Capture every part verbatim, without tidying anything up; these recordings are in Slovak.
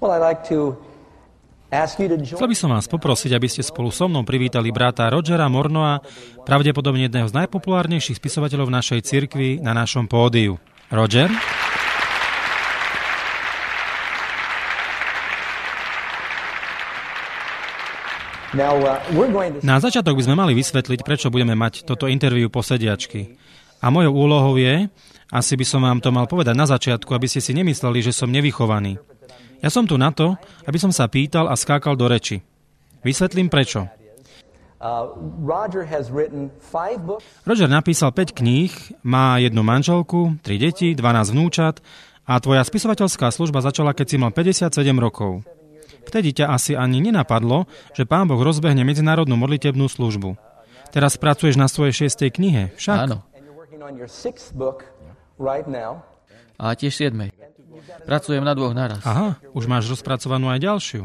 Chcel by som vás poprosiť, aby ste spolu so mnou privítali brata Rogera Mornoa, pravdepodobne jedného z najpopulárnejších spisovateľov našej cirkvi na našom pódiu. Roger? Na začiatok by sme mali vysvetliť, prečo budeme mať toto interviu posediačky. A mojou úlohou je, asi by som vám to mal povedať na začiatku, aby ste si nemysleli, že som nevychovaný. Ja som tu na to, aby som sa pýtal a skákal do reči. Vysvetlím prečo. Roger napísal päť kníh, má jednu manželku, tri deti, dvanásť vnúčat a tvoja spisovateľská služba začala, keď si mal päťdesiatsedem rokov. Vtedy ťa asi ani nenapadlo, že Pán Boh rozbehne medzinárodnú modlitebnú službu. Teraz pracuješ na svojej šiestej knihe, však? Áno. A tiež siedmej. Pracujem na dvoch naraz. Aha, už máš rozpracovanú aj ďalšiu.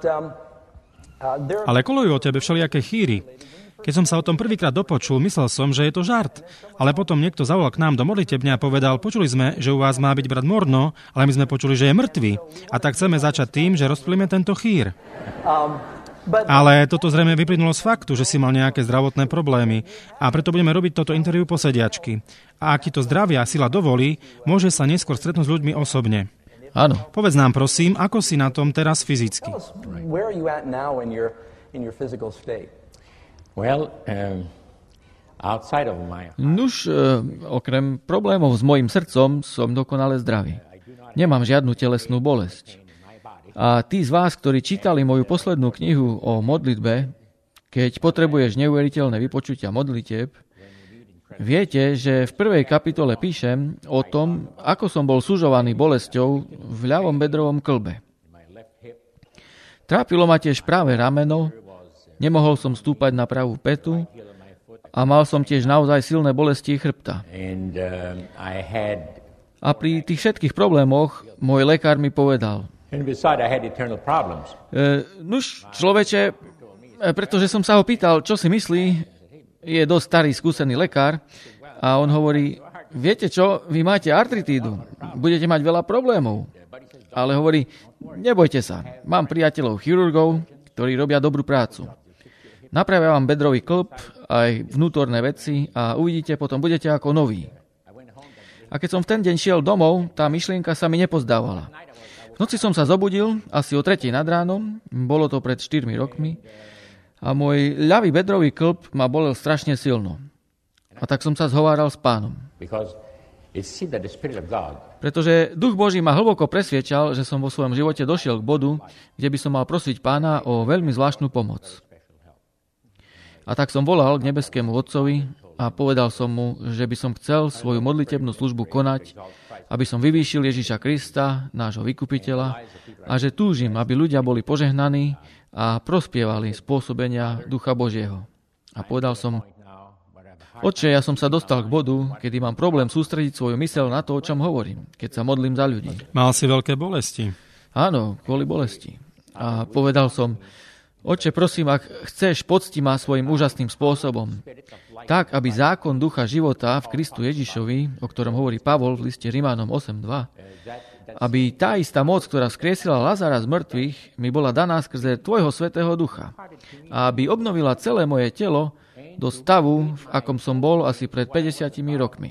Ale kolujú o tebe všelijaké chýry. Keď som sa o tom prvýkrát dopočul, myslel som, že je to žart. Ale potom niekto zavolal k nám do modlitebne a povedal, počuli sme, že u vás má byť brat Morno, ale my sme počuli, že je mŕtvý. A tak chceme začať tým, že rozplíme tento chýr. Ale toto zrejme vyplynulo z faktu, že si mal nejaké zdravotné problémy. A preto budeme robiť toto interviu posediačky. A ak ti to zdravia a sila dovolí, môže sa neskôr stretnúť s ľuďmi osobne. Áno. Povedz nám, prosím, ako si na tom teraz fyzicky? Well, um, outside of my... Nuž, uh, okrem problémov s mojim srdcom som dokonale zdravý. Nemám žiadnu telesnú bolesť. A tí z vás, ktorí čítali moju poslednú knihu o modlitbe, keď potrebuješ neuveriteľné vypočutia modlitieb, viete, že v prvej kapitole píšem o tom, ako som bol sužovaný bolesťou v ľavom bedrovom kĺbe. Trápilo ma tiež práve rameno, nemohol som stúpať na pravú petu a mal som tiež naozaj silné bolesti chrbta. A pri tých všetkých problémoch môj lekár mi povedal, e, nuž, človeče, pretože som sa ho pýtal, čo si myslí, je dosť starý, skúsený lekár a on hovorí, viete čo, vy máte artritídu, budete mať veľa problémov. Ale hovorí, nebojte sa, mám priateľov chirurgov, ktorí robia dobrú prácu. Napravia vám bedrový klb, aj vnútorné veci a uvidíte, potom budete ako noví. A keď som v ten deň šiel domov, tá myšlienka sa mi nepozdávala. V noci som sa zobudil, asi o tretej nad ránom, bolo to pred štyrmi rokmi, a môj ľavý bedrový klb ma bolel strašne silno. A tak som sa zhováral s Pánom. Pretože Duch Boží ma hlboko presviečal, že som vo svojom živote došiel k bodu, kde by som mal prosiť Pána o veľmi zvláštnu pomoc. A tak som volal k nebeskému Otcovi a povedal som mu, že by som chcel svoju modlitebnú službu konať, aby som vyvýšil Ježiša Krista, nášho vykupiteľa, a že túžim, aby ľudia boli požehnaní a prospievali spôsobenia Ducha Božieho. A povedal som, Otče, ja som sa dostal k bodu, kedy mám problém sústrediť svoju myseľ na to, o čom hovorím, keď sa modlím za ľudí. Mal si veľké bolesti? Áno, kvôli bolesti. A povedal som, Otče, prosím, ak chceš, pocti ma svojim úžasným spôsobom, tak, aby zákon ducha života v Kristu Ježišovi, o ktorom hovorí Pavol v liste Rimánom osem dva, aby tá istá moc, ktorá vzkriesila Lazara z mŕtvych, mi bola daná skrze tvojho svätého ducha. A aby obnovila celé moje telo do stavu, v akom som bol asi pred päťdesiatimi rokmi.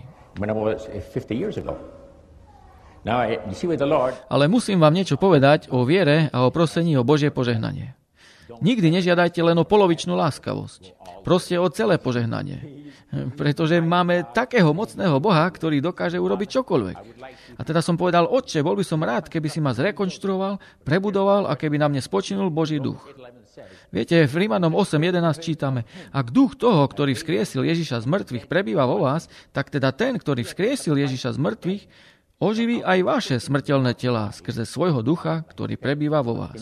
Ale musím vám niečo povedať o viere a o prosení o Božie požehnanie. Nikdy nežiadajte len o polovičnú láskavosť. Proste o celé požehnanie. Pretože máme takého mocného Boha, ktorý dokáže urobiť čokoľvek. A teda som povedal, Otče, bol by som rád, keby si ma zrekonštruoval, prebudoval a keby na mne spočinul Boží duch. Viete, v Rímanom osem jedenásť čítame, ak duch toho, ktorý vzkriesil Ježiša z mŕtvych, prebýva vo vás, tak teda ten, ktorý vzkriesil Ježiša z mŕtvych, oživí aj vaše smrteľné telá skrze svojho ducha, ktorý prebýva vo vás.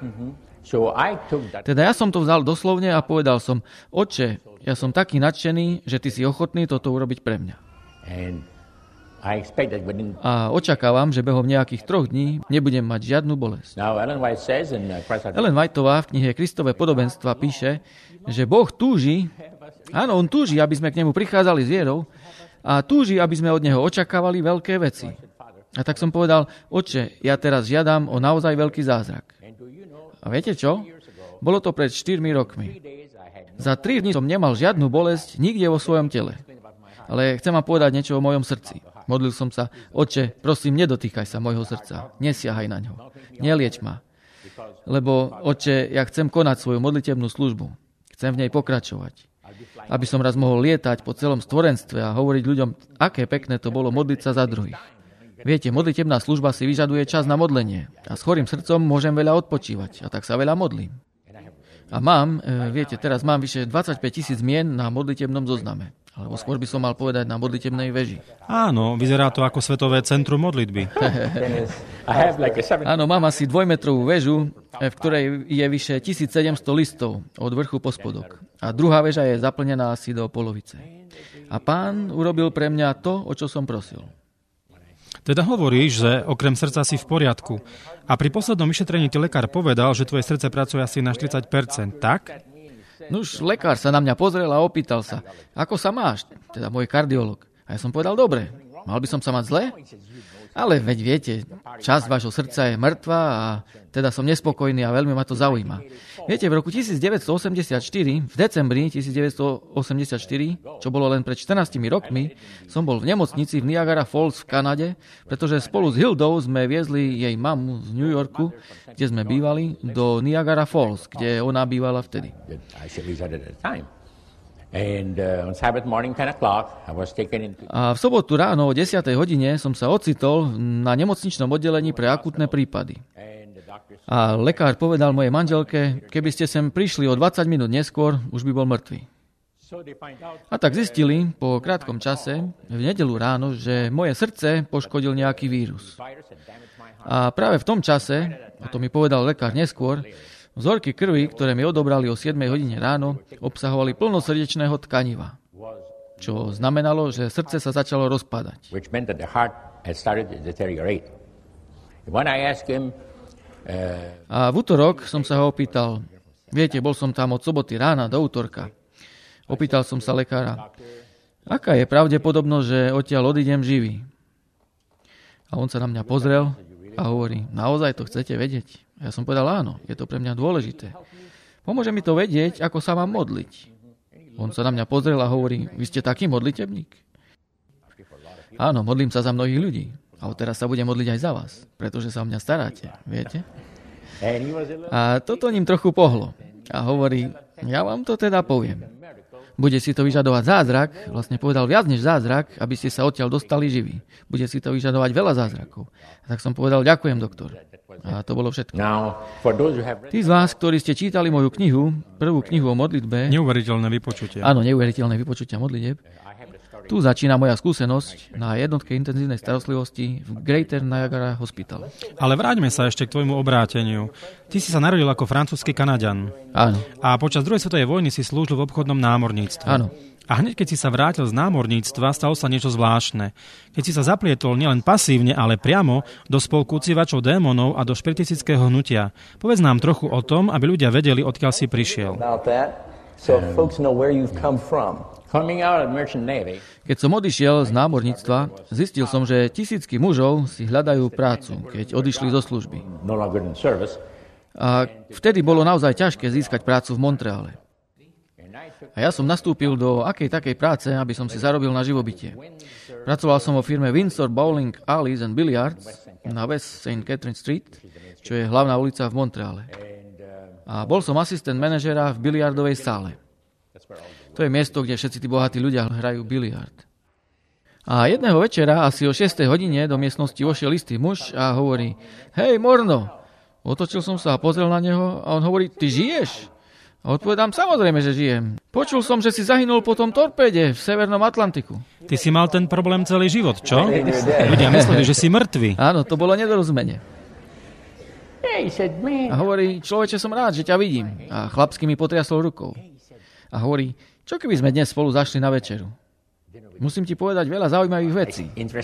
Teda ja som to vzal doslovne a povedal som, Otče, ja som taký nadšený, že ty si ochotný toto urobiť pre mňa. A očakávam, že behom nejakých troch dní nebudem mať žiadnu bolesť. Ellen Whiteová v knihe Kristové podobenstva píše, že Boh túži, áno, on túži, aby sme k nemu prichádzali s vierou a túži, aby sme od neho očakávali veľké veci. A tak som povedal, Otče, ja teraz žiadam o naozaj veľký zázrak. A viete čo? Bolo to pred štyrmi rokmi. Za tri dni som nemal žiadnu bolesť nikde vo svojom tele. Ale chcem vám povedať niečo o mojom srdci. Modlil som sa, Otče, prosím, nedotýkaj sa mojho srdca. Nesiahaj na ňo. Nelieč ma. Lebo, Otče, ja chcem konať svoju modlitebnú službu. Chcem v nej pokračovať. Aby som raz mohol lietať po celom stvorenstve a hovoriť ľuďom, aké pekné to bolo modliť sa za druhých. Viete, modlitebná služba si vyžaduje čas na modlenie. A s chorým srdcom môžem veľa odpočívať. A tak sa veľa modlím. A mám, viete, teraz mám vyše dvadsaťpäť tisíc mien na modlitebnom zozname. Alebo skôr by som mal povedať na modlitebnej veži. Áno, vyzerá to ako svetové centrum modlitby. Áno, mám asi dvojmetrovú väžu, v ktorej je vyše tisícsedemsto listov od vrchu po spodok. A druhá väža je zaplnená asi do polovice. A Pán urobil pre mňa to, o čo som prosil. Teda hovoríš, že okrem srdca si v poriadku. A pri poslednom vyšetrení ti lekár povedal, že tvoje srdce pracuje asi na štyridsať percent, tak? Nuž, lekár sa na mňa pozrel a opýtal sa, ako sa máš, teda môj kardiolog. A ja som povedal, dobre, mal by som sa mať zle? Ale veď viete, časť vášho srdca je mŕtva a teda som nespokojný a veľmi ma to zaujíma. Viete, v roku devätnásťstoosemdesiatštyri, v decembri devätnásťstoosemdesiatštyri, čo bolo len pred štrnástimi rokmi, som bol v nemocnici v Niagara Falls v Kanade, pretože spolu s Hildou sme viezli jej mamu z New Yorku, kde sme bývali, do Niagara Falls, kde ona bývala vtedy. And uh, on Sabbath morning, ten o'clock, I was taken into... A v sobotu ráno o desiatej hodine som sa ocitol na nemocničnom oddelení pre akútne prípady. A lekár povedal mojej manželke, keby ste sem prišli o dvadsať minút neskôr, už by bol mŕtvy. A tak zistili po krátkom čase, v nedeľu ráno, že moje srdce poškodil nejaký vírus. A práve v tom čase, a to mi povedal lekár neskôr, vzorky krvi, ktoré mi odobrali o siedmej hodine ráno, obsahovali plno srdečného tkaniva, čo znamenalo, že srdce sa začalo rozpadať. A v útorok som sa ho opýtal, viete, bol som tam od soboty rána do útorka. Opýtal som sa lekára, aká je pravdepodobnosť, že odtiaľ odídem živý. A on sa na mňa pozrel a hovorí, naozaj to chcete vedieť? Ja som povedal, áno, je to pre mňa dôležité. Pomôže mi to vedieť, ako sa mám modliť. On sa na mňa pozrel a hovorí, vy ste taký modlitebník? Áno, modlím sa za mnohých ľudí. A teraz sa budem modliť aj za vás, pretože sa o mňa staráte, viete? A toto ním trochu pohlo. A hovorí, ja vám to teda poviem. Bude si to vyžadovať zázrak, vlastne povedal viac než zázrak, aby ste sa odtiaľ dostali živí. Bude si to vyžadovať veľa zázrakov. A tak som povedal, ďakujem, doktor. A to bolo všetko. Tí z vás, ktorí ste čítali moju knihu, prvú knihu o modlitbe... Neuveriteľné vypočutia. Áno, neuveriteľné vypočutia modlitieb. Tu začína moja skúsenosť na jednotke intenzívnej starostlivosti v Greater Niagara Hospital. Ale vráťme sa ešte k tvojmu obráteniu. Ty si sa narodil ako francúzsky Kanaďan. Áno. A počas druhej svetovej vojny si slúžil v obchodnom námorníctve. Áno. A hneď, keď si sa vrátil z námorníctva, stalo sa niečo zvláštne. Keď si sa zaplietol nielen pasívne, ale priamo do spolku uctievačov démonov a do špiritistického hnutia. Povedz nám trochu o tom, aby ľudia vedeli, odkiaľ si prišiel. Keď som odišiel z námorníctva, zistil som, že tisícky mužov si hľadajú prácu, keď odišli zo služby. A vtedy bolo naozaj ťažké získať prácu v Montreale. A ja som nastúpil do akej takej práce, aby som si zarobil na živobytie. Pracoval som vo firme Windsor Bowling Alleys and Billiards na West Saint Catherine Street, čo je hlavná ulica v Montreale. A bol som asistent manažera v biliardovej sále. To je miesto, kde všetci tí bohatí ľudia hrajú biliard. A jedného večera, asi o šiestej hodine, do miestnosti vošiel istý muž a hovorí, hej, Morno. Otočil som sa a pozrel na neho a on hovorí, ty žiješ? A odpovedám, samozrejme, že žijem. Počul som, že si zahynul po tom torpéde v Severnom Atlantiku. Ty si mal ten problém celý život, čo? Ľudia mysleli, že si mŕtvy. Áno, to bolo nedorozumenie. A hovorí, človeče, som rád, že ťa vidím. A chlapsky mi potriasol rukou. A hovorí, čo keby sme dnes spolu zašli na večeru? Musím ti povedať veľa zaujímavých vecí.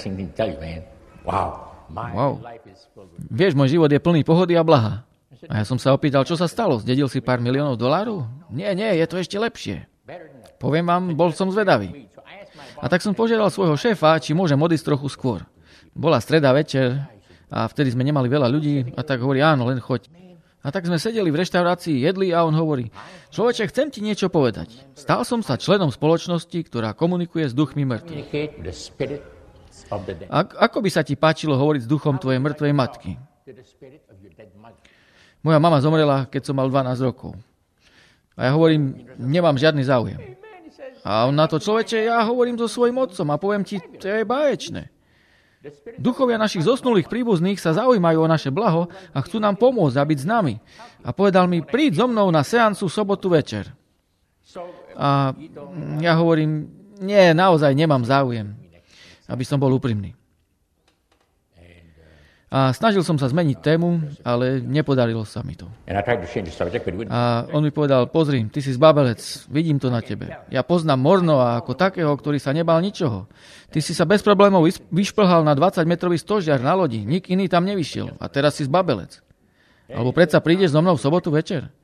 Wow. Vieš, môj život je plný pohody a blaha. A ja som sa opýtal, čo sa stalo? Zdedil si pár miliónov dolárov? Nie, nie, je to ešte lepšie. Poviem vám, bol som zvedavý. A tak som požiadal svojho šéfa, či môžem odísť trochu skôr. Bola streda večer a vtedy sme nemali veľa ľudí a tak hovorí, áno, len choď. A tak sme sedeli v reštaurácii, jedli a on hovorí, človeče, chcem ti niečo povedať. Stal som sa členom spoločnosti, ktorá komunikuje s duchmi mŕtvych. A ako by sa ti páčilo hovoriť s duchom tvojej mŕtvej matky? Moja mama zomrela, keď som mal dvanásť rokov. A ja hovorím, nemám žiadny záujem. A on na to, človeče, ja hovorím so svojím otcom a poviem ti, to je báječné. Duchovia našich zosnulých príbuzných sa zaujímajú o naše blaho a chcú nám pomôcť a byť s nami. A povedal mi, príď so mnou na seansu v sobotu večer. A ja hovorím, nie, naozaj nemám záujem, aby som bol úprimný. A snažil som sa zmeniť tému, ale nepodarilo sa mi to. A on mi povedal, pozri, ty si zbabelec, vidím to na tebe. Ja poznám Mornoa ako takého, ktorý sa nebal ničoho. Ty si sa bez problémov vyšplhal na dvadsaťmetrový stožiar na lodi, nik iný tam nevyšiel. A teraz si zbabelec. Alebo predsa prídeš so mnou v sobotu večer?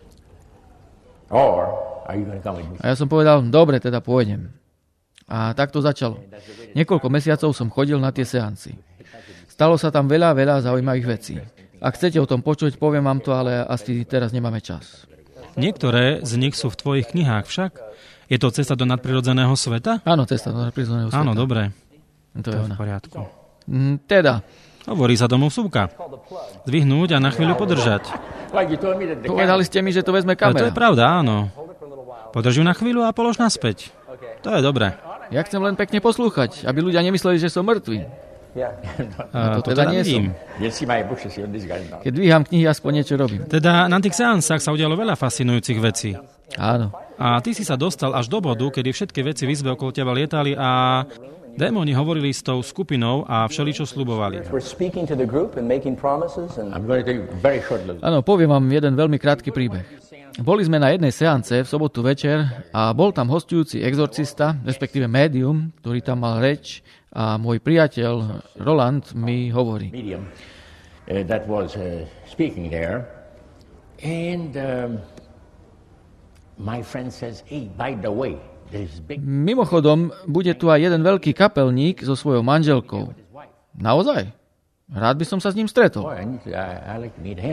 A ja som povedal, dobre, teda pôjdem. A tak to začalo. Niekoľko mesiacov som chodil na tie seansy. Stalo sa tam veľa, veľa zaujímavých vecí. Ak chcete o tom počuť, poviem vám to, ale asi teraz nemáme čas. Niektoré z nich sú v tvojich knihách však. Je to Cesta do nadprirodzeného sveta? Áno, Cesta do nadprirodzeného sveta. Áno, dobre. To, to je v poriadku. Teda. Hovorí sa tomu vsúka. Zdvihnúť a na chvíľu podržať. Povedali ste mi, že to vezme kamera. To je pravda, áno. Podrž ju na chvíľu a polož naspäť. To je dobré. Ja chcem len pekne poslúchať, aby ľudia nemysleli, že som mŕtvy. A to teda nie som. Keď dvíham knihy, aspoň niečo robím. Teda na tých seansách sa udialo veľa fascinujúcich vecí. Áno. A ty si sa dostal až do bodu, kedy všetky veci v izbe okolo teba lietali a démoni hovorili s tou skupinou a všeličo sľubovali. Áno, poviem vám jeden veľmi krátky príbeh. Boli sme na jednej seance v sobotu večer a bol tam hostujúci exorcista, respektíve médium, ktorý tam mal reč a môj priateľ Roland mi hovorí. Medium uh, that was uh, speaking there and um, my friend says, hey, by the way, there's big... Mimochodom, bude tu aj jeden veľký kapelník so svojou manželkou. Naozaj? Rád by som sa s ním stretol. Oh, I need to, I, I like to meet him.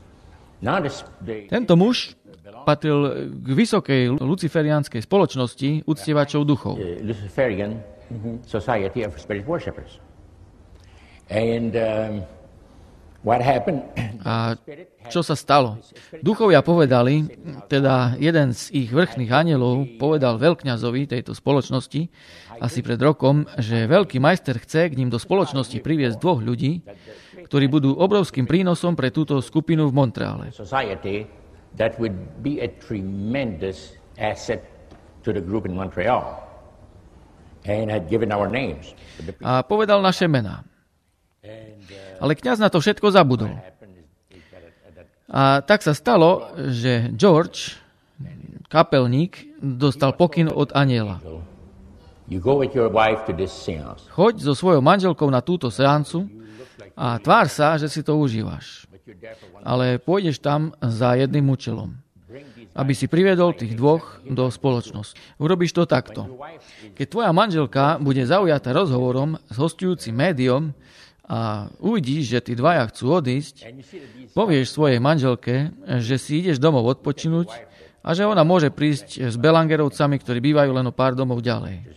Tento muž patril k vysokej luciferiánskej spoločnosti uctievačov duchov. Luciferian Society of Spirit Worshippers. And um, what happened? A čo sa stalo? Duchovia povedali, teda jeden z ich vrchných anielov povedal veľkňazovi tejto spoločnosti asi pred rokom, že veľký majster chce k ním do spoločnosti priviesť dvoch ľudí, ktorí budú obrovským prínosom pre túto skupinu v Montreale. Society that would be a tremendous asset to the group in Montreal. And had given our names. A povedal naše mená. Ale kňaz na to všetko zabudol. A tak sa stalo, že George, kapelník, dostal pokyn od anjela. Choď so svojou manželkou na túto seancu a tvár sa, že si to užívaš. Ale pôjdeš tam za jedným účelom. Aby si priviedol tých dvoch do spoločnosti. Urobíš to takto. Keď tvoja manželka bude zaujatá rozhovorom s hostujúcim médiom a uvidíš, že tí dvaja chcú odísť, povieš svojej manželke, že si ideš domov odpočinúť a že ona môže prísť s Belangerovcami, ktorí bývajú len o pár domov ďalej.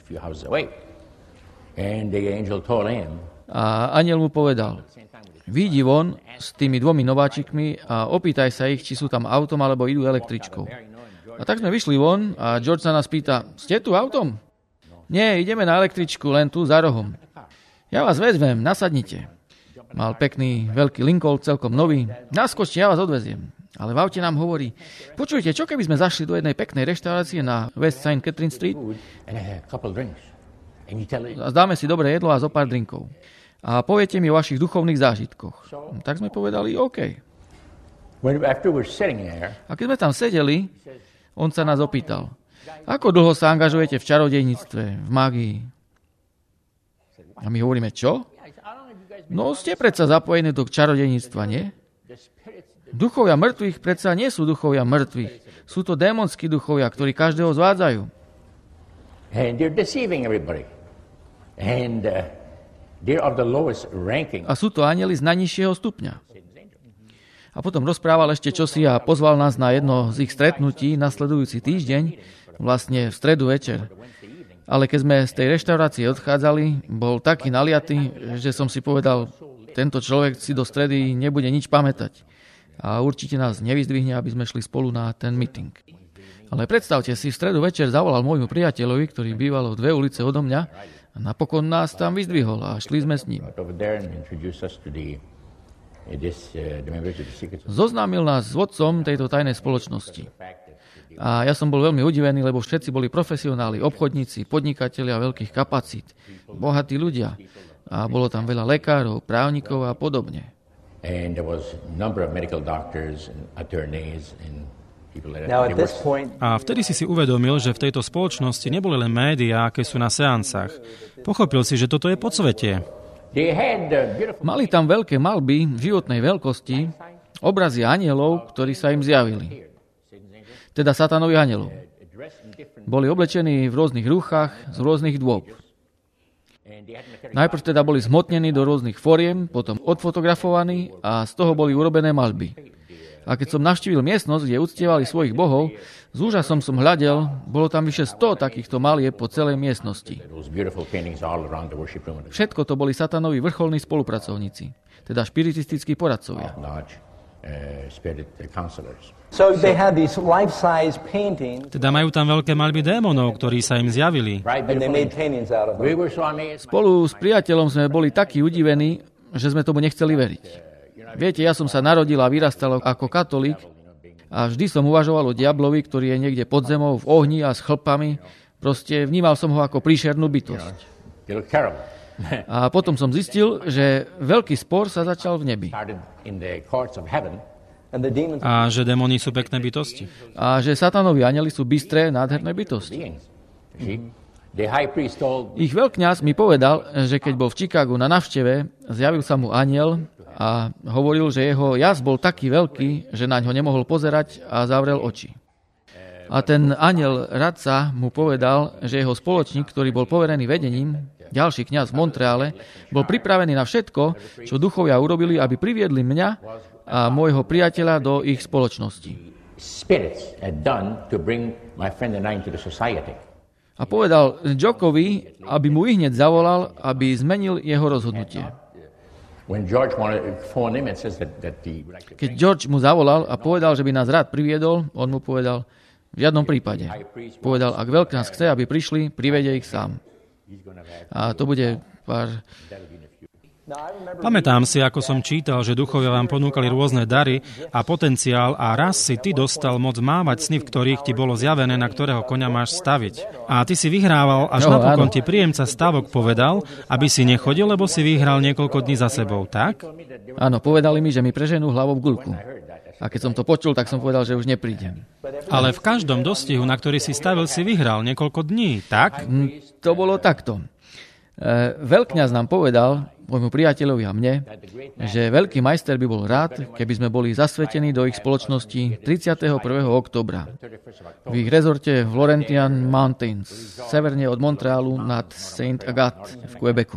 A anjel mu povedal, vyjdi von s tými dvomi nováčikmi a opýtaj sa ich, či sú tam autom alebo idú električkou. A tak sme vyšli von a George sa nás pýta, ste tu autom? Nie, ideme na električku, len tu za rohom. Ja vás vezmem, nasadnite. Mal pekný veľký Lincoln, celkom nový. Naskočte, ja vás odveziem. Ale v aute nám hovorí, počujte, čo keby sme zašli do jednej peknej reštaurácie na West Saint Catherine Street a dáme si dobré jedlo a zo pár drinkov. A poviete mi o vašich duchovných zážitkoch. Tak sme povedali, OK. A keď sme tam sedeli, on sa nás opýtal, ako dlho sa angažujete v čarodejníctve, v mágii? A my hovoríme, čo? No, ste predsa zapojení do čarodejníctva, nie? Duchovia mŕtvych predsa nie sú duchovia mŕtvych. Sú to démonskí duchovia, ktorí každého zvádzajú. And they're deceiving everybody. And uh, A sú to anjeli z najnižšieho stupňa. A potom rozprával ešte čosi a pozval nás na jedno z ich stretnutí nasledujúci týždeň, vlastne v stredu večer. Ale keď sme z tej reštaurácie odchádzali, bol taký naliatý, že som si povedal, tento človek si do stredy nebude nič pamätať. A určite nás nevyzdvihne, aby sme šli spolu na ten meeting. Ale predstavte si, v stredu večer zavolal môjmu priateľovi, ktorý býval o dve ulice odo mňa, a napokon nás tam vyzdvihol a šli sme s ním. Zoznámil nás s vodcom tejto tajnej spoločnosti. A ja som bol veľmi udivený, lebo všetci boli profesionáli, obchodníci, podnikatelia veľkých kapacít, bohatí ľudia. A bolo tam veľa lekárov, právnikov a podobne. A vtedy si si uvedomil, že v tejto spoločnosti neboli len médiá, aké sú na seansách. Pochopil si, že toto je podsvetie. Mali tam veľké malby životnej veľkosti, obrazy anjelov, ktorí sa im zjavili. Teda satanových anjelov. Boli oblečení v rôznych rúchach z rôznych dôb. Najprv teda boli zhmotnení do rôznych foriem, potom odfotografovaní a z toho boli urobené maľby. A keď som navštívil miestnosť, kde uctievali svojich bohov, s úžasom som hľadel, bolo tam vyše sto takýchto malieb po celej miestnosti. Všetko to boli satanovi vrcholní spolupracovníci, teda špiritistickí poradcovia. Teda majú tam veľké maľby démonov, ktorí sa im zjavili. Spolu s priateľom sme boli takí udivení, že sme tomu nechceli veriť. Viete, ja som sa narodil a vyrastal ako katolík a vždy som uvažoval o diablovi, ktorý je niekde pod zemou, v ohni a s chlpami. Proste vnímal som ho ako príšernú bytosť. A potom som zistil, že veľký spor sa začal v nebi. A že démoni sú pekné bytosti. A že satanovi anjeli sú bystré, nádherné bytosti. Ich veľkňaz mi povedal, že keď bol v Chicagu na návšteve, zjavil sa mu anjel a hovoril, že jeho jas bol taký veľký, že naň ho nemohol pozerať a zavrel oči. A ten anjel radca mu povedal, že jeho spoločník, ktorý bol poverený vedením, ďalší kňaz v Montreale, bol pripravený na všetko, čo duchovia urobili, aby priviedli mňa a môjho priateľa do ich spoločnosti. A povedal Jockovi, aby mu i hneď zavolal, aby zmenil jeho rozhodnutie. Keď George mu zavolal a povedal, že by nás rád priviedol, on mu povedal, v žiadnom prípade. Povedal, ak veľkňaz chce, aby prišli, privedie ich sám. A to bude pár... Pamätám si, ako som čítal, že duchovia vám ponúkali rôzne dary a potenciál a raz si ty dostal moc mávať sny, v ktorých ti bolo zjavené, na ktorého koňa máš staviť. A ty si vyhrával, až no, napokon áno. Ti príjemca stávok povedal, aby si nechodil, lebo si vyhral niekoľko dní za sebou, tak? Áno, povedali mi, že mi preženú hlavou v guľku. A keď som to počul, tak som povedal, že už neprídem. Ale v každom dostihu, na ktorý si stavil, si vyhral niekoľko dní, tak? To bolo takto. E, veľkňaz nám povedal, môjmu priateľovi a mne, že veľký majster by bol rád, keby sme boli zasvetení do ich spoločnosti tridsiateho prvého októbra v ich rezorte v Laurentian Mountains, severne od Montrealu nad Saint Agathe v Quebecu.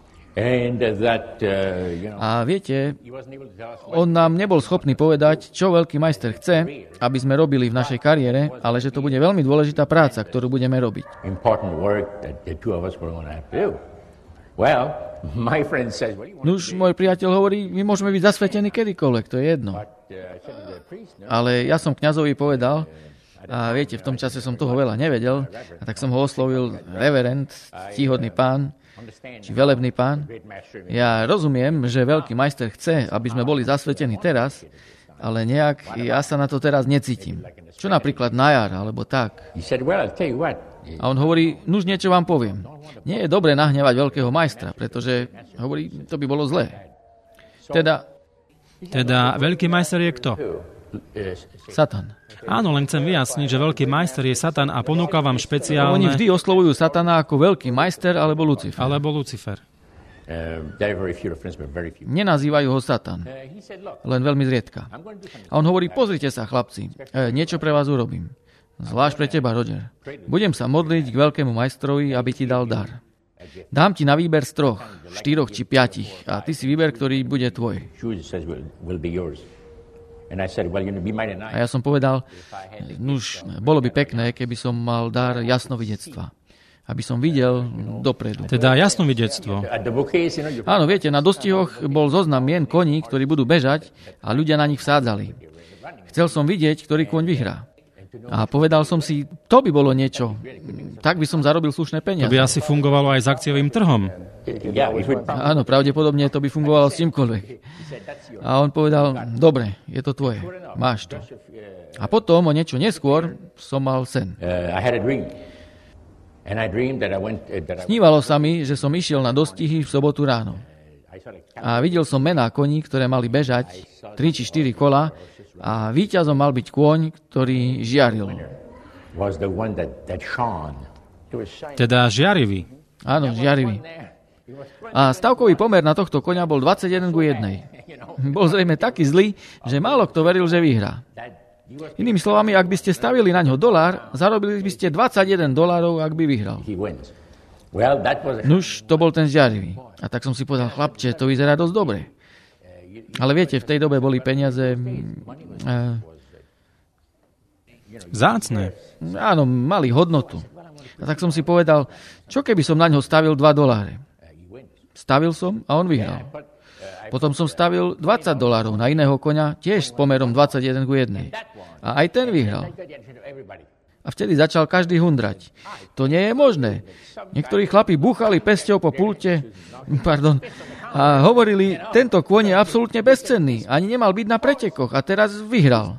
A viete, on nám nebol schopný povedať, čo veľký majster chce, aby sme robili v našej kariére, ale že to bude veľmi dôležitá práca, ktorú budeme robiť. Nuž, môj priateľ hovorí, my môžeme byť zasvetení kedykoľvek, to je jedno. Ale ja som kňazovi povedal, a viete, v tom čase som toho veľa nevedel, a tak som ho oslovil reverend, ctíhodný pán, či velebný pán. Ja rozumiem, že veľký majster chce, aby sme boli zasvetení teraz, ale nejak ja sa na to teraz necítim. Čo napríklad na jar, alebo tak. A on hovorí, nuž niečo vám poviem. Nie je dobre nahnevať veľkého majstra, pretože, hovorí, to by bolo zlé. Teda... Teda veľký majster je kto? Satan. Áno, len chcem vyjasniť, že veľký majster je Satan a ponúka vám špeciálne... Oni vždy oslovujú Satana ako veľký majster alebo Lucifer. Alebo Lucifer. Nenazývajú ho Satan. Len veľmi zriedka. A on hovorí, pozrite sa, chlapci, niečo pre vás urobím. Zvlášť pre teba, Roger. Budem sa modliť k veľkému majstrovi, aby ti dal dar. dám ti na výber z troch, štyroch či piatich a ty si vyber, ktorý bude tvoj. A ja som povedal, nuž, bolo by pekné, keby som mal dar jasnovidectva. Aby som videl dopredu. Teda jasnovidectvo. Áno, viete, na dostihoch bol zoznam mien koní, ktorí budú bežať a ľudia na nich vsádzali. Chcel som vidieť, ktorý kôň vyhrá. A povedal som si, to by bolo niečo. Tak by som zarobil slušné peniaze. To by asi fungovalo aj s akciovým trhom. Áno, pravdepodobne to by fungovalo s čímkoľvek. A on povedal, dobre, je to tvoje, máš to. A potom, o niečo neskôr, som mal sen. Snívalo sa mi, že som išiel na dostihy v sobotu ráno. A videl som mená koní, ktoré mali bežať, tri či štyri kola, a víťazom mal byť kôň, ktorý žiaril. Teda žiarivý. Áno, žiarivý. A stavkový pomer na tohto koňa bol dvadsaťjeden ku jednej. Bol zrejme taký zlý, že málo kto veril, že vyhrá. Inými slovami, ak by ste stavili na ňo dolár, zarobili by ste dvadsaťjeden dolárov, ak by vyhral. Nuž, to bol ten žiarivý. A tak som si povedal, chlapče, to vyzerá dosť dobre. Ale viete, v tej dobe boli peniaze... Uh, Vzácne. Áno, mali hodnotu. A tak som si povedal, čo keby som na ňo stavil dva doláre? Stavil som a on vyhral. Potom som stavil dvadsať dolárov na iného koňa, tiež s pomerom dvadsaťjeden ku jednej. A aj ten vyhral. A vtedy začal každý hundrať. To nie je možné. Niektorí chlapi búchali pesťou po pulte, pardon, a hovorili, tento kôň je absolútne bezcenný, ani nemal byť na pretekoch a teraz vyhral.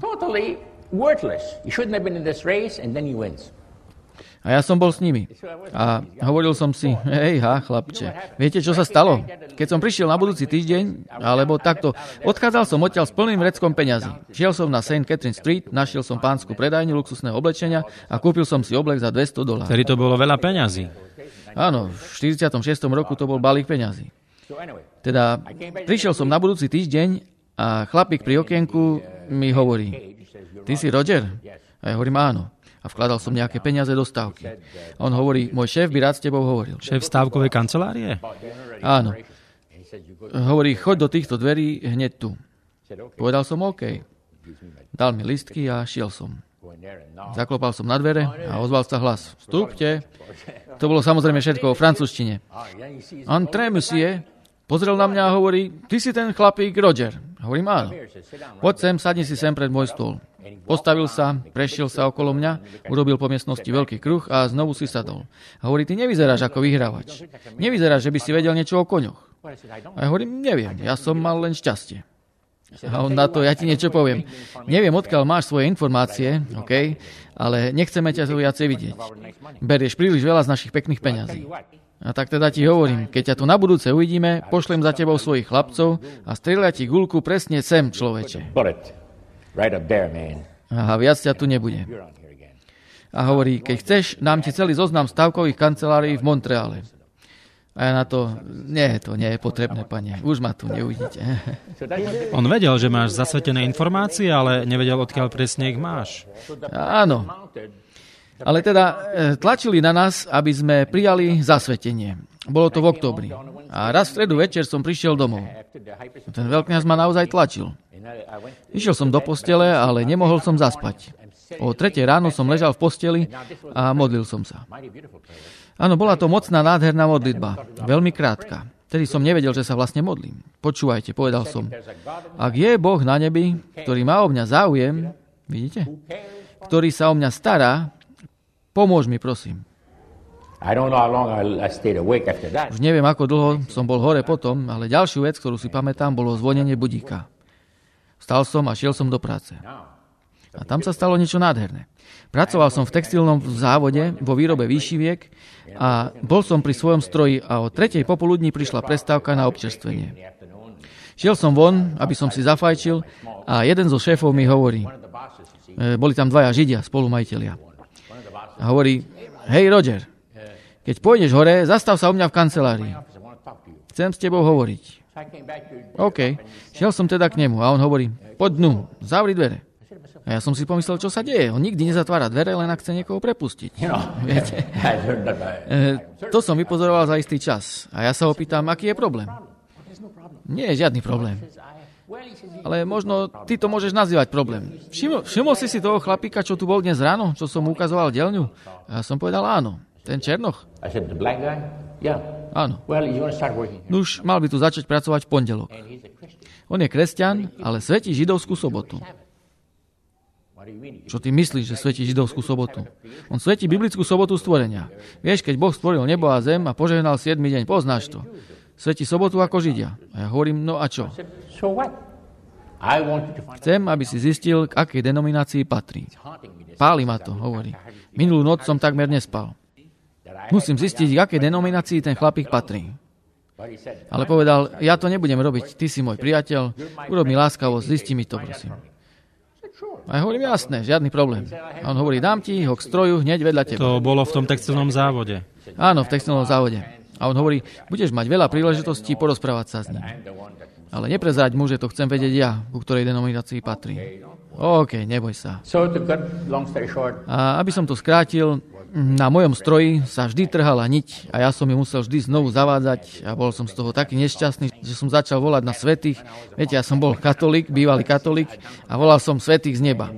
A ja som bol s nimi. A hovoril som si, hej, ha, chlapče, viete, čo sa stalo? Keď som prišiel na budúci týždeň, alebo takto, odchádzal som odtiaľ s plným vreckom peňazí. Šiel som na Saint Catherine Street, našiel som pánsku predajňu luxusného oblečenia a kúpil som si oblek za dvesto dolárov. Vtedy to bolo veľa peňazí. Áno, v štyridsiatom šiestom roku to bol balík peňazí. Teda prišiel som na budúci týždeň a chlapík pri okienku mi hovorí, ty si Roger? A ja hovorím, áno. A vkladal som nejaké peniaze do stávky. A on hovorí, môj šéf by rád s tebou hovoril. Šéf stávkovej kancelárie? Áno. Hovorí, choď do týchto dverí hneď tu. Povedal som OK. Dal mi listky a šiel som. Zaklopal som na dvere a ozval sa hlas. Vstúpte. To bolo samozrejme všetko o francúzštine. Entré, monsieur. Pozrel na mňa a hovorí, ty si ten chlapík Roger. Hovorím, áno. Poď sem, sadni si sem pred môj stôl. Postavil sa, prešiel sa okolo mňa, urobil po miestnosti veľký kruh a znovu si sadol. A hovorí, ty nevyzeráš ako vyhrávač. Nevyzeráš, že by si vedel niečo o koňoch. A ja hovorím, neviem, ja som mal len šťastie. A on na to, ja ti niečo poviem. Neviem, odkiaľ máš svoje informácie, okay, ale nechceme ťa to viacej vidieť. Berieš príliš veľa z našich pekných peňazí. A tak teda ti hovorím, keď ťa tu na budúce uvidíme, pošlem za tebou svojich chlapcov a strieľa ti guľku presne sem, človeče. A viac ťa tu nebude. A hovorí, keď chceš, dám ti celý zoznam stavkových kancelárií v Montreale. A ja na to, nie, to nie je potrebné, pane. Už ma tu neuvidíte. On vedel, že máš zasvetené informácie, ale nevedel, odkiaľ presne ich máš. Áno. Ale teda tlačili na nás, aby sme prijali zasvetenie. Bolo to v októbri. A raz v stredu večer som prišiel domov. Ten veľkňaz ma naozaj tlačil. Išiel som do postele, ale nemohol som zaspať. O tretej ráno som ležal v posteli a modlil som sa. Áno, bola to mocná, nádherná modlitba. Veľmi krátka. Vtedy som nevedel, že sa vlastne modlím. Počúvajte, povedal som. Ak je Boh na nebi, ktorý má o mňa záujem, vidíte? Ktorý sa o mňa stará, pomôž mi, prosím. Už neviem, ako dlho som bol hore potom, ale ďalšiu vec, ktorú si pamätám, bolo zvonenie budíka. Vstal som a šiel som do práce. A tam sa stalo niečo nádherné. Pracoval som v textilnom závode vo výrobe výšiviek a bol som pri svojom stroji a o tretej popoludní prišla prestávka na občerstvenie. Šiel som von, aby som si zafajčil a jeden zo šéfov mi hovorí, e, boli tam dvaja Židia, spolumajitelia. A hovorí, hej Roger, keď pôjdeš hore, zastav sa u mňa v kancelárii. Chcem s tebou hovoriť. OK. Šiel som teda k nemu a on hovorí, poď dnu, zavri dvere. A ja som si pomyslel, čo sa deje. On nikdy nezatvára dvere, len ak chce niekoho prepustiť. Viete? E, to som vypozoroval za istý čas. A ja sa ho pýtam, aký je problém. Nie je žiadny problém. Ale možno ty to môžeš nazývať problém. Všimol, všimol si si toho chlapíka, čo tu bol dnes ráno, čo som mu ukazoval dielňu? A ja som povedal áno. Ten Černoch? Áno. Nuž, mal by tu začať pracovať v pondelok. On je kresťan, ale svätí židovskú sobotu. Čo ty myslíš, že svätí židovskú sobotu? On svätí biblickú sobotu stvorenia. Vieš, keď Boh stvoril nebo a zem a požehnal siedmy deň, poznáš to. Svätí sobotu ako Židia. A ja hovorím, no a čo? Chcem, aby si zistil, k akej denominácii patrí. Páli ma to, hovorí. Minulú noc som takmer nespal. Musím zistiť, k akej denominácii ten chlapík patrí. Ale povedal, ja to nebudem robiť, ty si môj priateľ, urob mi láskavosť, zisti mi to, prosím. A ja hovorím, jasné, žiadny problém. A on hovorí, dám ti ho k stroju hneď vedľa teba. To bolo v tom textilnom závode. Áno, v textilnom závode. A on hovorí, budeš mať veľa príležitostí porozprávať sa s ním. Ale neprezrať mu, že to chcem vedieť ja, ku ktorej denominácii patrí. OK, neboj sa. A aby som to skrátil, na mojom stroji sa vždy trhala niť a ja som ju musel vždy znovu zavádzať a bol som z toho taký nešťastný, že som začal volať na svätých. Viete, ja som bol katolík, bývalý katolík a volal som svätých z neba.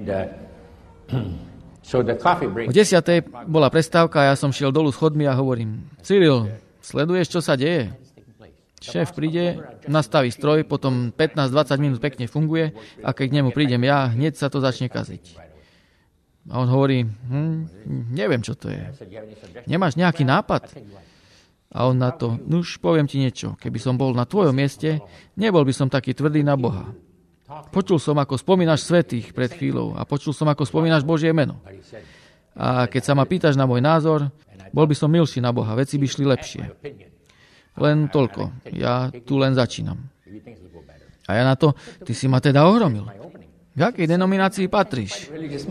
O desiatej bola prestávka a ja som šiel dolu schodmi a hovorím, Cyril, sleduješ, čo sa deje? Šéf príde, nastaví stroj, potom pätnásť dvadsať minút pekne funguje a keď k nemu prídem ja, hneď sa to začne kaziť. A on hovorí, hm, neviem, čo to je. Nemáš nejaký nápad? A on na to, nuž, poviem ti niečo. Keby som bol na tvojom mieste, nebol by som taký tvrdý na Boha. Počul som, ako spomínaš svätých pred chvíľou a počul som, ako spomínaš Božie meno. A keď sa ma pýtaš na môj názor, bol by som milší na Boha, veci by šli lepšie. Len toľko. Ja tu len začínam. A ja na to, ty si ma teda ohromil. V akej denominácii patríš?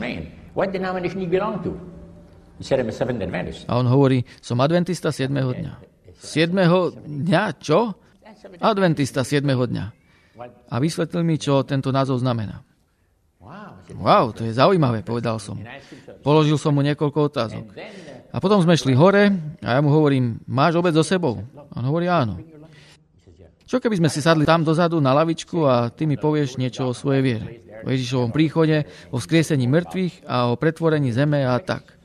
A on hovorí, som adventista siedmeho dňa. siedmeho dňa? Čo? Adventista siedmeho dňa. A vysvetlil mi, čo tento názov znamená. Wow, to je zaujímavé, povedal som. Položil som mu niekoľko otázok. A potom sme šli hore a ja mu hovorím, máš obed so sebou? A on hovorí, áno. Čo keby sme si sadli tam dozadu na lavičku a ty mi povieš niečo o svojej viere? O Ježišovom príchode, o vzkriesení mŕtvych a o pretvorení zeme a tak.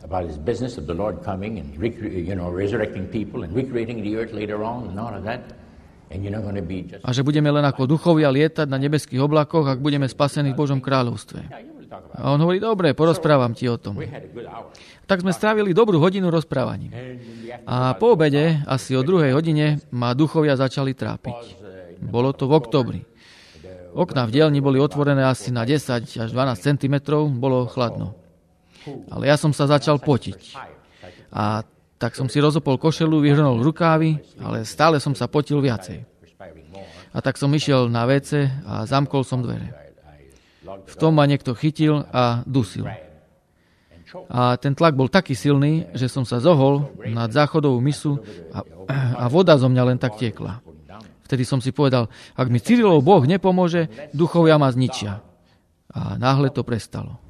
A že budeme len ako duchovia lietať na nebeských oblakoch, ak budeme spasení v Božom kráľovstve. A on hovorí, dobre, porozprávam ti o tom. Tak sme strávili dobrú hodinu rozprávaním. A po obede, asi o druhej hodine, ma duchovia začali trápiť. Bolo to v októbri. Okná v dielni boli otvorené asi na desať až dvanásť centimetrov, bolo chladno. Ale ja som sa začal potiť. A tak som si rozopol košelu, vyhrnul rukávy, ale stále som sa potil viacej. A tak som išiel na vé cé a zamkol som dvere. V tom ma niekto chytil a dusil. A ten tlak bol taký silný, že som sa zohol nad záchodovú misu a, a voda zo mňa len tak tiekla. Vtedy som si povedal, ak mi Cyrilov Boh nepomôže, duchovia ma zničia. A náhle to prestalo.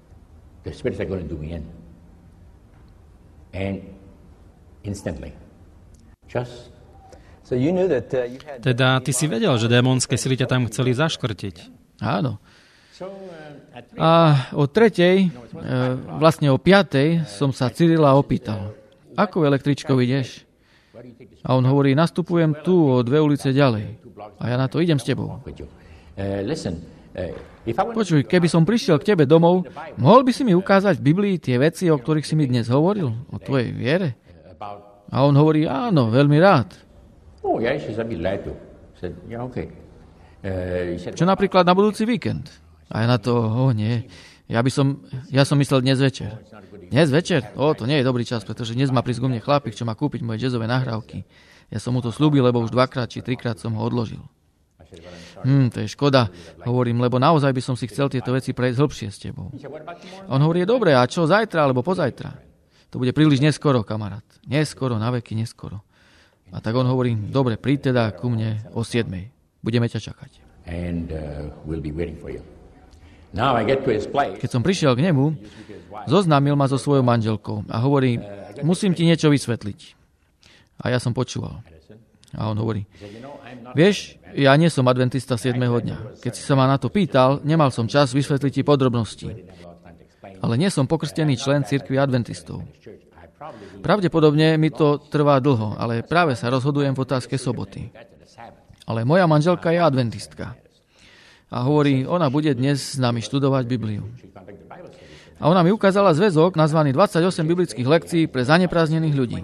Teda ty si vedel, že démonské sily ťa tam chceli zaškrtiť. Áno. A o tretej, vlastne o piatej, som sa Cyrila opýtal, ako električkou ideš? A on hovorí, nastupujem tu o dve ulice ďalej. A ja na to idem s tebou. Počuj, keby som prišiel k tebe domov, mohol by si mi ukázať v Biblii tie veci, o ktorých si mi dnes hovoril? O tvojej viere? A on hovorí, áno, veľmi rád. Čo napríklad na budúci víkend? A ja na to, o nie, ja by som, ja som myslel dnes večer. Dnes večer? O, to nie je dobrý čas, pretože dnes má prísť ku mne chlapík, čo má kúpiť moje jazzové nahrávky. Ja som mu to slúbil, lebo už dvakrát či trikrát som ho odložil. Hm, to je škoda, hovorím, lebo naozaj by som si chcel tieto veci prejsť hlbšie s tebou. A on hovorí, dobre, a čo zajtra alebo pozajtra? To bude príliš neskoro, kamarát. Neskoro, na veky neskoro. A tak on hovorí, dobre, príď teda ku mne o siedmej. Budeme ťa čakať. And uh, we'll be waiting for you. Keď som prišiel k nemu, zoznámil ma so svojou manželkou a hovorí, musím ti niečo vysvetliť. A ja som počúval. A on hovorí, vieš, ja nie som adventista siedmeho dňa. Keď si sa ma na to pýtal, nemal som čas vysvetliť ti podrobnosti. Ale nie som pokrstený člen cirkvi adventistov. Pravdepodobne mi to trvá dlho, ale práve sa rozhodujem v otázke soboty. Ale moja manželka je adventistka. A hovorí, ona bude dnes s nami študovať Bibliu. A ona mi ukázala zväzok nazvaný dvadsaťosem biblických lekcií pre zaneprázdnených ľudí.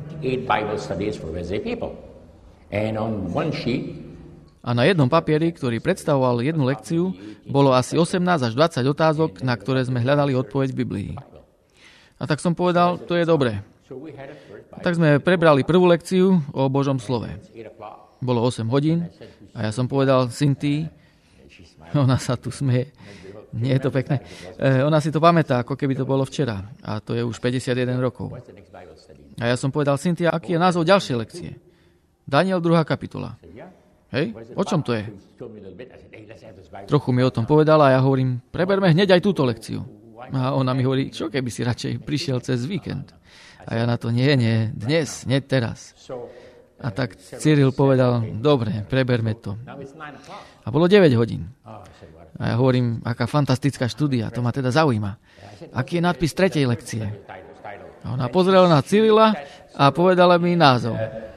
A na jednom papieri, ktorý predstavoval jednu lekciu, bolo asi osemnásť až dvadsať otázok, na ktoré sme hľadali odpoveď v Biblii. A tak som povedal, to je dobré. A tak sme prebrali prvú lekciu o Božom slove. Bolo osem hodín a ja som povedal Cynthii, ona sa tu smeje, nie je to pekné, e, ona si to pamätá, ako keby to bolo včera. A to je už päťdesiatjeden rokov. A ja som povedal, Cynthia, aký je názov ďalšej lekcie? Daniel druhá kapitola. Hej, o čom to je? Trochu mi o tom povedala a ja hovorím, preberme hneď aj túto lekciu. A ona mi hovorí, čo keby si radšej prišiel cez víkend? A ja na to, nie, nie, dnes, nie teraz. A tak Cyril povedal, dobre, preberme to. A bolo deväť hodín. A ja hovorím, aká fantastická štúdia, to ma teda zaujíma. Aký je nadpis tretej lekcie? A ona pozrela na Cyrila a povedala mi názov.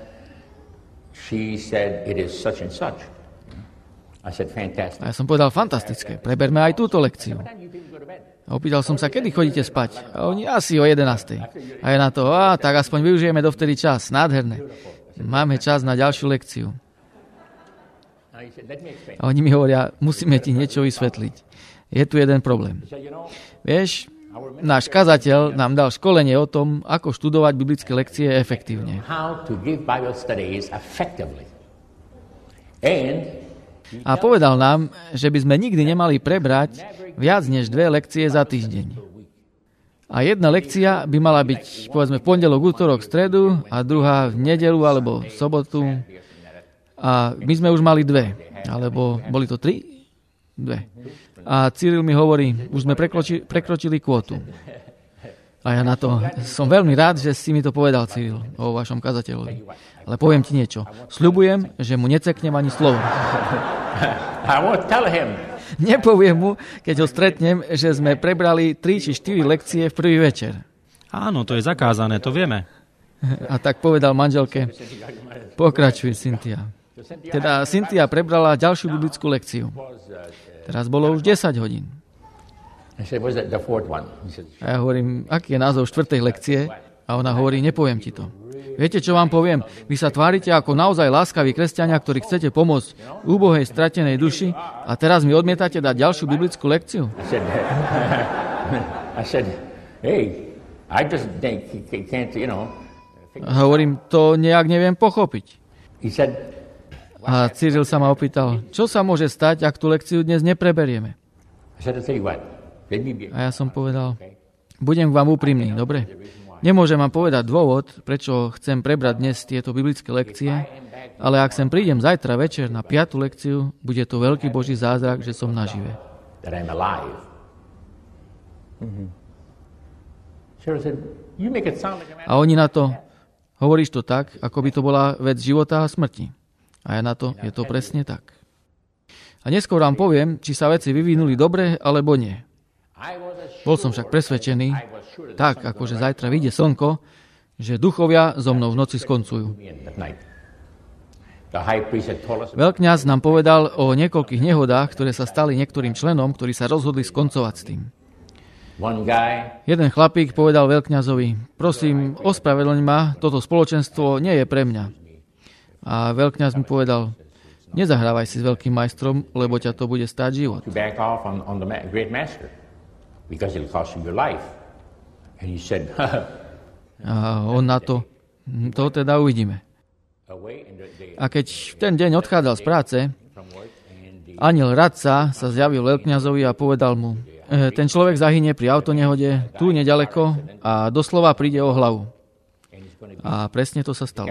A ja som povedal, fantastické, preberme aj túto lekciu. A opýtal som sa, kedy chodíte spať? A oni asi o jedenástej. A ja na to, a tak aspoň využijeme dovtedy čas, nádherné. Máme čas na ďalšiu lekciu. A oni mi hovoria, musíme ti niečo vysvetliť. Je tu jeden problém. Vieš, náš kazateľ nám dal školenie o tom, ako študovať biblické lekcie efektívne. A povedal nám, že by sme nikdy nemali prebrať viac než dve lekcie za týždeň. A jedna lekcia by mala byť, povedzme, v pondelok, útorok, stredu a druhá v nedeľu alebo sobotu. A my sme už mali dve. Alebo boli to tri? Dve. A Cyril mi hovorí, už sme prekročili, prekročili kvótu. A ja na to som veľmi rád, že si mi to povedal, Cyril, o vašom kazateľovi. Ale poviem ti niečo. Sľubujem, že mu neceknem ani slovo. I won't tell him. Nepoviem mu, keď ho stretnem, že sme prebrali tri či štyri lekcie v prvý večer. Áno, to je zakázané, to vieme. A tak povedal manželke, pokračuj, Cynthia. Teda Cynthia prebrala ďalšiu biblickú lekciu. Teraz bolo už desať hodín. A ja hovorím, aký je názov štvrtej lekcie? A ona hovorí, nepoviem ti to. Viete, čo vám poviem? Vy sa tvárite ako naozaj láskaví kresťania, ktorí chcete pomôcť úbohej stratenej duši a teraz mi odmietate dať ďalšiu biblickú lekciu? A hovorím, to nejak neviem pochopiť. A Cyril sa ma opýtal, čo sa môže stať, ak tú lekciu dnes nepreberieme? A ja som povedal, budem k vám úprimný, dobre? Nemôžem vám povedať dôvod, prečo chcem prebrať dnes tieto biblické lekcie, ale ak sem prídem zajtra večer na piatu lekciu, bude to veľký Boží zázrak, že som nažive. A oni na to, hovoríš to tak, ako by to bola vec života a smrti. A ja na to, je to presne tak. A neskôr vám poviem, či sa veci vyvinuli dobre, alebo nie. Bol som však presvedčený, tak akože zajtra vyjde slnko, že duchovia so mnou v noci skoncujú. Veľkňaz nám povedal o niekoľkých nehodách, ktoré sa stali niektorým členom, ktorí sa rozhodli skoncovať s tým. Jeden chlapík povedal veľkňazovi, prosím, ospravedlň ma, toto spoločenstvo nie je pre mňa. A veľkňaz mu povedal, nezahrávaj si s veľkým majstrom, lebo ťa to bude stáť život. A on na to, to teda uvidíme. A keď v ten deň odchádzal z práce, anjel radca sa zjavil veľkňazovi a povedal mu, e, ten človek zahynie pri autonehode, tu nedaleko a doslova príde o hlavu. A presne to sa stalo.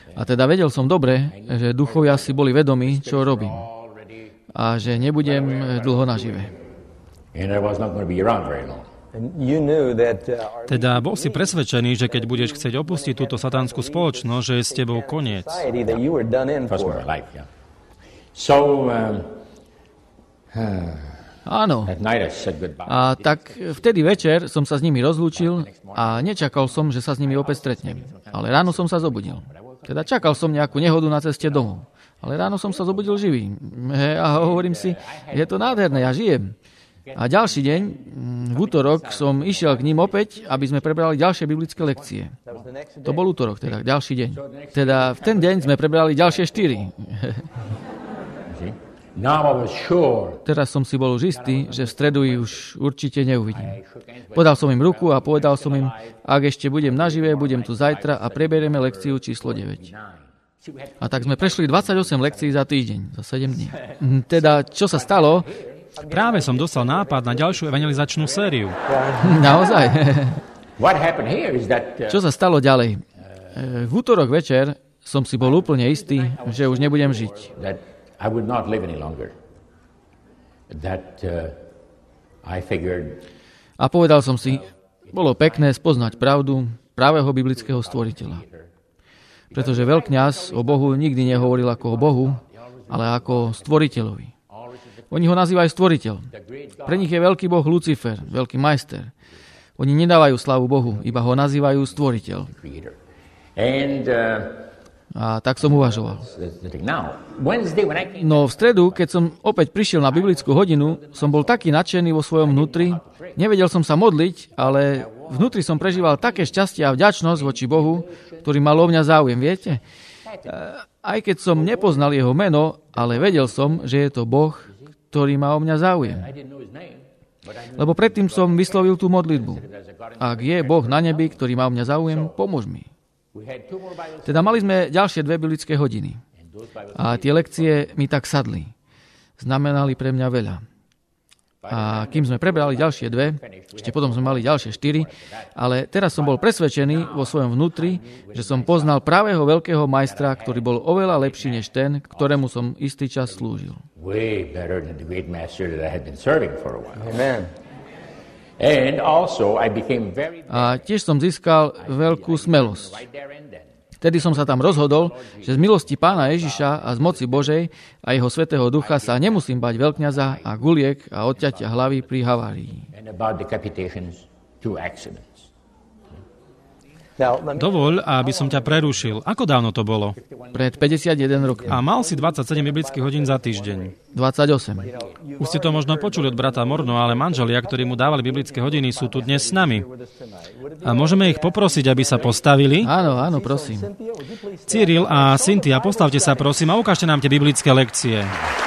A teda vedel som dobre, že duchovia si boli vedomí, čo robím. A že nebudem dlho nažive. Teda bol si presvedčený, že keď budeš chcieť opustiť túto satanskú spoločnosť, že je s tebou koniec. Áno. A tak vtedy večer som sa s nimi rozlúčil a nečakal som, že sa s nimi opäť stretnem. Ale ráno som sa zobudil. Teda čakal som nejakú nehodu na ceste domov. Ale ráno som sa zobudil živý. A hovorím si, je to nádherné, ja žijem. A ďalší deň, v útorok, som išiel k ním opäť, aby sme prebrali ďalšie biblické lekcie. To bol útorok, teda ďalší deň. Teda v ten deň sme prebrali ďalšie štyri. Teraz som si bol už istý, že v stredu ich už určite neuvidím. Podal som im ruku a povedal som im, ak ešte budem nažive, budem tu zajtra a preberieme lekciu číslo deväť. A tak sme prešli dvadsaťosem lekcií za týždeň, za sedem dní. Teda, čo sa stalo? Práve som dostal nápad na ďalšiu evangelizačnú sériu. Naozaj? Čo sa stalo ďalej? V útorok večer som si bol úplne istý, že už nebudem žiť. A povedal som si, bolo pekné spoznať pravdu pravého biblického stvoriteľa. Pretože veľkňaz o Bohu nikdy nehovoril ako o Bohu, ale ako stvoriteľovi. Oni ho nazývajú stvoriteľ. Pre nich je veľký boh Lucifer, veľký majster. Oni nedávajú slávu Bohu, iba ho nazývajú stvoriteľ. A tak som uvažoval. No v stredu, keď som opäť prišiel na biblickú hodinu, som bol taký nadšený vo svojom vnútri. Nevedel som sa modliť, ale vnútri som prežíval také šťastie a vďačnosť voči Bohu, ktorý mal o mňa záujem, viete? Aj keď som nepoznal jeho meno, ale vedel som, že je to Boh, ktorý má o mňa záujem. Lebo predtým som vyslovil tú modlitbu. Ak je Boh na nebi, ktorý má o mňa záujem, pomôž mi. Teda mali sme ďalšie dve biblické hodiny. A tie lekcie mi tak sadli. Znamenali pre mňa veľa. A kým sme prebrali ďalšie dve, ešte potom sme mali ďalšie štyri, ale teraz som bol presvedčený vo svojom vnútri, že som poznal pravého veľkého majstra, ktorý bol oveľa lepší než ten, ktorému som istý čas slúžil. A tiež som získal veľkú smelosť. Vtedy som sa tam rozhodol, že z milosti Pána Ježiša a z moci Božej a jeho Svätého Ducha sa nemusím bať veľkňaza a guliek a odťatia hlavy pri havárii. Dovoľ, aby som ťa prerušil. Ako dávno to bolo? Pred päťdesiatjeden rokmi. A mal si dvadsaťsedem biblických hodín za týždeň. dvadsaťosem. Už ste to možno počuli od brata Morno, ale manželia, ktorí mu dávali biblické hodiny, sú tu dnes s nami. A môžeme ich poprosiť, aby sa postavili? Áno, áno, prosím. Cyril a Cynthia, postavte sa prosím a ukážte nám tie biblické lekcie.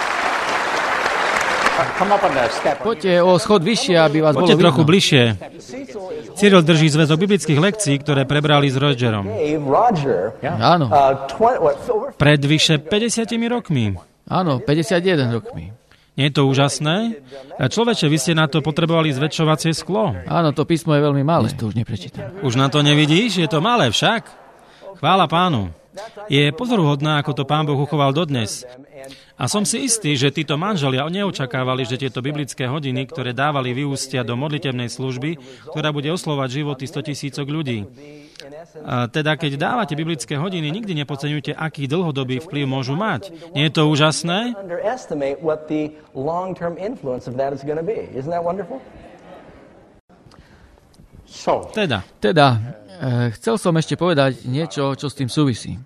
Poďte o schod vyššie, aby vás Poďte bolo trochu vidno. bližšie. Cyril drží zväzok biblických lekcií, ktoré prebrali s Rogerom. Áno. Pred vyše päťdesiatimi rokmi. Áno, päťdesiatjeden rokmi. Nie je to úžasné? Človeče, vy ste na to potrebovali zväčšovacie sklo. Áno, to písmo je veľmi malé. To už neprečítam. Už na to nevidíš? Je to malé však. Chvála Pánu. Je pozoruhodná, ako to Pán Boh uchoval dodnes. A som si istý, že títo manželia neočakávali, že tieto biblické hodiny, ktoré dávali, vyústia do modlitebnej služby, ktorá bude oslovať životy stotisícok ľudí. A teda, keď dávate biblické hodiny, nikdy nepodceňujte, aký dlhodobý vplyv môžu mať. Nie je to úžasné? Teda. Teda, e, chcel som ešte povedať niečo, čo s tým súvisí.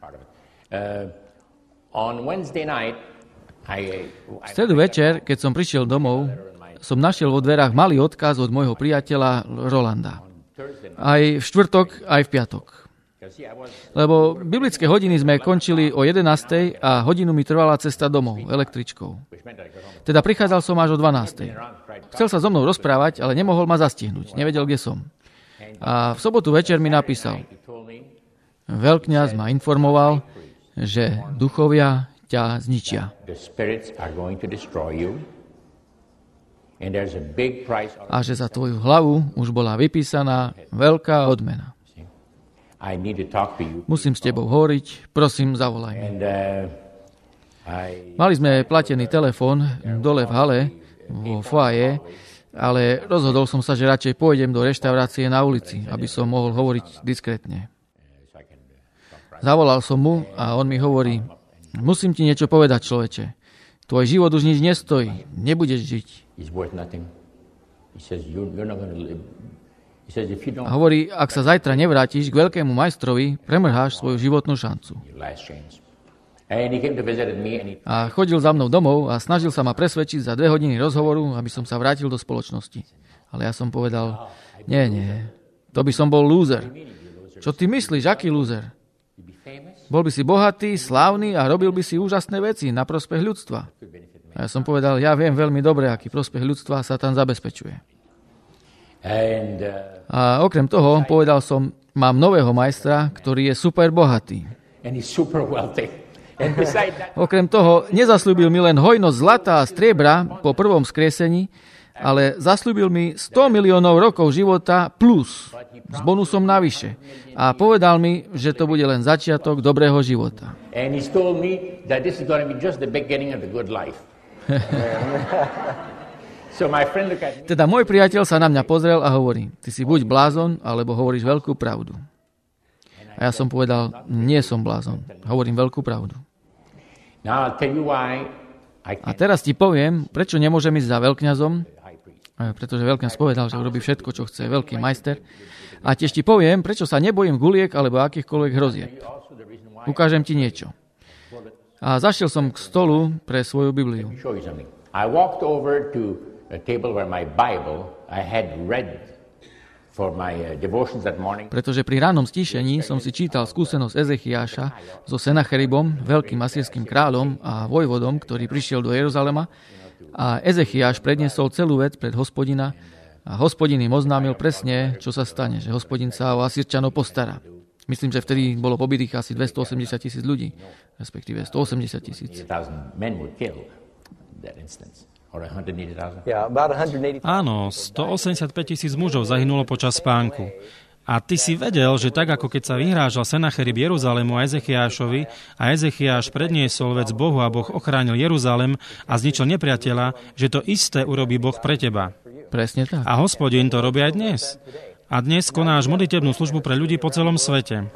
V stredu večer, keď som prišiel domov, som našiel vo dverách malý odkaz od môjho priateľa Rolanda. Aj v štvrtok, aj v piatok. Lebo biblické hodiny sme končili o jedenástej a hodinu mi trvala cesta domov električkou. Teda prichádzal som až o dvanástej. Chcel sa so mnou rozprávať, ale nemohol ma zastihnúť. Nevedel, kde som. A v sobotu večer mi napísal. Veľkňaz ma informoval, že duchovia ťa zničia. A že za tvoju hlavu už bola vypísaná veľká odmena. I need to talk to you. Musím s tebou hovoriť, prosím, zavolaj mi. And, uh, I... Mali sme platený telefón dole v hale, vo foaje, ale rozhodol som sa, že radšej pôjdem do reštaurácie na ulici, aby som mohol hovoriť diskrétne. Zavolal som mu a on mi hovorí, musím ti niečo povedať, človeče. Tvoj život už nič nestojí, nebudeš žiť. A hovorí, ak sa zajtra nevrátiš k veľkému majstrovi, premrháš svoju životnú šancu. A chodil za mnou domov a snažil sa ma presvedčiť za dve hodiny rozhovoru, aby som sa vrátil do spoločnosti. Ale ja som povedal, nie, nie, to by som bol lúzer. Čo ty myslíš, aký lúzer? Bol by si bohatý, slávny a robil by si úžasné veci na prospech ľudstva. A ja som povedal, ja viem veľmi dobre, aký prospech ľudstva sa tam zabezpečuje. A okrem toho povedal som, mám nového majstra, ktorý je super bohatý. Okrem toho, nezasľúbil mi len hojnosť zlata a striebra po prvom skriesení, ale zasľúbil mi sto miliónov rokov života plus, s bonusom navyše. A povedal mi, že to bude len začiatok dobrého života. Teda môj priateľ sa na mňa pozrel a hovorí, ty si buď blázon, alebo hovoríš veľkú pravdu. A ja som povedal, nie som blázon, hovorím veľkú pravdu. A teraz ti poviem, prečo nemôžem ísť za veľkňazom, pretože veľkňaz povedal, že urobí všetko, čo chce veľký majster. A tiež ti poviem, prečo sa nebojím guliek alebo akýchkoľvek hrozieb. Ukážem ti niečo. A zašiel som k stolu pre svoju Bibliu. I walked over to a table where my Bible I had read for my devotions that morning. Pretože pri ránom stíšení som si čítal skúsenosť Ezechiáša so Senacheribom, veľkým asýrskym kráľom a vojvodom, ktorý prišiel do Jeruzalema. A Ezechiáš predniesol celú vec pred Hospodina a Hospodin im oznámil presne, čo sa stane, že Hospodin sa o Asýrčanov postará. Myslím, že vtedy bolo pobytých asi dvestoosemdesiat tisíc ľudí, respektíve stoosemdesiat tisíc. Áno, stoosemdesiatpäť tisíc mužov zahynulo počas spánku. A ty si vedel, že tak ako keď sa vyhrážal Senacherib Jeruzalému a Ezechiášovi a Ezechiáš predniesol vec Bohu a Boh ochránil Jeruzalém a zničil nepriateľa, že to isté urobí Boh pre teba. Presne tak. A Hospodin to robí aj dnes. A dnes konáš modlitebnú službu pre ľudí po celom svete.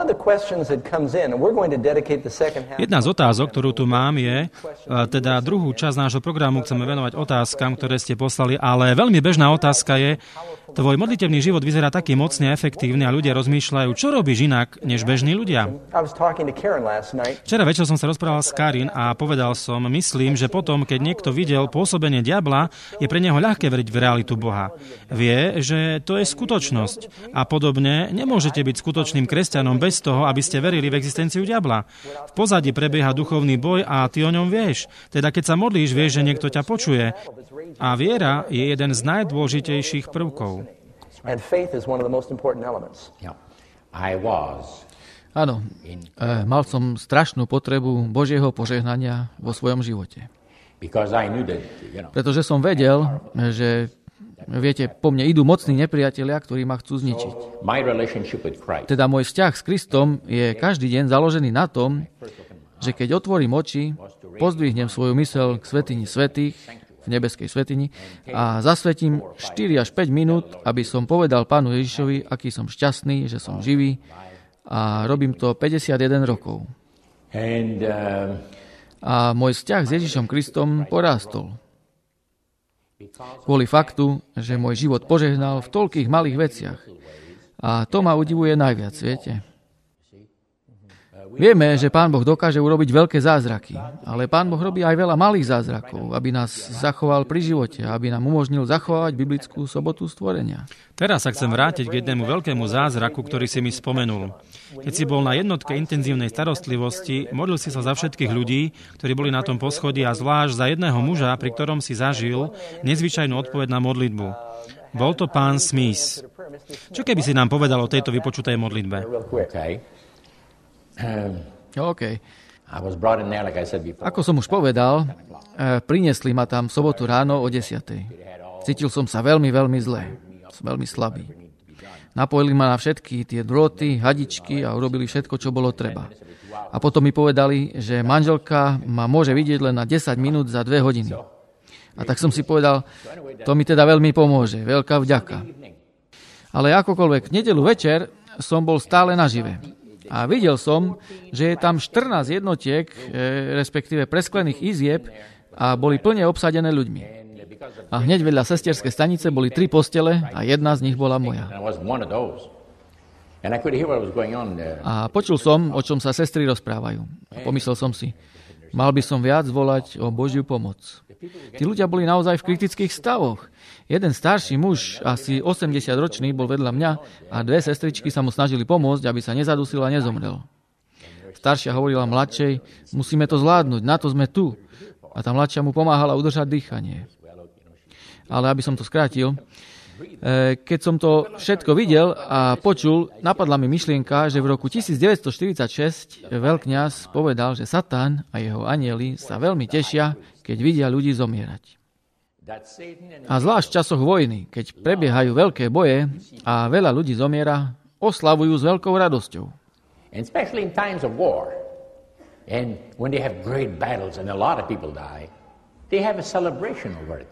Jedna z otázok, ktorú tu mám, je, teda druhú časť nášho programu chceme venovať otázkam, ktoré ste poslali, ale veľmi bežná otázka je, tvoj modlitebný život vyzerá taký mocne efektívny a ľudia rozmýšľajú, čo robíš inak, než bežní ľudia. Včera večer som sa rozprával s Karin a povedal som, myslím, že potom, keď niekto videl pôsobenie diabla, je pre neho ľahké veriť v realitu Boha. Vie, že to je skutočnosť. A podobne nemôžete byť skutočným kresťanom bez toho, aby ste verili v existenciu diabla. V pozadí prebieha duchovný boj a ty o ňom vieš. Teda keď sa modlíš, vieš, že niekto ťa počuje. A viera je jeden z najdôležitejších prvkov. And faith is one of the most important elements. Yeah. I was. Áno, e, mal som strašnú potrebu Božieho požehnania vo svojom živote. Because I knew that, you know, Pretože som vedel, že viete, po mne idú mocní nepriatelia, ktorí ma chcú zničiť. my relationship with Christ Teda môj vzťah s Kristom je každý deň založený na tom, že keď otvorím oči, pozdvihnem svoju myseľ k svätyni svätých, v nebeskej svätyni a zasvetím štyri až päť minút, aby som povedal Pánu Ježišovi, aký som šťastný, že som živý a robím to päťdesiatjeden rokov. and uh, A môj vzťah s Ježišom Kristom porástol. Kvôli faktu, že môj život požehnal v toľkých malých veciach. A to ma udivuje najviac, viete. Vieme, že Pán Boh dokáže urobiť veľké zázraky, ale Pán Boh robí aj veľa malých zázrakov, aby nás zachoval pri živote, aby nám umožnil zachovať biblickú sobotu stvorenia. Teraz sa chcem vrátiť k jednému veľkému zázraku, ktorý si mi spomenul. Keď si bol na jednotke intenzívnej starostlivosti, modlil si sa za všetkých ľudí, ktorí boli na tom poschodí a zvlášť za jedného muža, pri ktorom si zažil nezvyčajnú odpoveď na modlitbu. Bol to pán Smith. Čo keby si nám povedal o tejto vypočutej modlitbe? okay. Um, OK. I was brought in there, like I said before. Ako som už povedal, eh, priniesli ma tam v sobotu ráno o desiatej. Cítil som sa veľmi, veľmi zle. Som veľmi slabý. Napojili ma na všetky tie drôty, hadičky a urobili všetko, čo bolo treba. A potom mi povedali, že manželka ma môže vidieť len na desať minút za dve hodiny. A tak som si povedal, to mi teda veľmi pomôže, veľká vďaka. Ale akokoľvek, v nedeľu večer som bol stále nažive. A videl som, že je tam štrnásť jednotiek, respektíve presklených izieb a boli plne obsadené ľuďmi. A hneď vedľa sesterskej stanice boli tri postele a jedna z nich bola moja. A počul som, o čom sa sestry rozprávajú. A pomyslel som si, mal by som viac volať o Božiu pomoc. Tí ľudia boli naozaj v kritických stavoch. Jeden starší muž, asi osemdesiatročný, bol vedľa mňa a dve sestričky sa mu snažili pomôcť, aby sa nezadusil a nezomrel. Staršia hovorila mladšej, musíme to zvládnuť, na to sme tu. A tá mladšia mu pomáhala udržať dýchanie. Ale aby som to skrátil, keď som to všetko videl a počul, napadla mi myšlienka, že v roku devätnásťstoštyridsaťšesť veľkňaz povedal, že Satan a jeho anjeli sa veľmi tešia, keď vidia ľudí zomierať. A zvlášť v časoch vojny, keď prebiehajú veľké boje a veľa ľudí zomiera, oslavujú s veľkou radosťou. And especially in times of war, and when they have great battles and a lot of people die, they have a celebration over it.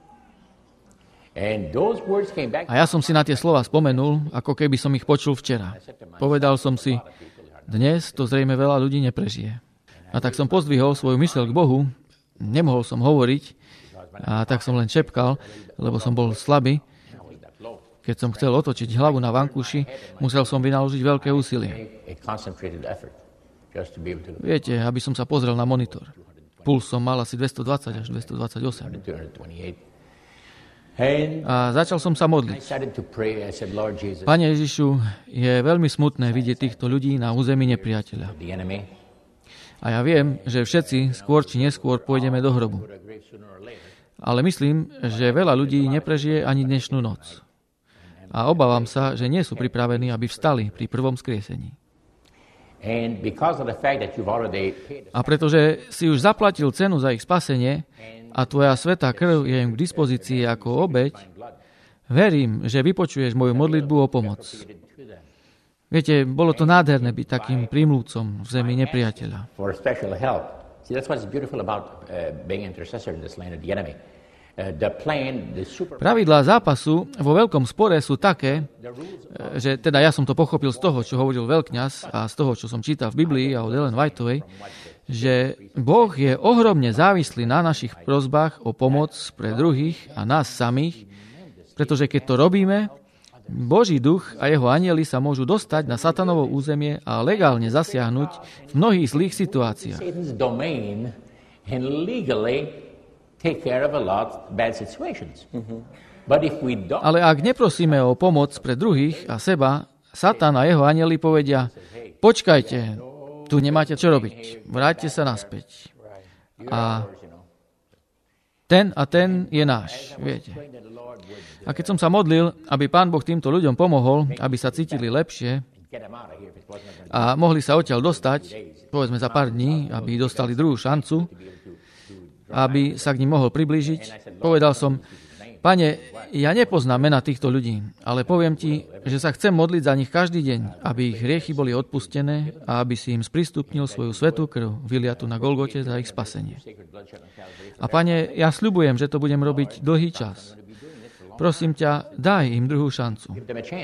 And those words came back. A ja som si na tie slova spomenul, ako keby som ich počul včera. Povedal som si, dnes to zrejme veľa ľudí neprežije. A tak som pozdvihol svoju myseľ k Bohu, nemohol som hovoriť, a tak som len čepkal, lebo som bol slabý. Keď som chcel otočiť hlavu na vankúši, musel som vynaložiť veľké úsilie. Viete, aby som sa pozrel na monitor. Puls som mal asi dvestodvadsať až dvestodvadsaťosem. A začal som sa modliť. Pane Ježišu, je veľmi smutné vidieť týchto ľudí na území nepriateľa. A ja viem, že všetci skôr či neskôr pôjdeme do hrobu. Ale myslím, že veľa ľudí neprežije ani dnešnú noc. A obávam sa, že nie sú pripravení, aby vstali pri prvom skriesení. A pretože si už zaplatil cenu za ich spasenie a tvoja svätá krv je im k dispozícii ako obeť, verím, že vypočuješ moju modlitbu o pomoc. Viete, bolo to nádherné byť takým prímluvcom v zemi nepriateľa. Pravidlá zápasu vo veľkom spore sú také, že teda ja som to pochopil z toho, čo hovoril veľkňaz a z toho, čo som čítal v Biblii a od Ellen Whiteovej, že Boh je ohromne závislý na našich prosbách o pomoc pre druhých a nás samých, pretože keď to robíme, Boží duch a jeho anjeli sa môžu dostať na satanovo územie a legálne zasiahnuť v mnohých zlých situáciách. Ale ak neprosíme o pomoc pre druhých a seba, Satan a jeho anjeli povedia, počkajte, tu nemáte čo robiť, vráťte sa naspäť. A ten a ten je náš, viete. A keď som sa modlil, aby Pán Boh týmto ľuďom pomohol, aby sa cítili lepšie a mohli sa odtiaľ dostať, povedzme za pár dní, aby dostali druhú šancu, aby sa k nim mohol priblížiť, povedal som, Pane, ja nepoznám mena týchto ľudí, ale poviem ti, že sa chcem modliť za nich každý deň, aby ich hriechy boli odpustené a aby si im sprístupnil svoju svätú krv, vyliatu na Golgote za ich spasenie. A Pane, ja sľubujem, že to budem robiť dlhý čas. Prosím ťa, daj im druhú šancu.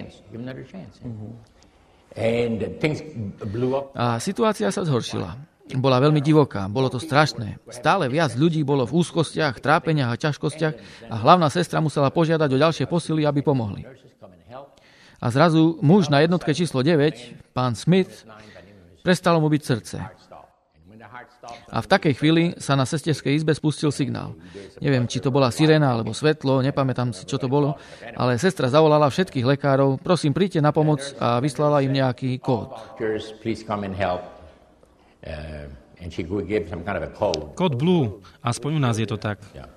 A situácia sa zhoršila. Bola veľmi divoká, bolo to strašné. Stále viac ľudí bolo v úzkostiach, trápeniach a ťažkostiach a hlavná sestra musela požiadať o ďalšie posily, aby pomohli. A zrazu muž na jednotke číslo deväť, pán Smith, prestalo mu byť srdce. A v takej chvíli sa na sesterskej izbe spustil signál. Neviem, či to bola sirena alebo svetlo, nepamätám si, čo to bolo, ale sestra zavolala všetkých lekárov, prosím, príďte na pomoc a vyslala im nejaký kód. Kód Blue, aspoň u nás je to tak.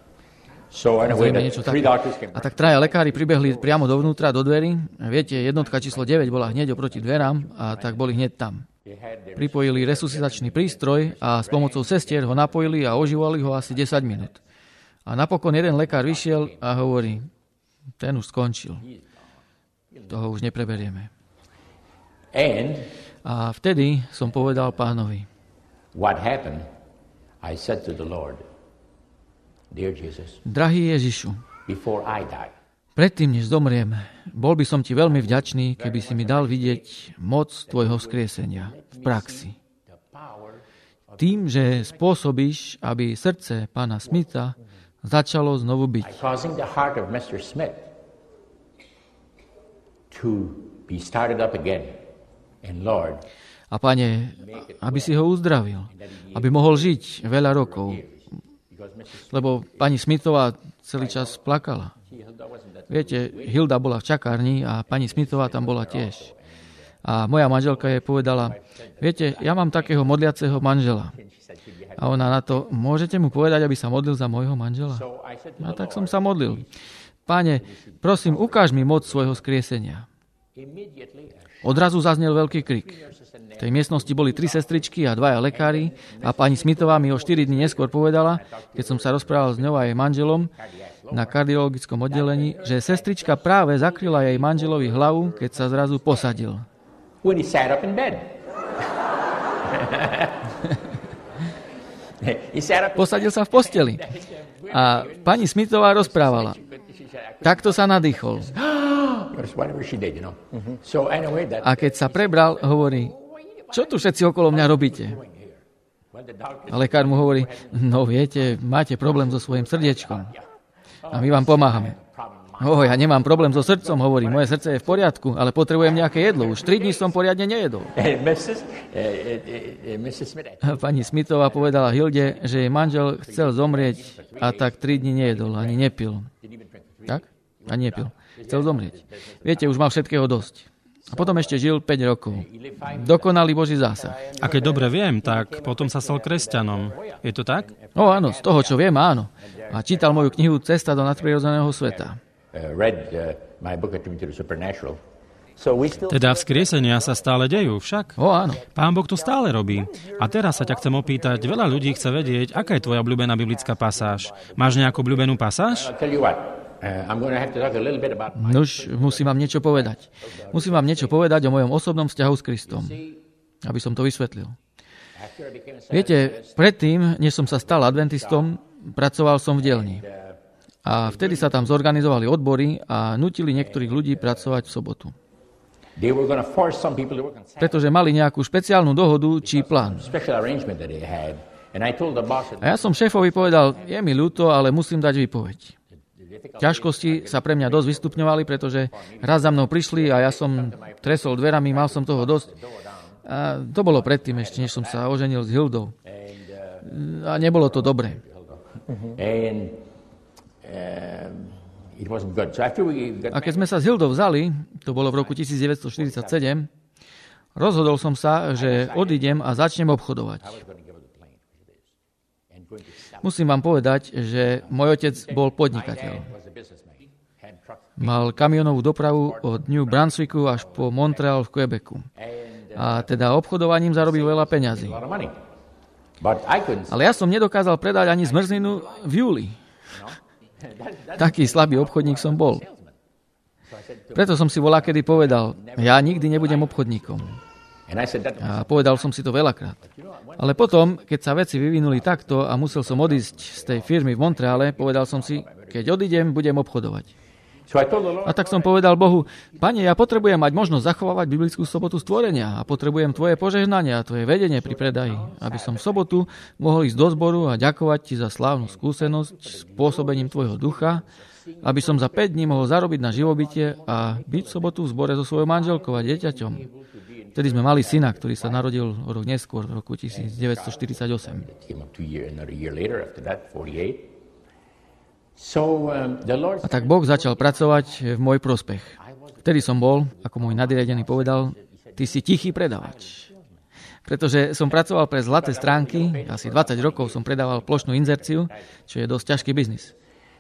A tak traja lekári pribehli priamo dovnútra, do dverí. Viete, jednotka číslo deväť bola hneď oproti dverám a tak boli hneď tam. Pripojili resuscitačný prístroj a s pomocou sestier ho napojili a oživovali ho asi desať minút. A napokon jeden lekár vyšiel a hovorí, ten už skončil. toho už nepreberieme. And A vtedy som povedal Pánovi, what happened, I said to the Lord, dear Jesus, drahý Ježišu, before I die, predtým, než zomriem, bol by som ti veľmi vďačný, keby si mi dal vidieť moc tvojho vzkriesenia v praxi. Tým, že spôsobíš, aby srdce pána Smitha začalo znovu byť. causing the heart of mister Smith to be started up again. And Lord, A Pane, aby si ho uzdravil, aby mohol žiť veľa rokov. Lebo pani Smithová celý čas plakala. Viete, Hilda bola v čakárni a pani Smithová tam bola tiež. A moja manželka jej povedala, viete, ja mám takého modliaceho manžela. A ona na to, môžete mu povedať, aby sa modlil za môjho manžela? A tak som sa modlil. Páne, prosím, ukáž mi moc svojho skriesenia. Odrazu zaznel veľký krik. V tej miestnosti boli tri sestričky a dvaja lekári a pani Smithová mi o štyri dni neskôr povedala, keď som sa rozprával s ňou a jej manželom na kardiologickom oddelení, že sestrička práve zakryla jej manželovi hlavu, keď sa zrazu posadil. when he sat up in bed. he sat up. Posadil sa v posteli. A pani Smithová rozprávala. Takto sa nadýchol. Whatever she did, you know. So anyway, that. A keď sa prebral, hovorí, čo tu všetci okolo mňa robíte? A lekár mu hovorí, no viete, máte problém so svojím srdiečkom. A my vám pomáhame. Oh, ja nemám problém so srdcom, hovorí, moje srdce je v poriadku, ale potrebujem nejaké jedlo. Už tri dní som poriadne nejedol. A pani Smithová povedala Hilde, že jej manžel chcel zomrieť a tak tri dní nejedol, ani nepil. Tak? Ani nepil. Chcel zomrieť. Viete, už mal všetkého dosť. A potom ešte žil päť rokov. Dokonalý Boží zásah. A keď dobre viem, tak potom sa stal kresťanom. Je to tak? No áno, z toho, čo viem, áno. A čítal moju knihu Cesta do nadprirodzeného sveta. Teda vzkriesenia sa stále dejú však? O, áno. Pán Boh to stále robí. A teraz sa ťa chcem opýtať, veľa ľudí chce vedieť, aká je tvoja obľúbená biblická pasáž. Máš nejakú obľúbenú pasáž? Nuž, musím vám niečo povedať. Musím vám niečo povedať o mojom osobnom vzťahu s Kristom, aby som to vysvetlil. Viete, predtým, než som sa stal adventistom, pracoval som v dielni. A vtedy sa tam zorganizovali odbory a nutili niektorých ľudí pracovať v sobotu. Pretože mali nejakú špeciálnu dohodu či plán. A ja som šéfovi povedal, je mi ľúto, ale musím dať výpoveď. Ťažkosti sa pre mňa dosť vystupňovali, pretože raz za mnou prišli a ja som tresol dverami, mal som toho dosť. A to bolo predtým ešte, než som sa oženil s Hildou. A nebolo to dobré. A keď sme sa s Hildou vzali, to bolo v roku devätnásťstoštyridsaťsedem, rozhodol som sa, že odídem a začnem obchodovať. Musím vám povedať, že môj otec bol podnikateľ. Mal kamionovú dopravu od New Brunswicku až po Montreal v Quebecu. A teda obchodovaním zarobil veľa peňazí. Ale ja som nedokázal predať ani zmrzlinu v júli. Taký slabý obchodník som bol. Preto som si voľakedy povedal, ja nikdy nebudem obchodníkom. A povedal som si to veľakrát. Ale potom, keď sa veci vyvinuli takto a musel som odísť z tej firmy v Montreale, povedal som si, keď odídem, budem obchodovať. A tak som povedal Bohu, Pane, ja potrebujem mať možnosť zachovávať biblickú sobotu stvorenia a potrebujem Tvoje požehnanie a Tvoje vedenie pri predaji, aby som v sobotu mohol ísť do zboru a ďakovať Ti za slávnu skúsenosť s pôsobením Tvojho ducha, aby som za päť dní mohol zarobiť na živobytie a byť v sobotu v zbore so svojou manželkou a dieťaťom. Vtedy sme mali syna, ktorý sa narodil o rok neskôr, v roku devätnásťstoštyridsaťosem. A tak Boh začal pracovať v môj prospech. Vtedy som bol, ako môj nadriadený povedal, ty si tichý predavač. Pretože som pracoval pre zlaté stránky, asi dvadsať rokov som predával plošnú inzerciu, čo je dosť ťažký biznis.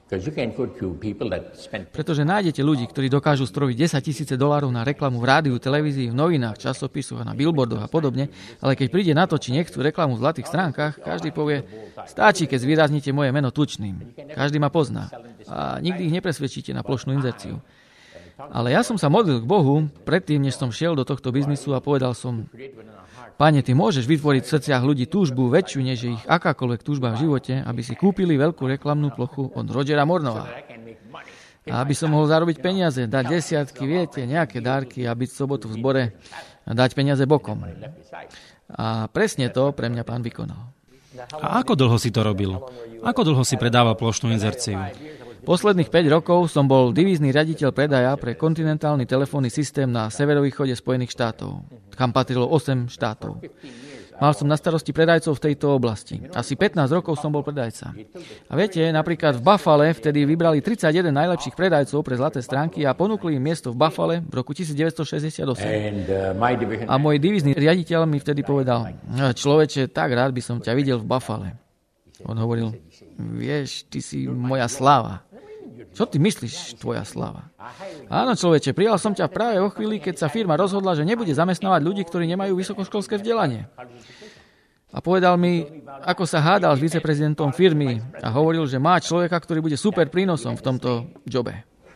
Pretože nájdete ľudí, ktorí dokážu strojiť desaťtisíce dolárov na reklamu v rádiu, televízii, v novinách, časopisoch a na billboardoch a podobne, ale keď príde na to, či nechcú reklamu v zlatých stránkach, každý povie, stačí, keď zvýraznite moje meno tučným. Každý ma pozná a nikdy ich nepresvedčíte na plošnú inzerciu. Ale ja som sa modlil k Bohu predtým, než som šiel do tohto biznisu a povedal som, Pane, ty môžeš vytvoriť v srdciach ľudí túžbu väčšiu, než je ich akákoľvek túžba v živote, aby si kúpili veľkú reklamnú plochu od Rogera Mornova. A aby som mohol zarobiť peniaze, dať desiatky, viete, nejaké dárky a byť v sobotu v zbore a dať peniaze bokom. A presne to pre mňa Pán vykonal. A ako dlho si to robil? Ako dlho si predával plošnú inzerciu? Posledných päť rokov som bol divízny riaditeľ predaja pre kontinentálny telefónny systém na severovýchode Spojených štátov, kam patrilo osem štátov. Mal som na starosti predajcov v tejto oblasti. Asi pätnásť rokov som bol predajca. A viete, napríklad v Buffale vtedy vybrali tridsaťjeden najlepších predajcov pre zlaté stránky a ponúkli im miesto v Buffale v roku devätnásťstošesťdesiatosem. A môj divízny riaditeľ mi vtedy povedal, človeče, tak rád by som ťa videl v Buffale. On hovoril, vieš, ty si moja sláva. Čo ty myslíš, tvoja sláva? Áno, človeče, prijal som ťa práve o chvíli, keď sa firma rozhodla, že nebude zamestnávať ľudí, ktorí nemajú vysokoškolské vzdelanie. A povedal mi, ako sa hádal s viceprezidentom firmy a hovoril, že má človeka, ktorý bude super prínosom v tomto jobe.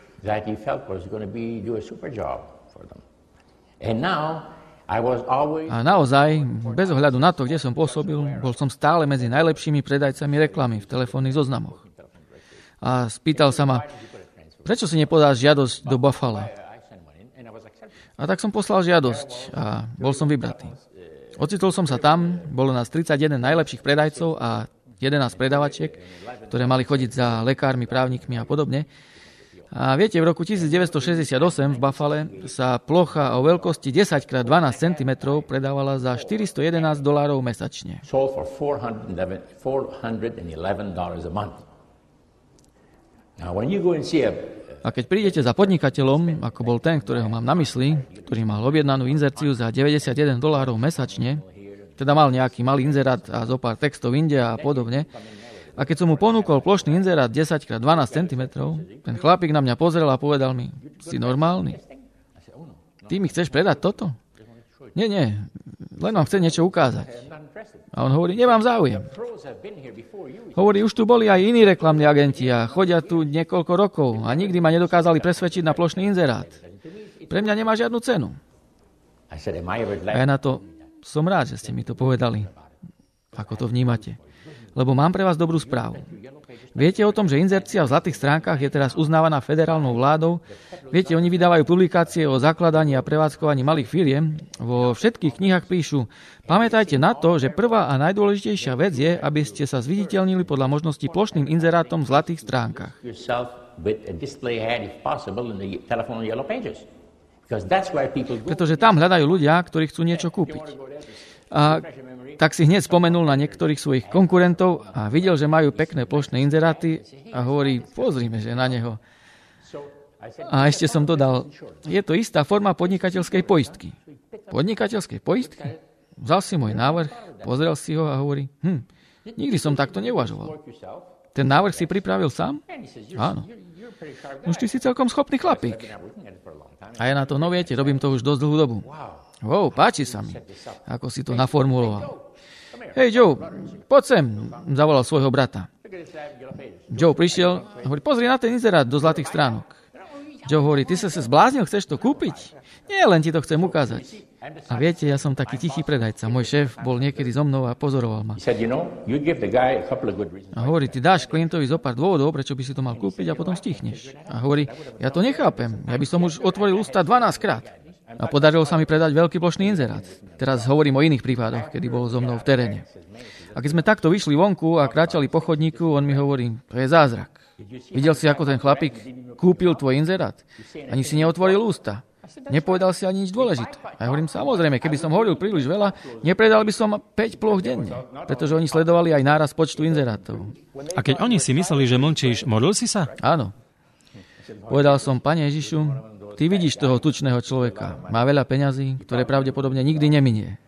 A naozaj, bez ohľadu na to, kde som pôsobil, bol som stále medzi najlepšími predajcami reklamy v telefónnych zoznamoch. A spýtal sa ma, prečo si nepodáš žiadosť do Buffalo? A tak som poslal žiadosť a bol som vybratý. Ocitol som sa tam, bolo nás tridsaťjeden najlepších predajcov a jedenásť predavačiek, ktoré mali chodiť za lekármi, právnikmi a podobne. A viete, v roku devätnásťstošesťdesiatosem v Buffale sa plocha o veľkosti desať krát dvanásť centimetrov predávala za štyristojedenásť dolárov mesačne. A keď prídete za podnikateľom, ako bol ten, ktorého mám na mysli, ktorý mal objednanú inzerciu za deväťdesiatjeden dolárov mesačne, teda mal nejaký malý inzerát a zo pár textov inde a podobne, a keď som mu ponúkol plošný inzerát desať krát dvanásť centimetrov, ten chlapík na mňa pozrel a povedal mi, si normálny? Ty mi chceš predať toto? Nie, nie, len vám chcem niečo ukázať. A on hovorí, nemám záujem. Hovorí, už tu boli aj iní reklamní agenti a chodia tu niekoľko rokov a nikdy ma nedokázali presvedčiť na plošný inzerát. Pre mňa nemá žiadnu cenu. A ja na to som rád, že ste mi to povedali. Ako to vnímate? Lebo mám pre vás dobrú správu. Viete o tom, že inzercia v zlatých stránkach je teraz uznávaná federálnou vládou? Viete, oni vydávajú publikácie o zakladaní a prevádzkovaní malých firiem. Vo všetkých knihách píšu, pamätajte na to, že prvá a najdôležitejšia vec je, aby ste sa zviditeľnili podľa možností plošným inzerátom v zlatých stránkach. Pretože tam hľadajú ľudia, ktorí chcú niečo kúpiť. A tak si hneď spomenul na niektorých svojich konkurentov a videl, že majú pekné plošné inzeráty a hovorí, pozrime, že na neho. A ešte som dodal, je to istá forma podnikateľskej poistky. Podnikateľskej poistky? Vzal si môj návrh, pozrel si ho a hovorí, hm, nikdy som takto neuvažoval. Ten návrh si pripravil sám? Áno. Už ty si celkom schopný chlapík. A ja na to, no viete, robím to už dosť dlhú dobu. Wow, páči sa mi, ako si to naformuloval. Hej, Joe, poď sem, zavolal svojho brata. Joe prišiel a hovorí, pozri na ten inzerát do zlatých stránok. Joe hovorí, ty sa sa zbláznil, chceš to kúpiť? Nie, len ti to chcem ukázať. A viete, ja som taký tichý predajca. Môj šéf bol niekedy so mnou a pozoroval ma. A hovorí, ty dáš klientovi zo pár dôvodov, prečo by si to mal kúpiť a potom stichneš. A hovorí, ja to nechápem, ja by som už otvoril ústa dvanásť krát. A podarilo sa mi predať veľký plošný inzerát. Teraz hovorím o iných prípadoch, kedy bol so mnou v teréne. A keď sme takto vyšli vonku a kráčali po chodníku, on mi hovorí, to je zázrak. Videl si, ako ten chlapík kúpil tvoj inzerát? Ani si neotvoril ústa. Nepovedal si ani nič dôležité. A ja hovorím, samozrejme, keby som hovoril príliš veľa, nepredal by som päť ploch denne, pretože oni sledovali aj náraz počtu inzerátov. A keď oni si mysleli, že mlčíš, modlil si sa? Áno. Povedal som, Pane Ježišu, ty vidíš toho tučného človeka. Má veľa peňazí, ktoré pravdepodobne nikdy neminie.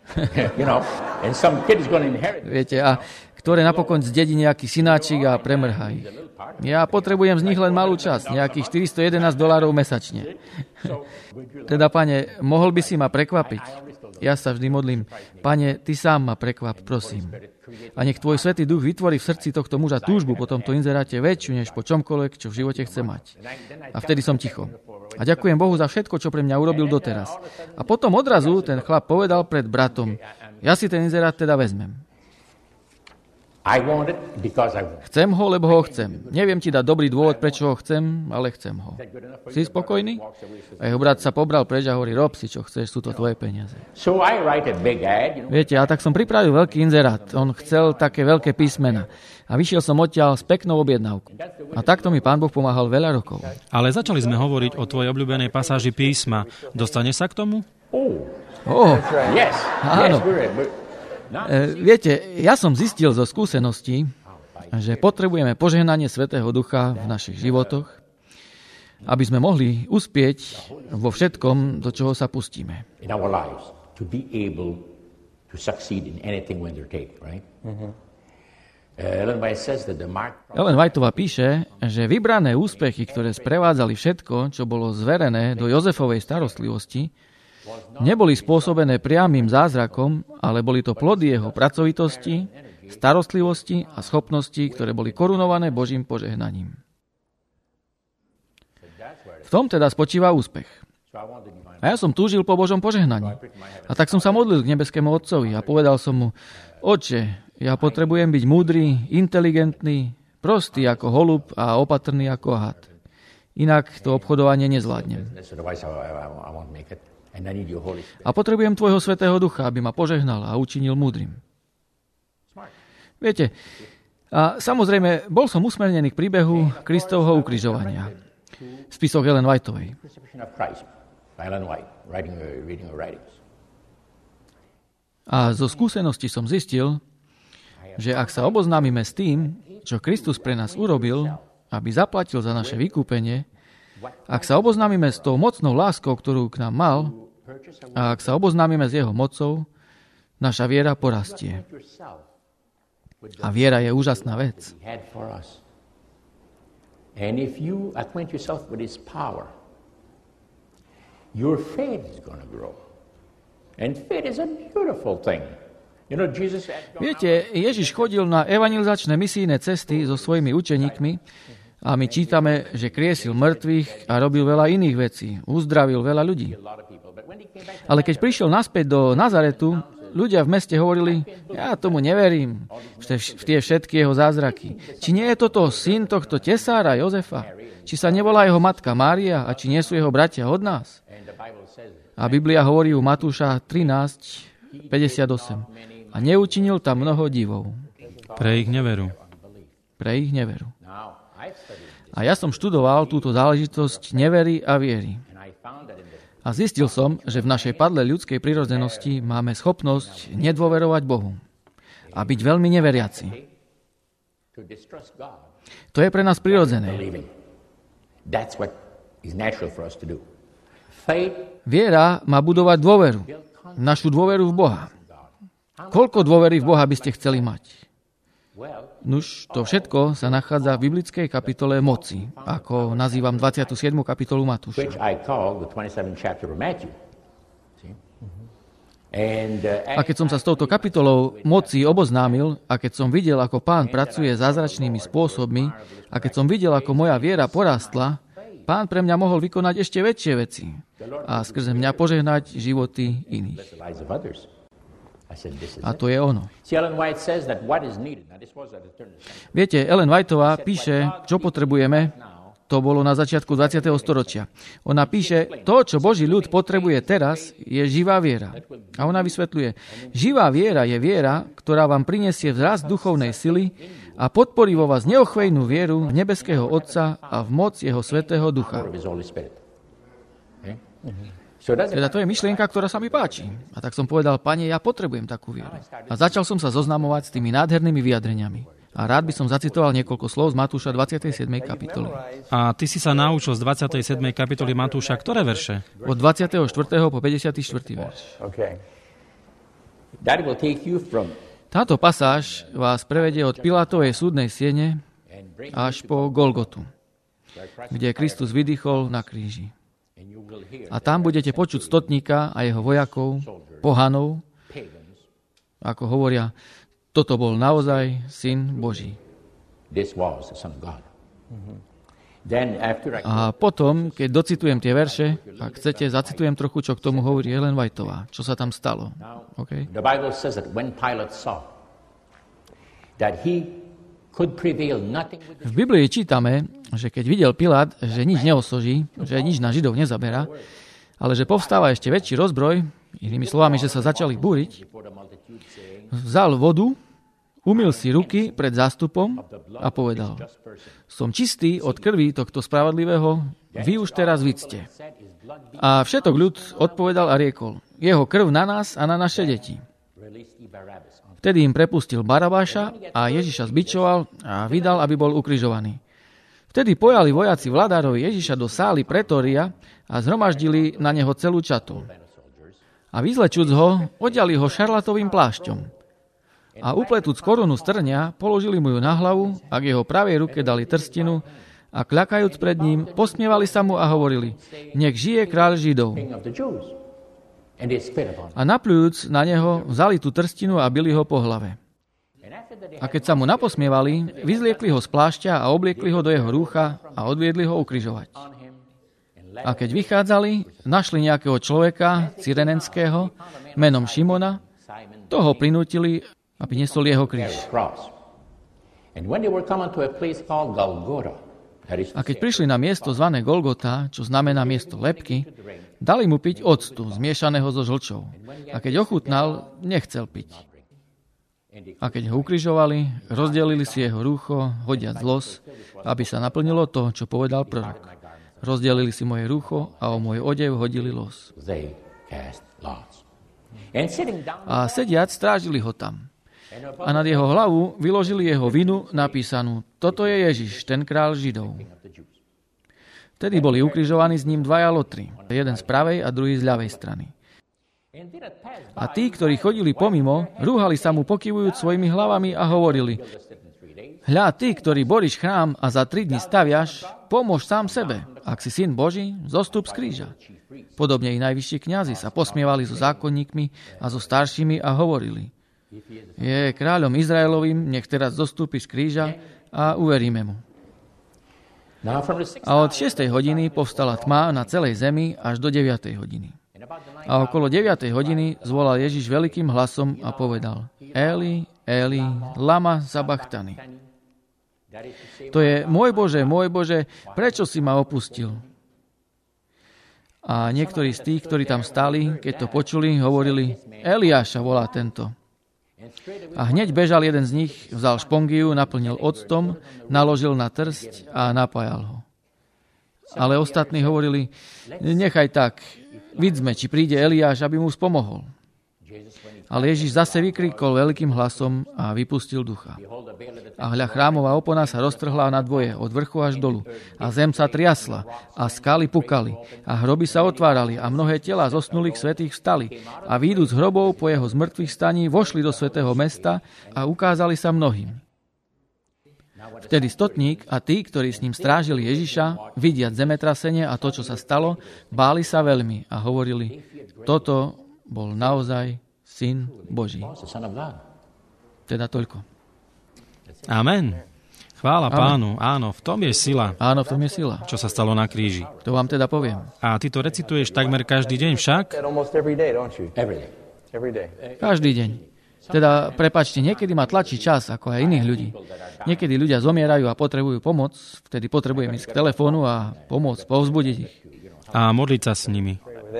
Viete, a ktoré napokon zdedí nejaký synáčik a premrhá ich. Ja potrebujem z nich len malú časť, nejakých štyristojedenásť dolárov mesačne. Teda, Pane, mohol by si ma prekvapiť. Ja sa vždy modlím, Pane, Ty sám ma prekvap, prosím. A nech Tvoj Svätý Duch vytvorí v srdci tohto muža túžbu po tomto inzeráte väčšiu, než po čomkoľvek, čo v živote chce mať. A vtedy som ticho. A ďakujem Bohu za všetko, čo pre mňa urobil doteraz. A potom odrazu ten chlap povedal pred bratom, ja si ten inzerát teda vezmem. I want it because I want it. Chcem ho, lebo ho chcem. Neviem ti dať dobrý dôvod, prečo ho chcem, ale chcem ho. Si spokojný? A jeho brat sa pobral preč a hovorí, rob si, čo chceš, sú to tvoje peniaze. So I write a big ad, you know. Viete, a tak som pripravil veľký inzerát. On chcel také veľké písmena. A vyšiel som odtiaľ s peknou objednávkou. A takto mi Pán Boh pomáhal veľa rokov. Ale začali sme hovoriť o tvojej obľúbenej pasáži písma. Dostaneš sa k tomu? Oh, Oh, yes. Áno. Yes, we're, we're, not, e, viete, ja som zistil zo skúseností, že potrebujeme požehnanie Svätého Ducha v našich životoch, aby sme mohli uspieť vo všetkom, do čoho sa pustíme. in our lives to be able to succeed in anything we undertake, right? Uh, Ellen White says that the mark Ellen Whiteová píše, že vybrané úspechy, ktoré sprevádzali všetko, čo bolo zverené do Jozefovej starostlivosti, neboli spôsobené priamym zázrakom, ale boli to plody jeho pracovitosti, starostlivosti a schopnosti, ktoré boli korunované Božím požehnaním. V tom teda spočíva úspech. A ja som túžil po Božom požehnaní. A tak som sa modlil k nebeskému Otcovi a povedal som mu, Otče, ja potrebujem byť múdry, inteligentný, prostý ako holub a opatrný ako had. Inak to obchodovanie nezvládnem. that's otherwise I, I, I won't make it. And I need your Holy Spirit. A potrebujem tvojho Svätého Ducha, aby ma požehnal a učinil múdrym. Viete, a samozrejme, bol som usmernený k príbehu Kristovho ukrižovania. Spisok Ellen Whiteovej. Crucifixion of Christ by Ellen White, writing her, reading her writings. A zo skúsenosti som zistil, že ak sa oboznámime s tým, čo Kristus pre nás urobil, aby zaplatil za naše vykúpenie, ak sa oboznámime s tou mocnou láskou, ktorú k nám mal, a ak sa oboznámime s jeho mocou, naša viera porastie. A viera je úžasná vec. He had for us. And if you acquaint yourself with His power, your faith is going to grow. And faith is a beautiful thing. You know, Jesus had gone Viete, Ježiš chodil na evangelizačné misijné cesty so svojimi učeníkmi a my čítame, že kriesil mŕtvych a robil veľa iných vecí. Uzdravil veľa ľudí. Ale keď prišiel naspäť do Nazaretu, ľudia v meste hovorili, ja tomu neverím, v tie všetky jeho zázraky. Či nie je toto syn tohto tesára Jozefa? Či sa nevolá jeho matka Mária a či nie sú jeho bratia od nás? A Biblia hovorí u Matúša trinásť päťdesiatosem. A neučinil tam mnoho divov. Pre ich neveru. Pre ich neveru. A ja som študoval túto záležitosť nevery a viery. A zistil som, že v našej padlej ľudskej prirodzenosti máme schopnosť nedôverovať Bohu a byť veľmi neveriaci. to distrust God, To je pre nás prirodzené. believing. That's what is natural for us to do. Faith, Viera má budovať dôveru. Našu dôveru v Boha. Koľko dôvery v Boha by ste chceli mať? well, Nuž, to všetko sa nachádza v biblickej kapitole moci, ako nazývam dvadsiatu siedmu kapitolu Matúša. which I call the twenty-seventh chapter of Matthew. See? And uh, A keď som sa s touto kapitolou moci oboznámil a keď som videl, ako Pán pracuje zázračnými spôsobmi a keď som videl, ako moja viera porastla, Pán pre mňa mohol vykonať ešte väčšie veci a skrze mňa požehnať životy iných. the lives of others. I said, this is A it. to je ono. See, Ellen White says that what is needed. Now, this was at the turn of the century. Viete, Ellen Whiteová píše, čo potrebujeme, to bolo na začiatku dvadsiateho storočia. Ona píše, to, čo Boží ľud potrebuje teraz, je živá viera. A ona vysvetľuje, živá viera je viera, ktorá vám prinesie vzrast duchovnej sily a podporí vo vás neochvejnú vieru v nebeského Otca a v moc jeho Svätého Ducha. Of His Holy Spirit. Okay? So that's Teda to je myšlienka, ktorá sa mi páči. A tak som povedal, Pane, ja potrebujem takú vieru. A začal som sa zoznamovať s tými nádhernými vyjadreniami. A rád by som zacitoval niekoľko slov z Matúša dvadsiatej siedmej kapitoly. A ty si sa naučil z dvadsiatej siedmej kapitoly Matúša ktoré verše? Od dvadsiateho štvrtého po päťdesiaty štvrtý verš. Okay. that will take you from Táto pasáž vás prevedie od Pilátovej súdnej siene and bring až po Golgotu, kde Kristus vydýchol na kríži. and you will hear A tam budete počuť stotníka a jeho vojakov, pohanov, ako hovoria, toto bol naozaj Syn Boží. This was the Son of God. Then after I... A potom, keď docitujem tie verše, ak chcete, zacitujem trochu, čo k tomu hovorí Ellen Whiteová, čo sa tam stalo. Okay? The Bible says that when Pilate saw that he could prevail nothing with V Biblii čítame, že keď videl Pilát, že nič neosoží, že nič na Židov nezaberá, ale že povstáva ešte väčší rozbroj, inými slovami, že sa začali búriť, vzal vodu, umyl si ruky pred zástupom a povedal: som čistý od krvi tohto spravodlivého, vy už teraz vidzte. A všetok ľud odpovedal a riekol: jeho krv na nás a na naše deti. Vtedy im prepustil Barabáša a Ježiša zbičoval a vydal, aby bol ukrižovaný. Vtedy pojali vojaci vladárovi Ježiša do sály pretória a zhromaždili na neho celú čatu. A vyzlečúc ho, odiali ho šarlatovým plášťom. A upletúc korunu z trňa, položili mu ju na hlavu a k jeho pravej ruke dali trstinu a kľakajúc pred ním, posmievali sa mu a hovorili: nech žije kráľ Židov. A napľujúc na neho, vzali tú trstinu a bili ho po hlave. A keď sa mu naposmievali, vyzliekli ho z plášťa a obliekli ho do jeho rúcha a odviedli ho ukrižovať. A keď vychádzali, našli nejakého človeka, cyrenenského, menom Šimona, toho prinútili, aby nesol jeho kríž. A keď prišli na miesto zvané Golgota, čo znamená miesto lebky, dali mu piť octu, zmiešaného so žlčou. A keď ochutnal, nechcel piť. A keď ho ukrižovali, rozdelili si jeho rúcho, hodiac los, aby sa naplnilo to, čo povedal prorok. Rozdelili si moje rúcho a o môj odev hodili los. A sediac strážili ho tam. A nad jeho hlavu vyložili jeho vinu napísanú: toto je Ježiš, ten kráľ Židov. Vtedy boli ukrižovaní s ním dvaja lotri, jeden z pravej a druhý z ľavej strany. A tí, ktorí chodili pomimo, rúhali sa mu pokyvujúc svojimi hlavami a hovorili: hľa, ty, ktorý boríš chrám a za tri dni staviaš, pomôž sám sebe. Ak si Syn Boží, zostup z kríža. Podobne i najvyšší kňazi sa posmievali so zákonníkmi a so staršími a hovorili: je kráľom Izraelovým, nech teraz zostúpi z kríža a uveríme mu. A od šiestej hodiny povstala tma na celej zemi až do deviatej hodiny. A okolo deviatej hodiny zvolal Ježiš veľkým hlasom a povedal: Eli, Eli, lama sabachthani. To je: môj Bože, môj Bože, prečo si ma opustil? A niektorí z tých, ktorí tam stáli, keď to počuli, hovorili: Eliáša volá tento. A hneď bežal jeden z nich, vzal špongiu, naplnil octom, naložil na trsť a napájal ho. Ale ostatní hovorili: nechaj tak, vidzme, či príde Eliáš, aby mu spomohol. Ale Ježiš zase vykríkol veľkým hlasom a vypustil ducha. A hľa, chrámová opona sa roztrhla na dvoje, od vrchu až dolu. A zem sa triasla, a skaly pukali, a hroby sa otvárali, a mnohé telá zosnulých svätých vstali. A výjdúc z hrobov po jeho zmrtvých staní, vošli do svätého mesta a ukázali sa mnohým. Vtedy stotník a tí, ktorí s ním strážili Ježiša, vidiac zemetrasenie a to, čo sa stalo, báli sa veľmi a hovorili: toto bol naozaj Syn Boží. Teda toľko. Amen. Chvála Amen. Pánu. Áno, v tom je sila. Áno, v tom je sila. Čo sa stalo na kríži. To vám teda poviem. A ty to recituješ takmer každý deň však? Každý deň. Teda, prepáčte, niekedy ma tlačí čas, ako aj iných ľudí. Niekedy ľudia zomierajú a potrebujú pomoc, vtedy potrebujem ísť k telefónu a pomôcť, povzbudiť ich. A modliť sa s nimi.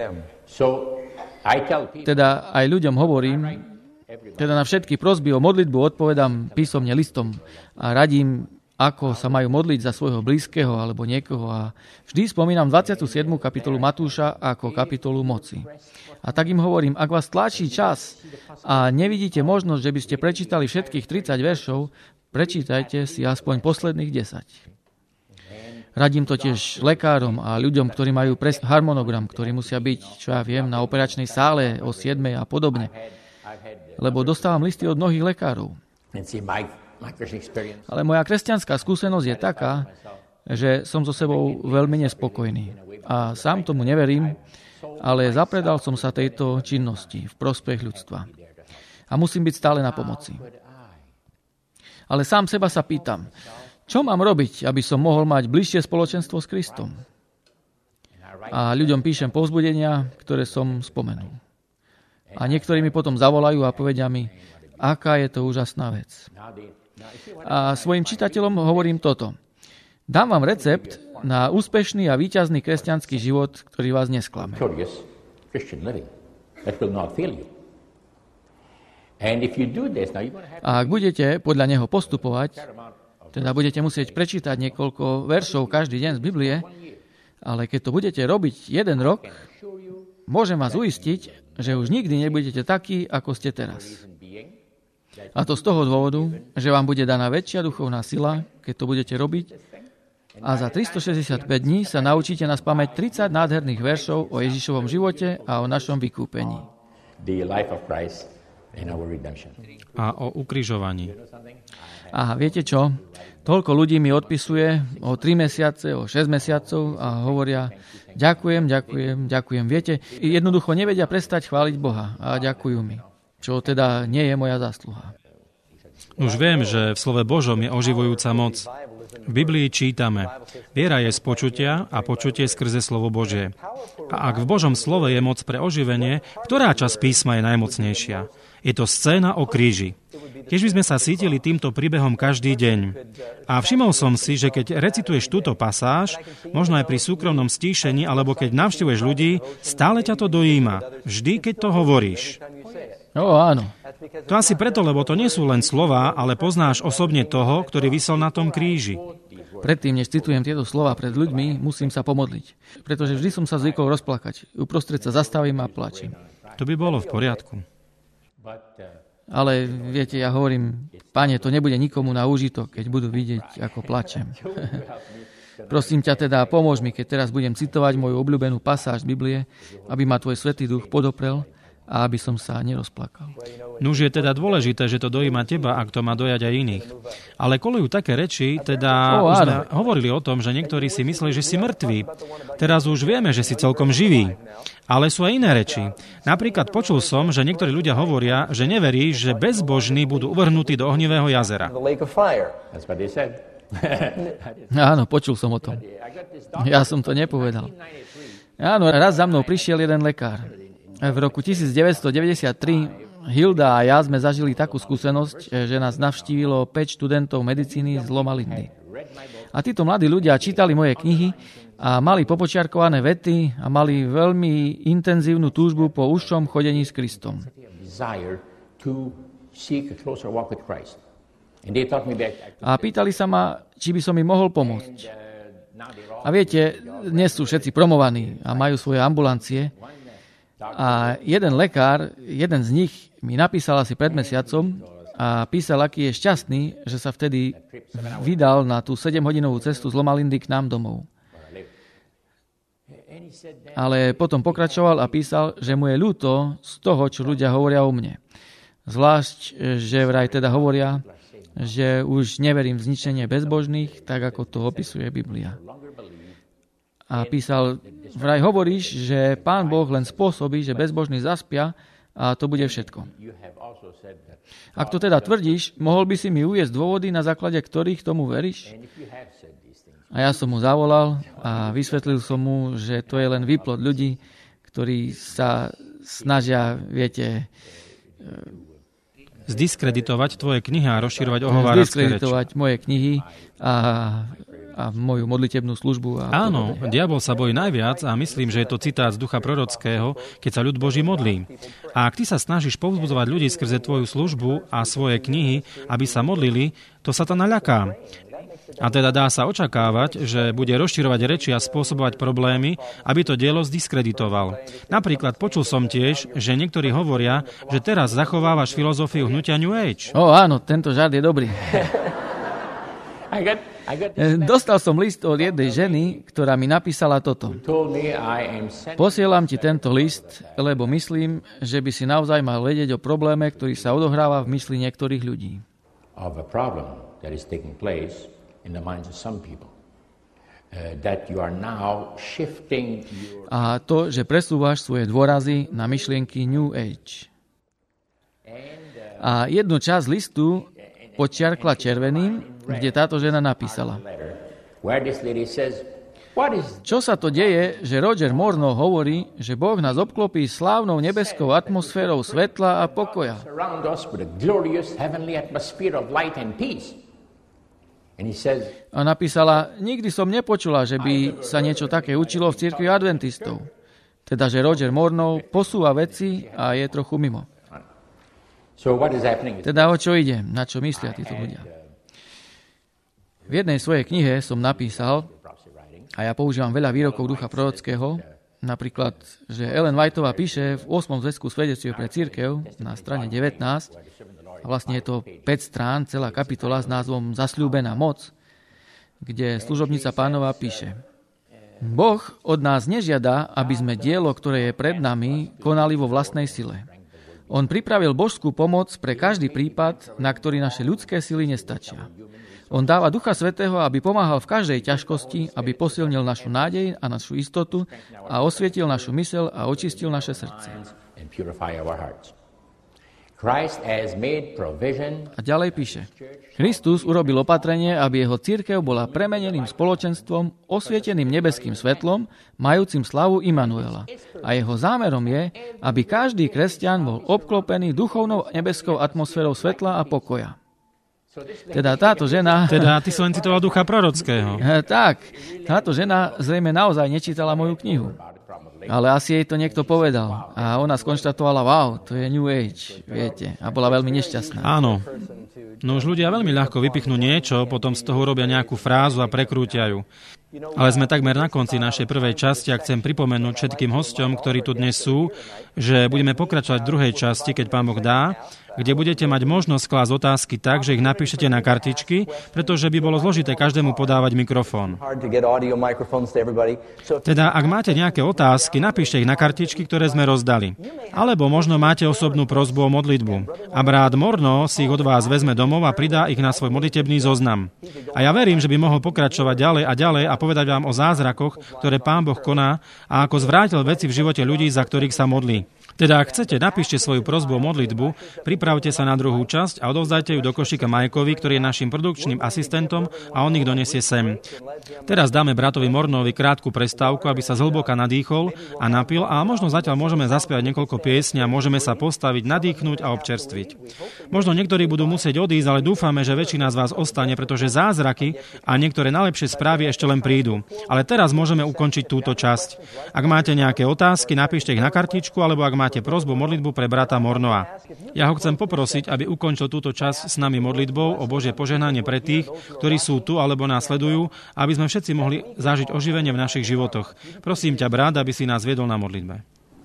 Teda aj ľuďom hovorím, teda na všetky prosby o modlitbu odpovedám písomne listom a radím, ako sa majú modliť za svojho blízkeho alebo niekoho. A vždy spomínam dvadsiatu siedmu kapitolu Matúša ako kapitolu moci. A tak im hovorím: ak vás tlačí čas a nevidíte možnosť, že by ste prečítali všetkých tridsať veršov, prečítajte si aspoň posledných desať. Radím to tiež lekárom a ľuďom, ktorí majú pres harmonogram, ktorí musia byť, čo ja viem, na operačnej sále o siedmej a podobne. Lebo dostávam listy od mnohých lekárov. Ale moja kresťanská skúsenosť je taká, že som so sebou veľmi nespokojný. A sám tomu neverím, ale zapredal som sa tejto činnosti v prospech ľudstva. A musím byť stále na pomoci. Ale sám seba sa pýtam, čo mám robiť, aby som mohol mať bližšie spoločenstvo s Kristom? A ľuďom píšem povzbudenia, ktoré som spomenul. A niektorí mi potom zavolajú a povedia mi, aká je to úžasná vec. A svojim čitateľom hovorím toto. Dám vám recept na úspešný a víťazný kresťanský život, ktorý vás nesklame. A ak budete podľa neho postupovať, teda budete musieť prečítať niekoľko veršov každý deň z Biblie, ale keď to budete robiť jeden rok, môžem vás uistiť, že už nikdy nebudete takí, ako ste teraz. A to z toho dôvodu, že vám bude daná väčšia duchovná sila, keď to budete robiť, a za tristošesťdesiatpäť dní sa naučíte na spamäť tridsať nádherných veršov o Ježišovom živote a o našom vykúpení. A o ukrižovaní. A viete čo? Toľko ľudí mi odpisuje o tri mesiace, o šesť mesiacov a hovoria ďakujem, ďakujem, ďakujem. Viete, jednoducho nevedia prestať chváliť Boha a ďakujú mi. Čo teda nie je moja zásluha. Už viem, že v slove Božom je oživujúca moc. V Biblii čítame, viera je z počutia a počutie skrze slovo Božie. A ak v Božom slove je moc pre oživenie, ktorá časť písma je najmocnejšia? Je to scéna o kríži. Tiež by sme sa cítili týmto príbehom každý deň. A všimol som si, že keď recituješ túto pasáž, možno aj pri súkromnom stíšení, alebo keď navštevuješ ľudí, stále ťa to dojíma. Vždy, keď to hovoríš. No áno. To asi preto, lebo to nie sú len slová, ale poznáš osobne toho, ktorý visel na tom kríži. Predtým, než citujem tieto slova pred ľuďmi, musím sa pomodliť. Pretože vždy som sa zvykol rozplakať. Uprostred sa zastavím a plačím. To by bolo v poriadku. Ale viete, ja hovorím, Pane, to nebude nikomu na úžitok, keď budú vidieť, ako plačem. Prosím ťa teda, pomôž mi, keď teraz budem citovať moju obľúbenú pasáž Biblie, aby ma tvoj Svätý Duch podoprel a aby som sa nerozplakal. Nuž je teda dôležité, že to dojíma teba, ak to má dojať aj iných. Ale kolujú také reči, teda oh, už sme hovorili o tom, že niektorí si mysleli, že si mŕtvý. Teraz už vieme, že si celkom živý. Ale sú aj iné reči. Napríklad počul som, že niektorí ľudia hovoria, že neverí, že bezbožní budú uvrhnutí do ohnivého jazera. Áno, počul som o tom. Ja som to nepovedal. Áno, raz za mnou prišiel jeden lekár. V roku devätnásťstodeväťdesiattri Hilda a ja sme zažili takú skúsenosť, že nás navštívilo päť študentov medicíny z Loma Lindy. A títo mladí ľudia čítali moje knihy a mali popočiarkované vety a mali veľmi intenzívnu túžbu po užšom chodení s Kristom. A pýtali sa ma, či by som im mohol pomôcť. A viete, dnes sú všetci promovaní a majú svoje ambulancie. A jeden lekár, jeden z nich mi napísal asi pred mesiacom a písal, aký je šťastný, že sa vtedy vydal na tú sedemhodinovú cestu z Loma Lindy k nám domov. Ale potom pokračoval a písal, že mu je ľúto z toho, čo ľudia hovoria o mne. Zvlášť, že vraj teda hovoria, že už neverím v zničenie bezbožných, tak ako to opisuje Biblia. A písal, vraj hovoríš, že Pán Boh len spôsobí, že bezbožní zaspia a to bude všetko. Ak to teda tvrdíš, mohol by si mi uviesť dôvody, na základe ktorých tomu veríš? A ja som mu zavolal a vysvetlil som mu, že to je len výplod ľudí, ktorí sa snažia, viete, zdiskreditovať tvoje knihy a rozširovať ohováracké reči. Zdiskreditovať moje knihy a a moju modlitebnú službu. A Áno, diabol sa bojí najviac a myslím, že je to citát z Ducha prorockého, keď sa ľud Boží modlí. A ak ty sa snažíš povzbudzovať ľudí skrze tvoju službu a svoje knihy, aby sa modlili, to sa to naľaká. A teda dá sa očakávať, že bude rozširovať reči a spôsobovať problémy, aby to dielo zdiskreditoval. Napríklad počul som tiež, že niektorí hovoria, že teraz zachovávaš filozofiu hnutia New Age. Ó, áno, tento žart je dobrý. Dostal som list od jednej ženy, ktorá mi napísala toto. Posielam ti tento list, lebo myslím, že by si naozaj mal vedieť o probléme, ktorý sa odohráva v mysli niektorých ľudí. A to, že presúvaš svoje dôrazy na myšlienky New Age. A jednu časť listu podčiarkla červeným, kde táto žena napísala: Čo sa to deje, že Roger Morneau hovorí, že Boh nás obklopí slávnou nebeskou atmosférou svetla a pokoja? A napísala: Nikdy som nepočula, že by sa niečo také učilo v cirkvi adventistov. Teda, že Roger Morneau posúva veci a je trochu mimo. Teda o čo ide? Na čo myslia títo ľudia? V jednej svojej knihe som napísal, a ja používam veľa výrokov ducha prorockého, napríklad, že Ellen Whiteová píše v ôsmom zväzku Svedectiev pre cirkev na strane devätnásť, a vlastne je to päť strán, celá kapitola s názvom Zasľúbená moc, kde služobnica Pánova píše: Boh od nás nežiada, aby sme dielo, ktoré je pred nami, konali vo vlastnej sile. On pripravil božskú pomoc pre každý prípad, na ktorý naše ľudské sily nestačia. On dáva Ducha Svätého, aby pomáhal v každej ťažkosti, aby posilnil našu nádej a našu istotu a osvietil našu myseľ a očistil naše srdce. A ďalej píše: Kristus urobil opatrenie, aby jeho cirkev bola premeneným spoločenstvom, osvieteným nebeským svetlom, majúcim slavu Immanuela. A jeho zámerom je, aby každý kresťan bol obklopený duchovnou nebeskou atmosférou svetla a pokoja. Teda táto žena... Teda ty si len citoval ducha prorockého. Tak, táto žena zrejme naozaj nečítala moju knihu. Ale asi jej to niekto povedal. A ona skonštatovala: wow, to je New Age, viete. A bola veľmi nešťastná. Áno. No už ľudia veľmi ľahko vypichnú niečo, potom z toho robia nejakú frázu a prekrútia ju. Ale sme takmer na konci našej prvej časti a chcem pripomenúť všetkým hosťom, ktorí tu dnes sú, že budeme pokračovať v druhej časti, keď Pán Boh dá, kde budete mať možnosť klásť otázky tak, že ich napíšete na kartičky, pretože by bolo zložité každému podávať mikrofón. Teda, ak máte nejaké otázky, napíšte ich na kartičky, ktoré sme rozdali. Alebo možno máte osobnú prosbu o modlitbu. A brat Morneau si ich od vás vezme domov a pridá ich na svoj modlitebný zoznam. A ja verím, že by mohol pokračovať ďalej a ďalej a povedať vám o zázrakoch, ktoré Pán Boh koná a ako zvrátil veci v živote ľudí, za ktorých sa modlí. Teda, ak chcete, napíšte svoju prosbu o modlitbu, pripravte sa na druhú časť a odovzdajte ju do košíka Majkovi, ktorý je našim produkčným asistentom, a on ich donesie sem. Teraz dáme bratovi Morneauvi krátku prestávku, aby sa zhlboka nadýchol a napil, a možno zatiaľ môžeme zaspievať niekoľko piesní a môžeme sa postaviť, nadýchnuť a občerstviť. Možno niektorí budú musieť odísť, ale dúfame, že väčšina z vás ostane, pretože zázraky a niektoré najlepšie správy ešte len prídu. Ale teraz môžeme ukončiť túto časť. Ak máte nejaké otázky, napíšte ich na kartičku, alebo ak máte máte prosbu modlitbu pre brata Morneaua. Ja ho chcem poprosiť, aby ukončil túto časť s nami modlitbou o Božie požehnanie pre tých, ktorí sú tu alebo nás sledujú, aby sme všetci mohli zažiť oživenie v našich životoch. Prosím ťa, brat, aby si nás viedol na modlitbe.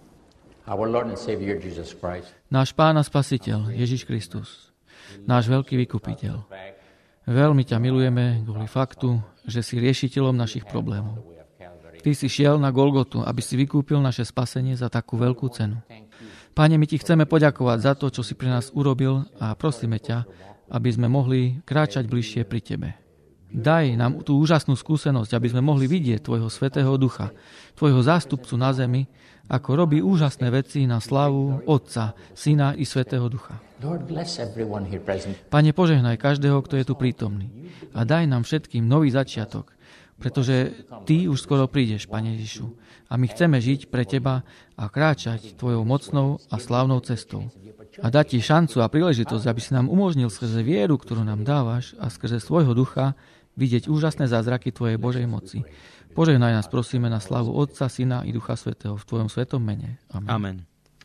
Náš Pán a Spasiteľ, Ježiš Kristus, náš veľký vykupiteľ. Veľmi ťa milujeme kvôli faktu, že si riešiteľom našich problémov. Ty si šiel na Golgotu, aby si vykúpil naše spasenie za takú veľkú cenu. Pane, my ti chceme poďakovať za to, čo si pre nás urobil, a prosíme ťa, aby sme mohli kráčať bližšie pri tebe. Daj nám tú úžasnú skúsenosť, aby sme mohli vidieť tvojho Svätého Ducha, tvojho zástupcu na zemi, ako robí úžasné veci na slávu Otca, Syna i Svätého Ducha. Pane, požehnaj každého, kto je tu prítomný, a daj nám všetkým nový začiatok, pretože ty už skoro prídeš, Pane Ježišu, a my chceme žiť pre teba a kráčať tvojou mocnou a slávnou cestou. A dať ti šancu a príležitosť, aby si nám umožnil skrze vieru, ktorú nám dávaš, a skrze svojho ducha vidieť úžasné zázraky tvojej Božej moci. Požehnaj nás, prosíme, na slávu Otca, Syna i Ducha Svätého v tvojom svetom mene. Amen. Amen.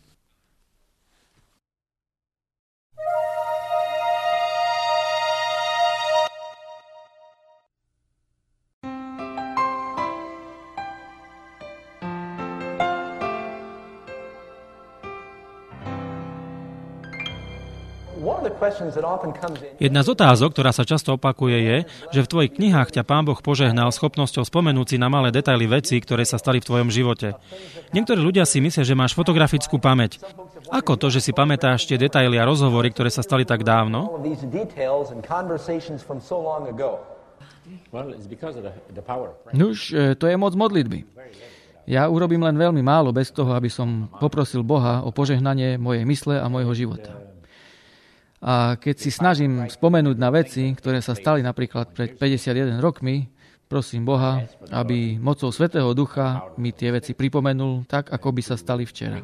Jedna z otázok, ktorá sa často opakuje, je, že v tvojich knihách ťa Pán Boh požehnal schopnosťou spomenúť si na malé detaily vecí, ktoré sa stali v tvojom živote. Niektorí ľudia si myslia, že máš fotografickú pamäť. Ako to, že si pamätáš tie detaily a rozhovory, ktoré sa stali tak dávno? Nuž, to je moc modlitby. Ja urobím len veľmi málo bez toho, aby som poprosil Boha o požehnanie mojej mysle a mojho života. A keď si snažím spomenúť na veci, ktoré sa stali napríklad pred päťdesiatjeden rokmi, prosím Boha, aby mocou Svätého Ducha mi tie veci pripomenul tak, ako by sa stali včera.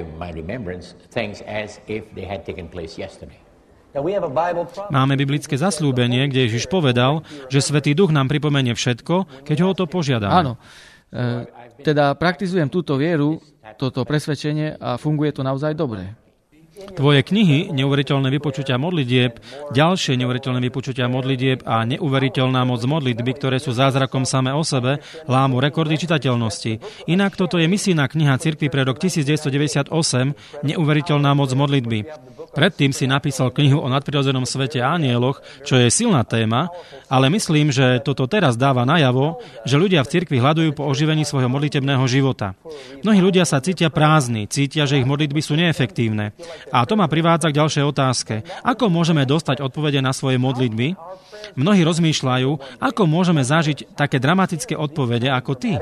Máme biblické zasľúbenie, kde Ježiš povedal, že Svätý Duch nám pripomenie všetko, keď ho o to požiadame. Áno. E, teda praktizujem túto vieru, toto presvedčenie a funguje to naozaj dobre. Tvoje knihy, Neuveriteľné vypočutia modlitieb, ďalšie neuveriteľné vypočutia modlitieb a Neuveriteľná moc modlitby, ktoré sú zázrakom samé o sebe, lámu rekordy čitateľnosti. Inak toto je misijná kniha cirkvi pre rok devätnásťstodeväťdesiatosem, Neuveriteľná moc modlitby. Predtým si napísal knihu o nadprirodzenom svete a anjeloch, čo je silná téma, ale myslím, že toto teraz dáva najavo, že ľudia v cirkvi hľadujú po oživení svojho modlitebného života. Mnohí ľudia sa cítia prázdni, cítia, že ich modlitby sú neefektívne. A to ma privádza k ďalšej otázke. Ako môžeme dostať odpovede na svoje modlitby? Mnohí rozmýšľajú, ako môžeme zažiť také dramatické odpovede ako ty.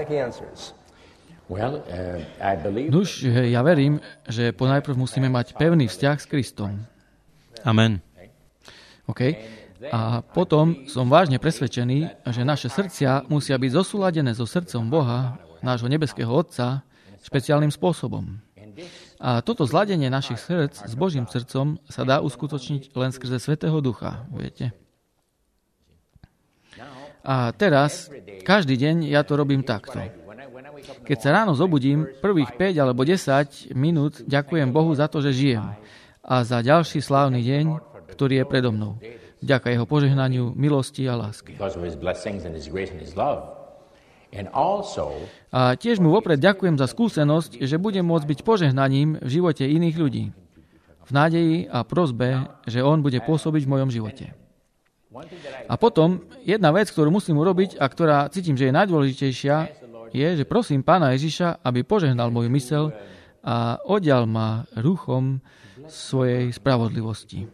Nuž, ja verím, že ponajprv musíme mať pevný vzťah s Kristom. Amen. OK. A potom som vážne presvedčený, že naše srdcia musia byť zosúladené so srdcom Boha, nášho nebeského Otca, špeciálnym spôsobom. A toto zladenie našich srdc s Božím srdcom sa dá uskutočniť len skrze Svätého Ducha, viete. A teraz, každý deň ja to robím takto. Keď sa ráno zobudím, prvých päť alebo desať minút ďakujem Bohu za to, že žijem a za ďalší slávny deň, ktorý je predo mnou. Vďaka jeho požehnaniu, milosti a lásky. A tiež mu vopred ďakujem za skúsenosť, že budem môcť byť požehnaním v živote iných ľudí. V nádeji a prosbe, že on bude pôsobiť v mojom živote. A potom, jedna vec, ktorú musím urobiť a ktorá cítim, že je najdôležitejšia, je, že prosím Pána Ježiša, aby požehnal moju myseľ a oddial ma ruchom svojej spravodlivosti.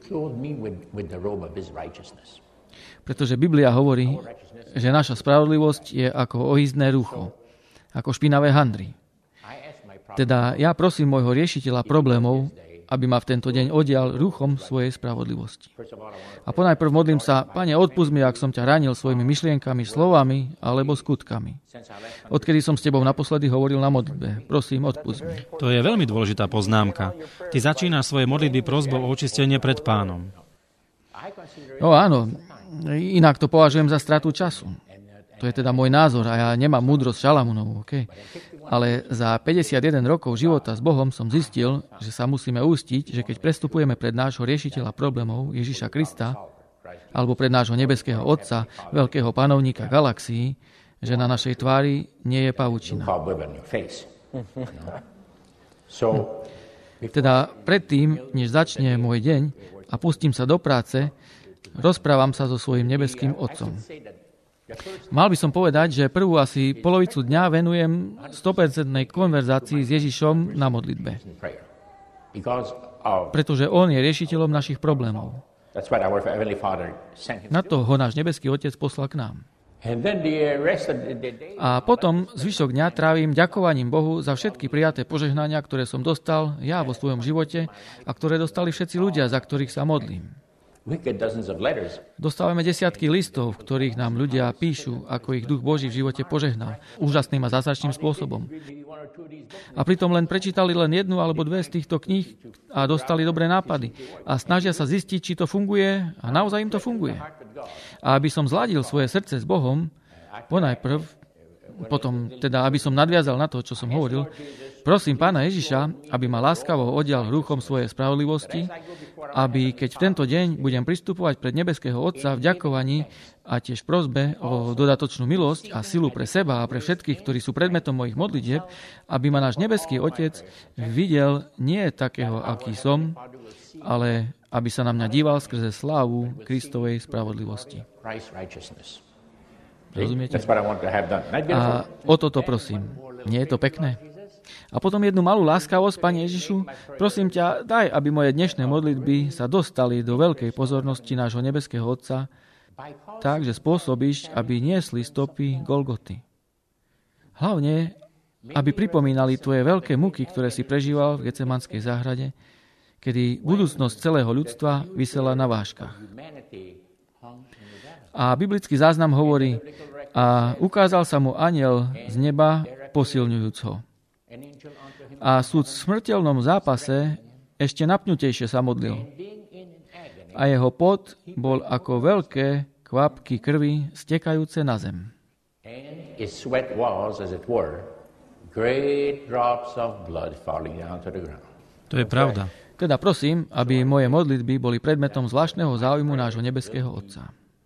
Pretože Biblia hovorí, že naša spravodlivosť je ako ohyzdné rucho, ako špinavé handry. Teda ja prosím môjho riešiteľa problémov, aby ma v tento deň oddial ruchom svojej spravodlivosti. A ponajprv modlím sa, Pane, odpusť mi, ak som ťa ranil svojimi myšlienkami, slovami alebo skutkami. Odkedy som s tebou naposledy hovoril na modlitbe. Prosím, odpusť mi. To je veľmi dôležitá poznámka. Ty začínaš svoje modlitby prosbou o očistenie pred Pánom. No áno, inak to považujem za stratu času. To je teda môj názor a ja nemám múdrosť Šalamunovú, okay? Ale za päťdesiatjeden rokov života s Bohom som zistil, že sa musíme ústiť, že keď prestupujeme pred nášho riešiteľa problémov Ježiša Krista, alebo pred nášho nebeského Otca, veľkého panovníka galaxií, že na našej tvári nie je pavučina. Teda predtým, než začne môj deň a pustím sa do práce, rozprávam sa so svojím nebeským Otcom. Mal by som povedať, že prvú asi polovicu dňa venujem sto percent konverzácii s Ježišom na modlitbe. Pretože on je riešiteľom našich problémov. Na to ho náš nebeský Otec poslal k nám. A potom zvyšok dňa trávim ďakovaním Bohu za všetky prijaté požehnania, ktoré som dostal ja vo svojom živote a ktoré dostali všetci ľudia, za ktorých sa modlím. Dostávame desiatky listov, v ktorých nám ľudia píšu, ako ich Duch Boží v živote požehnal, úžasným a zázračným spôsobom. A pritom len prečítali len jednu alebo dve z týchto kníh a dostali dobré nápady. A snažia sa zistiť, či to funguje, a naozaj im to funguje. A aby som zladil svoje srdce s Bohom, ponajprv, potom teda, aby som nadviazal na to, čo som hovoril, prosím Pána Ježiša, aby ma láskavo oddial ruchom svojej spravodlivosti, aby keď v tento deň budem pristupovať pred nebeského Otca v ďakovaní a tiež prosbe o dodatočnú milosť a silu pre seba a pre všetkých, ktorí sú predmetom mojich modlitieb, aby ma náš nebeský Otec videl nie takého, aký som, ale aby sa na mňa díval skrze slávu Kristovej spravodlivosti. Rozumiete? A o toto prosím. Nie je to pekné? A potom jednu malú láskavosť, Pane Ježišu, prosím ťa, daj, aby moje dnešné modlitby sa dostali do veľkej pozornosti nášho nebeského Otca, tak, že spôsobíš, aby niesli stopy Golgoty. Hlavne, aby pripomínali tvoje veľké muky, ktoré si prežíval v Getsemanskej záhrade, kedy budúcnosť celého ľudstva visela na vážkach. A biblický záznam hovorí, a ukázal sa mu anjel z neba, posilňujúc ho. A súd v smrteľnom zápase ešte napnutejšie sa modlil. A jeho pot bol ako veľké kvapky krvi stekajúce na zem. To je pravda. Teda prosím, aby moje modlitby boli predmetom zvláštneho záujmu nášho nebeského Otca.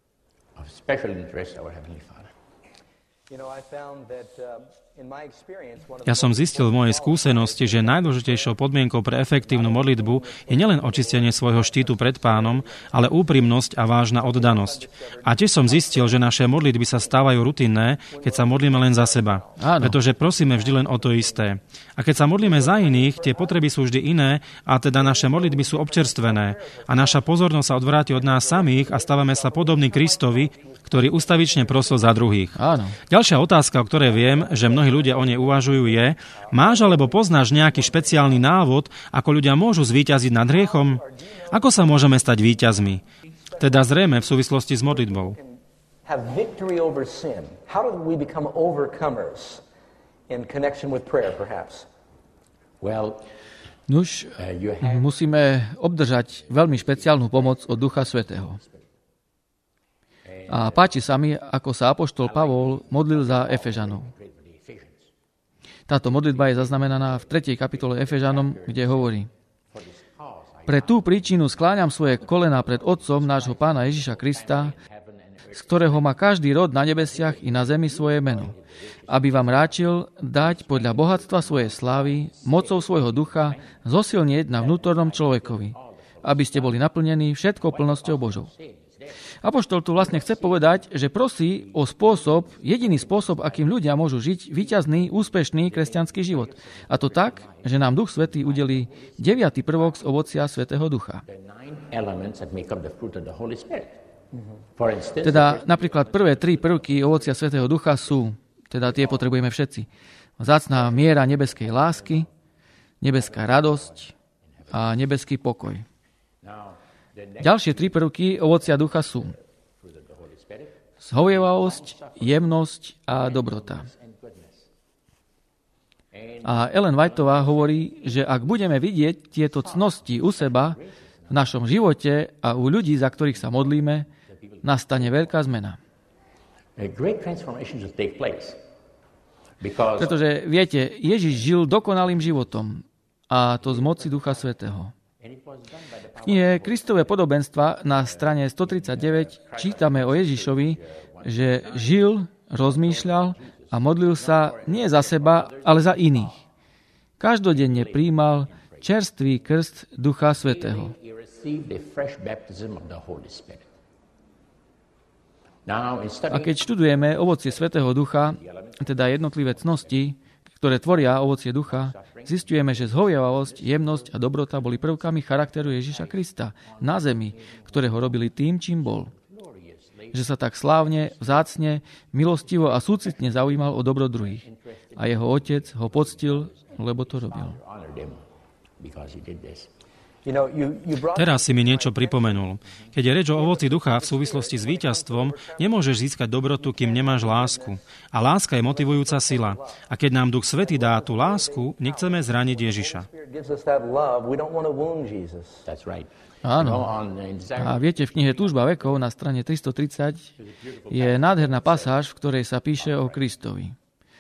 Ja som zistil v mojej skúsenosti, že najdôležitejšou podmienkou pre efektívnu modlitbu je nielen očistenie svojho štítu pred Pánom, ale úprimnosť a vážna oddanosť. A tiež som zistil, že naše modlitby sa stávajú rutinné, keď sa modlíme len za seba. Áno. Pretože prosíme vždy len o to isté. A keď sa modlíme za iných, tie potreby sú vždy iné, a teda naše modlitby sú občerstvené. A naša pozornosť sa odvráti od nás samých a stávame sa podobní Kristovi, ktorý ustavične prosil za druhých. Áno. Ďalšia otázka, o ktorej viem, že mnohí ľudia o nej uvažujú, je: máš alebo poznáš nejaký špeciálny návod, ako ľudia môžu zvíťaziť nad hriechom? Ako sa môžeme stať víťazmi? Teda zrejme v súvislosti s modlitbou. Have victory over sin. How do we become overcomers in connection with prayer, perhaps? Well, Nuž, musíme obdržať veľmi špeciálnu pomoc od Ducha Svätého. A páči sa mi, ako sa apoštol Pavol modlil za Efežanov. Táto modlitba je zaznamenaná v tretej kapitole Efežanom, kde hovorí: Pre tú príčinu skláňam svoje kolená pred Otcom nášho Pána Ježiša Krista, z ktorého má každý rod na nebesiach i na zemi svoje meno, aby vám ráčil dať podľa bohatstva svojej slávy, mocou svojho ducha, zosilnieť na vnútornom človekovi, aby ste boli naplnení všetkou plnosťou Božou. Apoštol tu vlastne chce povedať, že prosí o spôsob, jediný spôsob, akým ľudia môžu žiť víťazný, úspešný kresťanský život. A to tak, že nám Duch Svätý udelí deviaty prvok z ovocia Svätého Ducha. Teda napríklad prvé tri prvky ovocia Svätého Ducha sú, teda tie potrebujeme všetci: vzácna miera nebeskej lásky, nebeská radosť a nebeský pokoj. Ďalšie tri prvky ovocia ducha sú zhovievavosť, jemnosť a dobrota. A Ellen Whiteová hovorí, že ak budeme vidieť tieto cnosti u seba, v našom živote a u ľudí, za ktorých sa modlíme, nastane veľká zmena. Pretože, viete, Ježiš žil dokonalým životom, a to z moci Ducha Svätého. V knihe Kristové podobenstva na strane stotridsaťdeväť čítame o Ježišovi, že žil, rozmýšľal a modlil sa nie za seba, ale za iných. Každodenne prijímal čerstvý krst Ducha Svätého. A keď študujeme ovocie Svätého Ducha, teda jednotlivé cnosti, ktoré tvoria ovocie ducha, zisťujeme, že zhovievavosť, jemnosť a dobrota boli prvkami charakteru Ježiša Krista na zemi, ktoré ho robili tým, čím bol. Že sa tak slávne, vzácne, milostivo a súcitne zaujímal o dobro druhých. A jeho otec ho poctil, lebo to robil. Teraz si mi niečo pripomenul. Keď je reč o ovoci ducha v súvislosti s víťazstvom, nemôžeš získať dobrotu, kým nemáš lásku. A láska je motivujúca sila. A keď nám Duch Svätý dá tú lásku, nechceme zraniť Ježiša. Áno. A viete, v knihe Túžba vekov na strane tristotridsať je nádherná pasáž, v ktorej sa píše o Kristovi.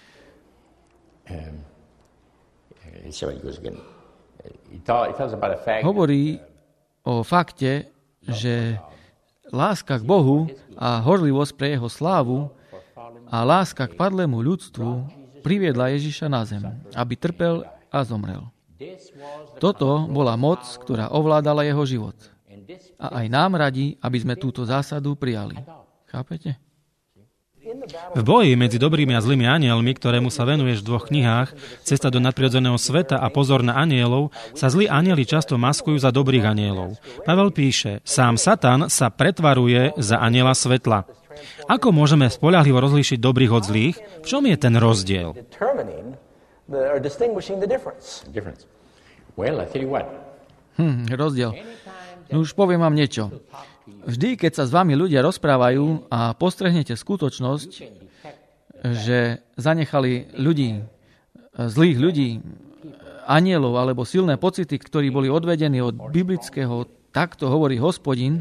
Hovorí o fakte, že láska k Bohu a horlivosť pre jeho slávu a láska k padlému ľudstvu priviedla Ježiša na zem, aby trpel a zomrel. Toto bola moc, ktorá ovládala jeho život. A aj nám radí, aby sme túto zásadu prijali. Chápete? V boji medzi dobrými a zlými anielmi, ktorému sa venuješ v dvoch knihách, Cesta do nadprirodzeného sveta a Pozor na anielov, sa zlí anieli často maskujú za dobrých anielov. Pavel píše, sám Satan sa pretvaruje za aniela svetla. Ako môžeme spoľahlivo rozlíšiť dobrých od zlých? V čom je ten rozdiel? Hm, rozdiel. No už poviem vám niečo. Vždy, keď sa s vami ľudia rozprávajú a postrehnete skutočnosť, že zanechali ľudí, zlých ľudí, anielov alebo silné pocity, ktorí boli odvedení od biblického, takto hovorí Hospodin,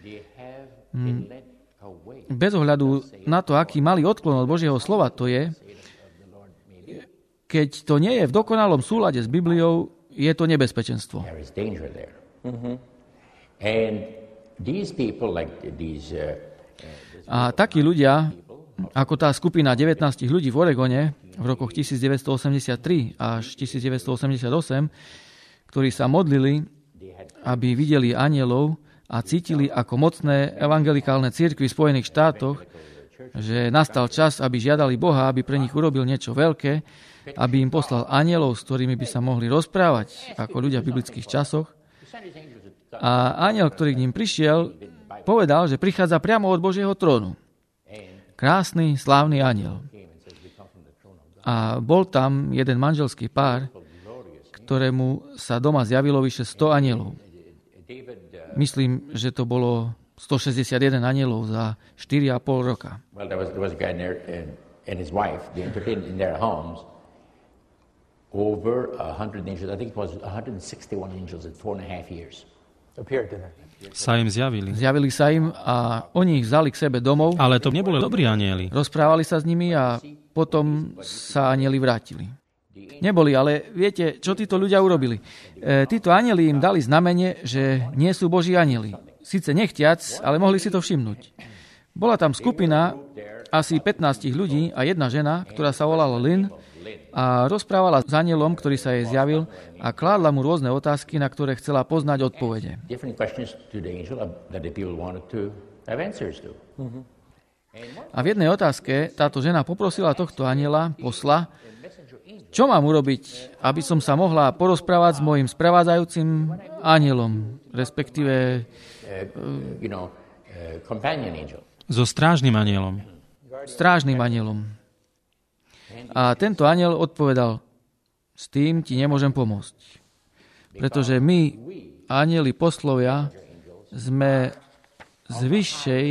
bez ohľadu na to, aký mali odklon od Božieho slova to je, keď to nie je v dokonalom súlade s Bibliou, je to nebezpečenstvo. A takí ľudia, ako tá skupina devätnásť ľudí v Oregone v rokoch devätnásťstoosemdesiattri až devätnásťstoosemdesiatosem, ktorí sa modlili, aby videli anielov a cítili ako mocné evangelikálne cirkvi v Spojených štátoch, že nastal čas, aby žiadali Boha, aby pre nich urobil niečo veľké, aby im poslal anielov, s ktorými by sa mohli rozprávať ako ľudia v biblických časoch. A aniel, ktorý k ním prišiel, povedal, že prichádza priamo od Božieho trónu. Krásny, slávny aniel. A bol tam jeden manželský pár, ktorému sa doma zjavilo vyše sto anielov. Myslím, že to bolo stošesťdesiatjeden anielov za štyri a pol roka. Well, there was, there was a guy there and, and his wife, they entertained in their homes over a hundred angels. I think it was one hundred sixty-one angels in four and a half years. Sa im zjavili. Zjavili sa im a oni ich vzali k sebe domov. Ale to neboli dobrí anieli. Rozprávali sa s nimi a potom sa anieli vrátili. Neboli, ale viete, čo títo ľudia urobili? E, títo anieli im dali znamenie, že nie sú Boží anieli. Sice nechtiac, ale mohli si to všimnúť. Bola tam skupina asi pätnásť ľudí a jedna žena, ktorá sa volala Lynn a rozprávala s anielom, ktorý sa jej zjavil a kládla mu rôzne otázky, na ktoré chcela poznať odpovede. A v jednej otázke táto žena poprosila tohto aniela, posla, čo mám urobiť, aby som sa mohla porozprávať s mojim sprevádzajúcim anielom, respektíve so strážnym anielom. Strážnym anielom. A tento aniel odpovedal, s tým ti nemôžem pomôcť. Pretože my, anieli poslovia, sme z vyššej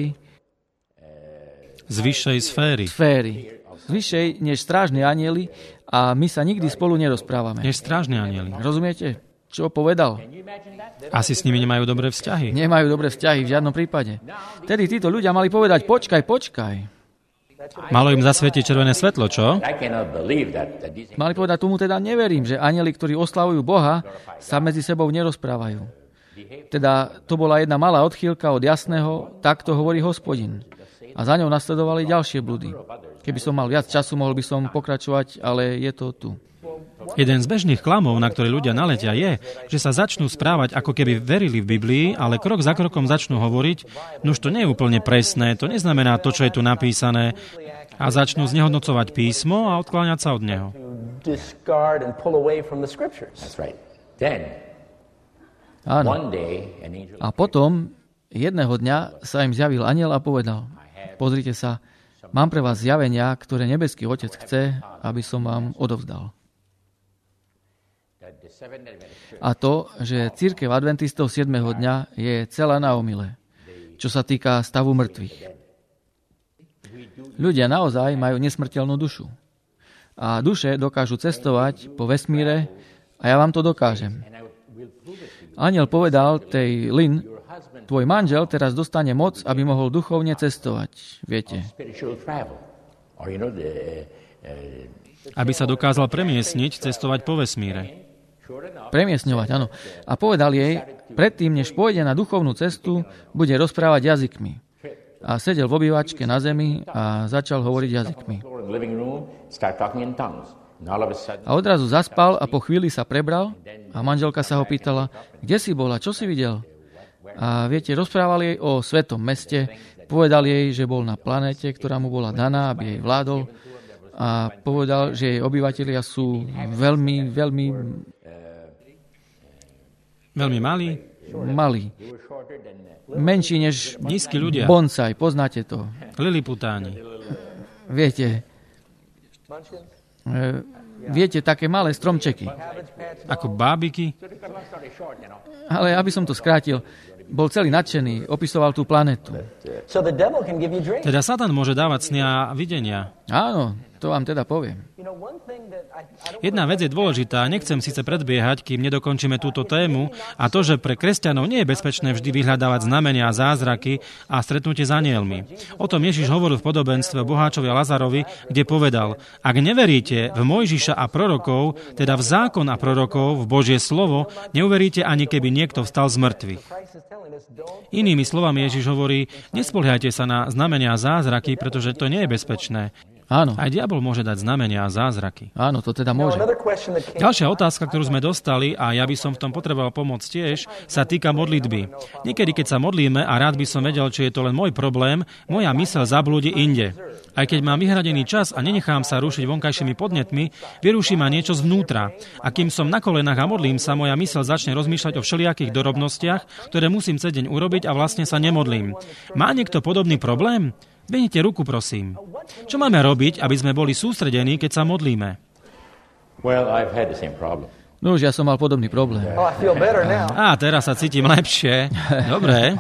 z vyššej sféry. sféry. Z vyššej než strážni anieli a my sa nikdy spolu nerozprávame. Než strážni anieli. Rozumiete, čo povedal? Asi s nimi nemajú dobré vzťahy. Nemajú dobré vzťahy v žiadnom prípade. Tedy títo ľudia mali povedať, počkaj, počkaj. Malo im zasvietiť červené svetlo, čo? Mali povedať, tomu teda neverím, že anjeli, ktorí oslavujú Boha, sa medzi sebou nerozprávajú. Teda to bola jedna malá odchýlka od jasného, takto hovorí Hospodin. A za ňou nasledovali ďalšie bludy. Keby som mal viac času, mohol by som pokračovať, ale je to tu. Jeden z bežných klamov, na ktoré ľudia naletia, je, že sa začnú správať, ako keby verili v Biblii, ale krok za krokom začnú hovoriť, no už to nie je úplne presné, to neznamená to, čo je tu napísané, a začnú znehodnocovať písmo a odkláňať sa od neho. Áno. A potom jedného dňa sa im zjavil anjel a povedal, pozrite sa, mám pre vás zjavenia, ktoré nebeský Otec chce, aby som vám odovzdal. A to, že cirkev adventistov siedmeho dňa je celá na omyle, čo sa týka stavu mŕtvych. Ľudia naozaj majú nesmrteľnú dušu. A duše dokážu cestovať po vesmíre a ja vám to dokážem. Anjel povedal tej Lynn, tvoj manžel teraz dostane moc, aby mohol duchovne cestovať. Viete. Aby sa dokázal premiesniť, cestovať po vesmíre. Premiesňovať, áno. A povedal jej, predtým, než pôjde na duchovnú cestu, bude rozprávať jazykmi. A sedel v obývačke na zemi a začal hovoriť jazykmi. A odrazu zaspal a po chvíli sa prebral a manželka sa ho pýtala, kde si bola, čo si videl? A viete, rozprávali jej o svetom meste, Povedal jej, že bol na planéte, ktorá mu bola daná, aby jej vládol. A povedal, že jej obyvatelia sú veľmi, veľmi... Veľmi malí? Malí. Menší než nízki ľudia. Bonsai, poznáte to. Liliputáni. Viete, viete, také malé stromčeky. Ako bábiky. Ale aby som to skrátil, bol celý nadšený, opisoval tú planetu. Teda Satan môže dávať sny a videnia. Áno, to vám teda poviem. Jedna vec je dôležitá, nechcem síce predbiehať, kým nedokončíme túto tému, a to, že pre kresťanov nie je bezpečné vždy vyhľadávať znamenia, zázraky a stretnutie s anielmi. O tom Ježiš hovoril v podobenstve o boháčovi a Lazarovi, kde povedal: ak neveríte v Mojžiša a prorokov, teda v zákon a prorokov, v Božie slovo, neuveríte ani keby niekto vstal z mŕtvych. Inými slovami Ježiš hovorí: nespoliehajte sa na znamenia a zázraky, pretože to nie je bezpečné. Áno. Aj diabol môže dať znamenia a zázraky. Áno, to teda môže. Ďalšia otázka, ktorú sme dostali, a ja by som v tom potreboval pomôcť tiež, sa týka modlitby. Niekedy, keď sa modlíme, a rád by som vedel, či je to len môj problém, moja myseľ zablúdi inde. Aj keď mám vyhradený čas a nenechám sa rušiť vonkajšími podnetmi, vyruší ma niečo zvnútra. A kým som na kolenách a modlím sa, moja myseľ začne rozmýšľať o všelijakých drobnostiach, ktoré musím cez deň urobiť, a vlastne sa nemodlím. Má niekto podobný problém? Dvihnite ruku, prosím. Čo máme robiť, aby sme boli sústredení, keď sa modlíme? Well, I've had the same problem. No už ja som mal podobný problém. Oh, I feel better now. Á, teraz sa cítim lepšie. Dobre.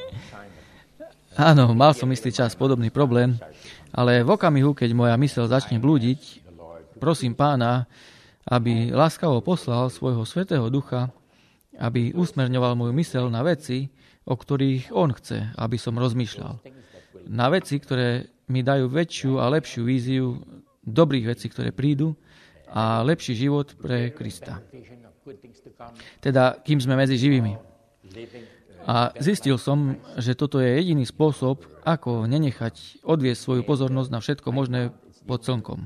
Áno, mal som istý čas podobný problém, ale v okamihu, keď moja myseľ začne blúdiť, prosím Pána, aby láskavo poslal svojho Svätého Ducha, aby usmerňoval moju myseľ na veci, o ktorých on chce, aby som rozmýšľal. Na veci, ktoré mi dajú väčšiu a lepšiu víziu dobrých vecí, ktoré prídu, a lepší život pre Krista. Teda, kým sme medzi živými. A zistil som, že toto je jediný spôsob, ako nenechať odviesť svoju pozornosť na všetko možné pod slnkom.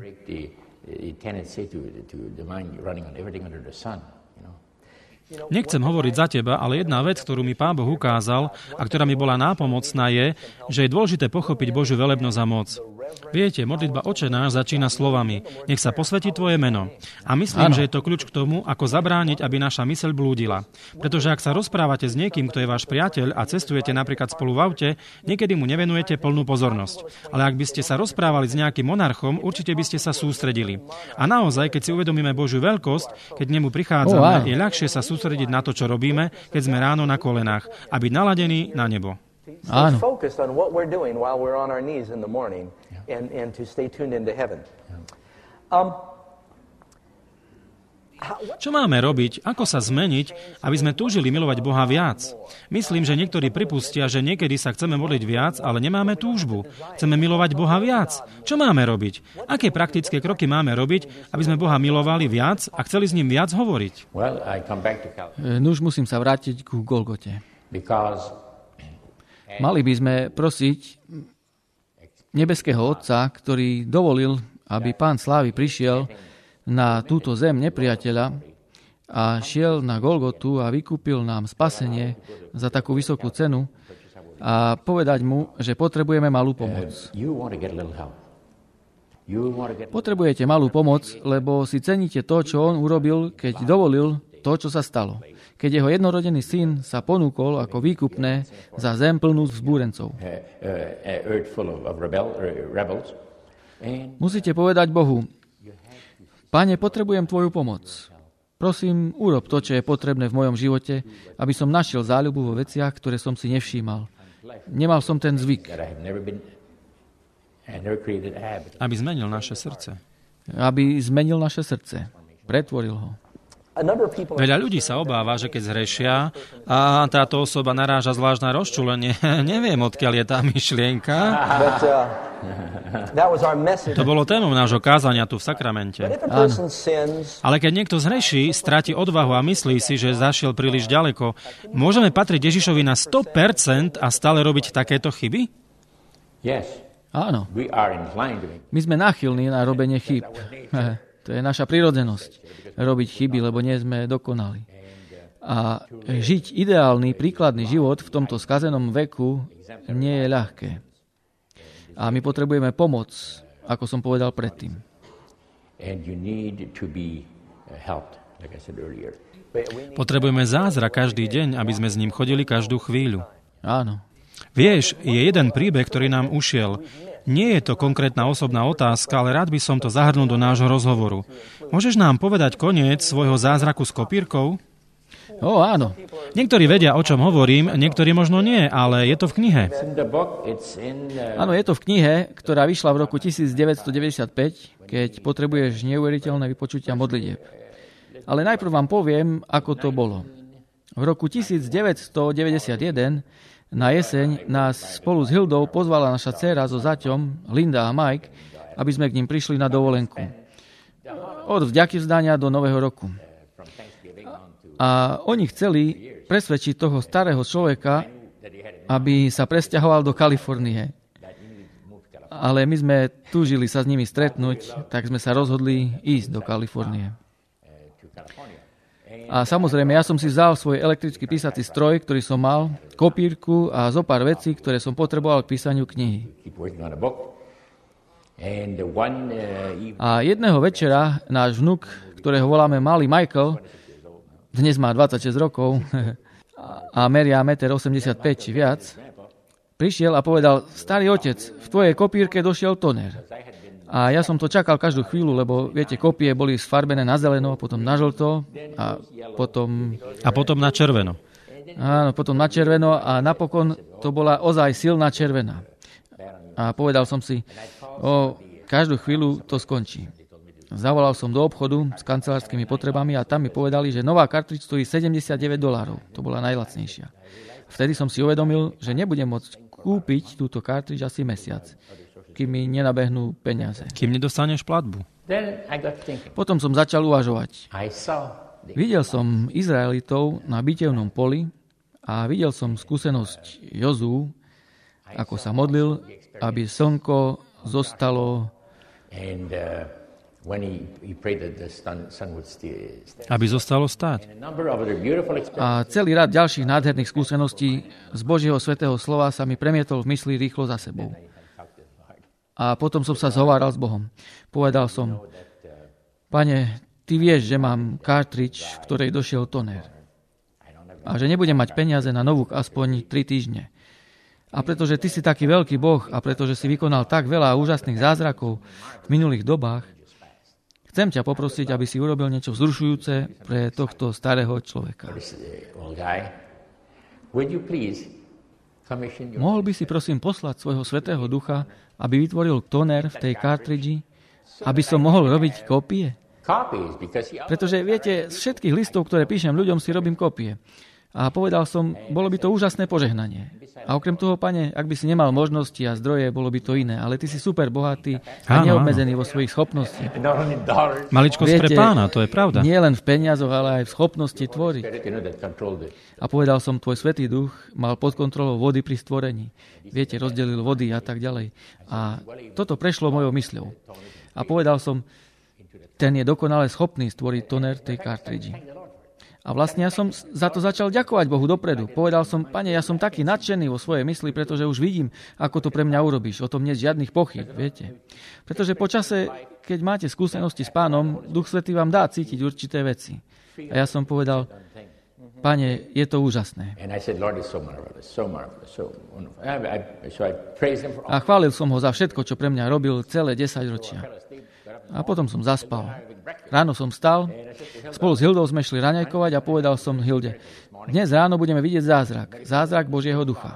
Nechcem hovoriť za teba, ale jedna vec, ktorú mi Pán Boh ukázal a ktorá mi bola nápomocná, je, že je dôležité pochopiť Božiu velebnosť a moc. Viete, modlitba Otče náš začína slovami: nech sa posvätí tvoje meno. A myslím, ano. že je to kľúč k tomu, ako zabrániť, aby naša myseľ blúdila. Pretože ak sa rozprávate s niekým, kto je váš priateľ, a cestujete napríklad spolu v aute, niekedy mu nevenujete plnú pozornosť. Ale ak by ste sa rozprávali s nejakým monarchom, určite by ste sa sústredili. A naozaj, keď si uvedomíme Božiu veľkosť, keď k nemu prichádzame, oh, je ľahšie sa sústrediť na to, čo robíme, keď sme ráno na kolenách, a byť naladení na nebo. Áno. And, and to stay tuned into heaven. Um, Čo máme robiť? Ako sa zmeniť, aby sme túžili milovať Boha viac? Myslím, že niektorí pripustia, že niekedy sa chceme modliť viac, ale nemáme túžbu. Chceme milovať Boha viac. Čo máme robiť? Aké praktické kroky máme robiť, aby sme Boha milovali viac a chceli s ním viac hovoriť? Well, I come back to Cal- Nuž musím sa vrátiť ku Golgote. Because Mali by sme prosiť nebeského Otca, ktorý dovolil, aby Pán slávy prišiel na túto zem nepriateľa a šiel na Golgotu a vykúpil nám spasenie za takú vysokú cenu, a povedať mu, že potrebujeme malú pomoc. Potrebujete malú pomoc, lebo si ceníte to, čo on urobil, keď dovolil to, čo sa stalo. Keď jeho jednorodený syn sa ponúkol ako výkupné za zem plnú vzbúrencov. Musíte povedať Bohu: Pane, potrebujem tvoju pomoc. Prosím, urob to, čo je potrebné v mojom živote, aby som našiel záľubu vo veciach, ktoré som si nevšímal. Nemal som ten zvyk. Aby zmenil naše srdce. Aby zmenil naše srdce. Pretvoril ho. Veľa ľudí sa obáva, že keď zhrešia a táto osoba naráža zvlášť na rozčúlenie, neviem, odkiaľ je tá myšlienka. To bolo témou nášho kázania tu v Sakramente. Áno. Ale keď niekto zhreší, stráti odvahu a myslí si, že zašiel príliš ďaleko, môžeme patriť Ježišovi na sto percent a stále robiť takéto chyby? Áno. My sme náchylní na robenie chýb. To je naša prirodzenosť. Robiť chyby, lebo nie sme dokonali. A žiť ideálny, príkladný život v tomto skazenom veku nie je ľahké. A my potrebujeme pomoc, ako som povedal predtým. Potrebujeme zázrak každý deň, aby sme s ním chodili každú chvíľu. Áno. Vieš, je jeden príbeh, ktorý nám ušiel. Nie je to konkrétna osobná otázka, ale rád by som to zahrnul do nášho rozhovoru. Môžeš nám povedať koniec svojho zázraku s kopírkou? Ó, áno. Niektorí vedia, o čom hovorím, niektorí možno nie, ale je to v knihe. Áno, je to v knihe, ktorá vyšla v roku devätnásťstodeväťdesiatpäť, keď potrebuješ neuveriteľné vypočutia modlitieb. Ale najprv vám poviem, ako to bolo. V roku devätnásťstodeväťdesiatjeden na jeseň nás spolu s Hildou pozvala naša dcéra so zaťom, Linda a Mike, aby sme k ním prišli na dovolenku. Od vďaky vzdania do Nového roku. A oni chceli presvedčiť toho starého človeka, aby sa presťahoval do Kalifornie. Ale my sme túžili sa s nimi stretnúť, tak sme sa rozhodli ísť do Kalifornie. A samozrejme, ja som si vzal svoj elektrický písací stroj, ktorý som mal, kopírku a zo pár vecí, ktoré som potreboval k písaniu knihy. A jedného večera náš vnuk, ktorého voláme Malý Michael, dnes má dvadsaťšesť rokov a meria jeden osemdesiatpäť či viac, prišiel a povedal: starý otec, v tvojej kopírke došiel toner. A ja som to čakal každú chvíľu, lebo viete, kopie boli sfarbené na zeleno, potom na žlto a potom... A potom na červeno. Áno, potom na červeno a napokon to bola ozaj silná červená. A povedal som si, o, každú chvíľu to skončí. Zavolal som do obchodu s kancelárskymi potrebami a tam mi povedali, že nová kartridž stojí sedemdesiatdeväť dolárov. To bola najlacnejšia. Vtedy som si uvedomil, že nebudem môcť kúpiť túto kartridž asi mesiac, kým mi nenabehnú peniaze. Kým nedostaneš platbu. Potom som začal uvažovať. Videl som Izraelitov na bitevnom poli a videl som skúsenosť Jozú, ako sa modlil, aby slnko zostalo aby zostalo stáť. A celý rad ďalších nádherných skúseností z Božieho svätého slova sa mi premietol v mysli rýchlo za sebou. A potom som sa zhováral s Bohom. Povedal som: Pane, ty vieš, že mám kartridž, v ktorej došiel toner. A že nebudem mať peniaze na novú aspoň tri týždne. A pretože ty si taký veľký Boh a pretože si vykonal tak veľa úžasných zázrakov v minulých dobách, chcem ťa poprosiť, aby si urobil niečo vzrušujúce pre tohto starého človeka. Mohol by si prosím poslať svojho svätého ducha, aby vytvoril toner v tej kartridži, aby som mohol robiť kópie? Pretože viete, z všetkých listov, ktoré píšem ľuďom, si robím kópie. A povedal som, bolo by to úžasné požehnanie. A okrem toho, pane, ak by si nemal možnosti a zdroje, bolo by to iné. Ale ty si super bohatý a neobmedzený vo svojich schopnostiach. Maličkosť pre pána, to je pravda. Nie len v peniazoch, ale aj v schopnosti tvoriť. A povedal som, tvoj svätý duch mal pod kontrolou vody pri stvorení. Viete, rozdelil vody a tak ďalej. A toto prešlo mojou mysľou. A povedal som, ten je dokonale schopný stvoriť toner tej kartridži. A vlastne ja som za to začal ďakovať Bohu dopredu. Povedal som, pane, ja som taký nadšený vo svojej mysli, pretože už vidím, ako to pre mňa urobíš. O tom nie je žiadnych pochyb, viete. Pretože po čase, keď máte skúsenosti s pánom, Duch Svätý vám dá cítiť určité veci. A ja som povedal, pane, je to úžasné. A chválil som ho za všetko, čo pre mňa robil celé desaťročia. A potom som zaspal. Ráno som vstal, spolu s Hildou sme šli raňajkovať a povedal som Hilde, dnes ráno budeme vidieť zázrak. Zázrak Božieho ducha.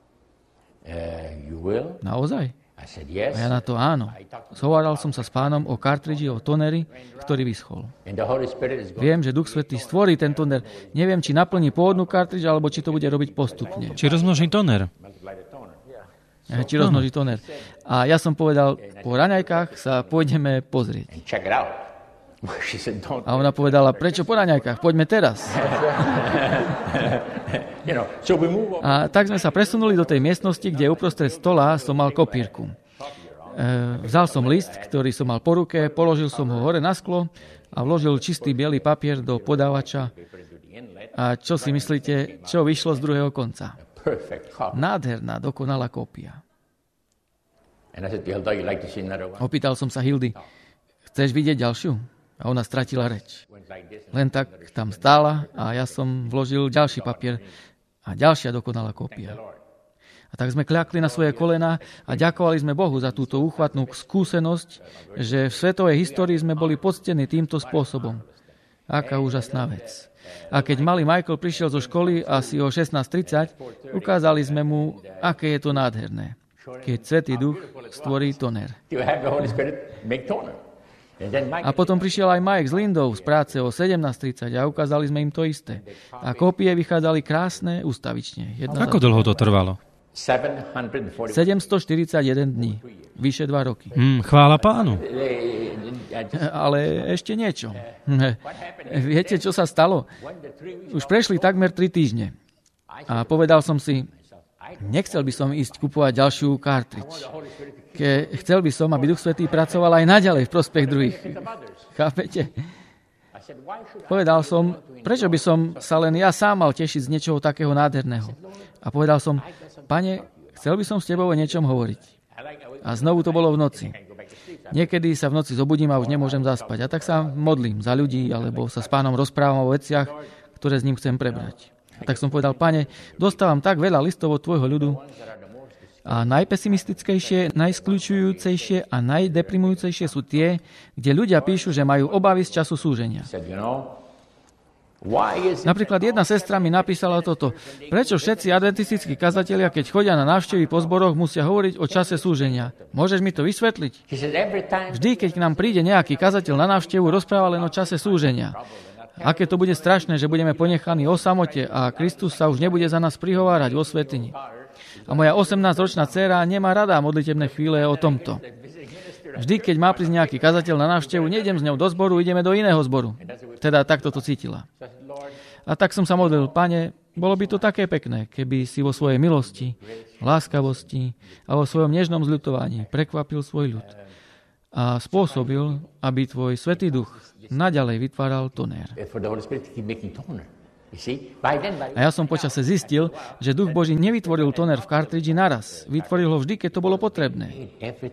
Naozaj? A ja na to áno. Zhováral som sa s pánom o kartridži, o toneri, ktorý vyschol. Viem, že Duch Svätý stvorí ten toner. Neviem, či naplní pôvodnú kartridž, alebo či to bude robiť postupne. Či rozmnoží toner. Či rozmnoží toner. A ja som povedal, po raňajkách sa pôjdeme pozrieť. A ona povedala, prečo po raňajkách? Poďme teraz. A tak sme sa presunuli do tej miestnosti, kde uprostred stola som mal kopírku. vzal som list, ktorý som mal po ruke, položil som ho hore na sklo a vložil čistý biely papier do podávača. A čo si myslíte, čo vyšlo z druhého konca? Nádherná, dokonalá kópia. Opýtal som sa Hildy, chceš vidieť ďalšiu? A ona stratila reč. Len tak tam stála a ja som vložil ďalší papier a ďalšia dokonalá kópia. A tak sme kľakli na svoje kolená a ďakovali sme Bohu za túto úchvatnú skúsenosť, že v svetovej histórii sme boli poctení týmto spôsobom. Aká úžasná vec. A keď malý Michael prišiel zo školy asi o šestnásť tridsať, ukázali sme mu, aké je to nádherné, keď Svätý Duch stvorí toner. A potom prišiel aj Mike s Lindou z práce o sedemnásť tridsať a ukázali sme im to isté. A kópie vychádzali krásne, ústavične. Ako dlho to trvalo? sedemstoštyridsaťjeden dní. Vyše dva roky. Hmm, chvála Pánu. Ale ešte niečo. Viete, čo sa stalo? Už prešli takmer tri týždne. A povedal som si, nechcel by som ísť kupovať ďalšiu cartridge. Ke, chcel by som, aby Duch Svätý pracoval aj naďalej v prospech druhých. Chápete? Povedal som, prečo by som sa len ja sám mal tešiť z niečoho takého nádherného. A povedal som, Pane, chcel by som s tebou o niečom hovoriť. A znovu to bolo v noci. Niekedy sa v noci zobudím a už nemôžem zaspať. A tak sa modlím za ľudí, alebo sa s Pánom rozprávam o veciach, ktoré s ním chcem prebrať. A tak som povedal, Pane, dostávam tak veľa listov od tvojho ľudu a najpesimistickejšie, najskľučujúcejšie a najdeprimujúcejšie sú tie, kde ľudia píšu, že majú obavy z času súženia. Napríklad jedna sestra mi napísala toto. Prečo všetci adventistickí kazatelia, keď chodia na návštevy po zboroch, musia hovoriť o čase súženia? Môžeš mi to vysvetliť? Vždy, keď k nám príde nejaký kazateľ na návštevu, rozpráva len o čase súženia. Aké to bude strašné, že budeme ponechaní o samote a Kristus sa už nebude za nás prihovárať vo svätyni. A moja osemnásťročná dcéra nemá rada modlitebné chvíle o tomto. Vždy, keď má prísť nejaký kazateľ na návštevu, nejdem s ňou do zboru, ideme do iného zboru. Teda takto to cítila. A tak som sa modlil, Pane, bolo by to také pekné, keby si vo svojej milosti, láskavosti a vo svojom nežnom zľutovaní prekvapil svoj ľud a spôsobil, aby tvoj Svätý Duch naďalej vytváral tonér. A ja som počase zistil, že Duch Boží nevytvoril toner v kartridži naraz. Vytvoril ho vždy, keď to bolo potrebné.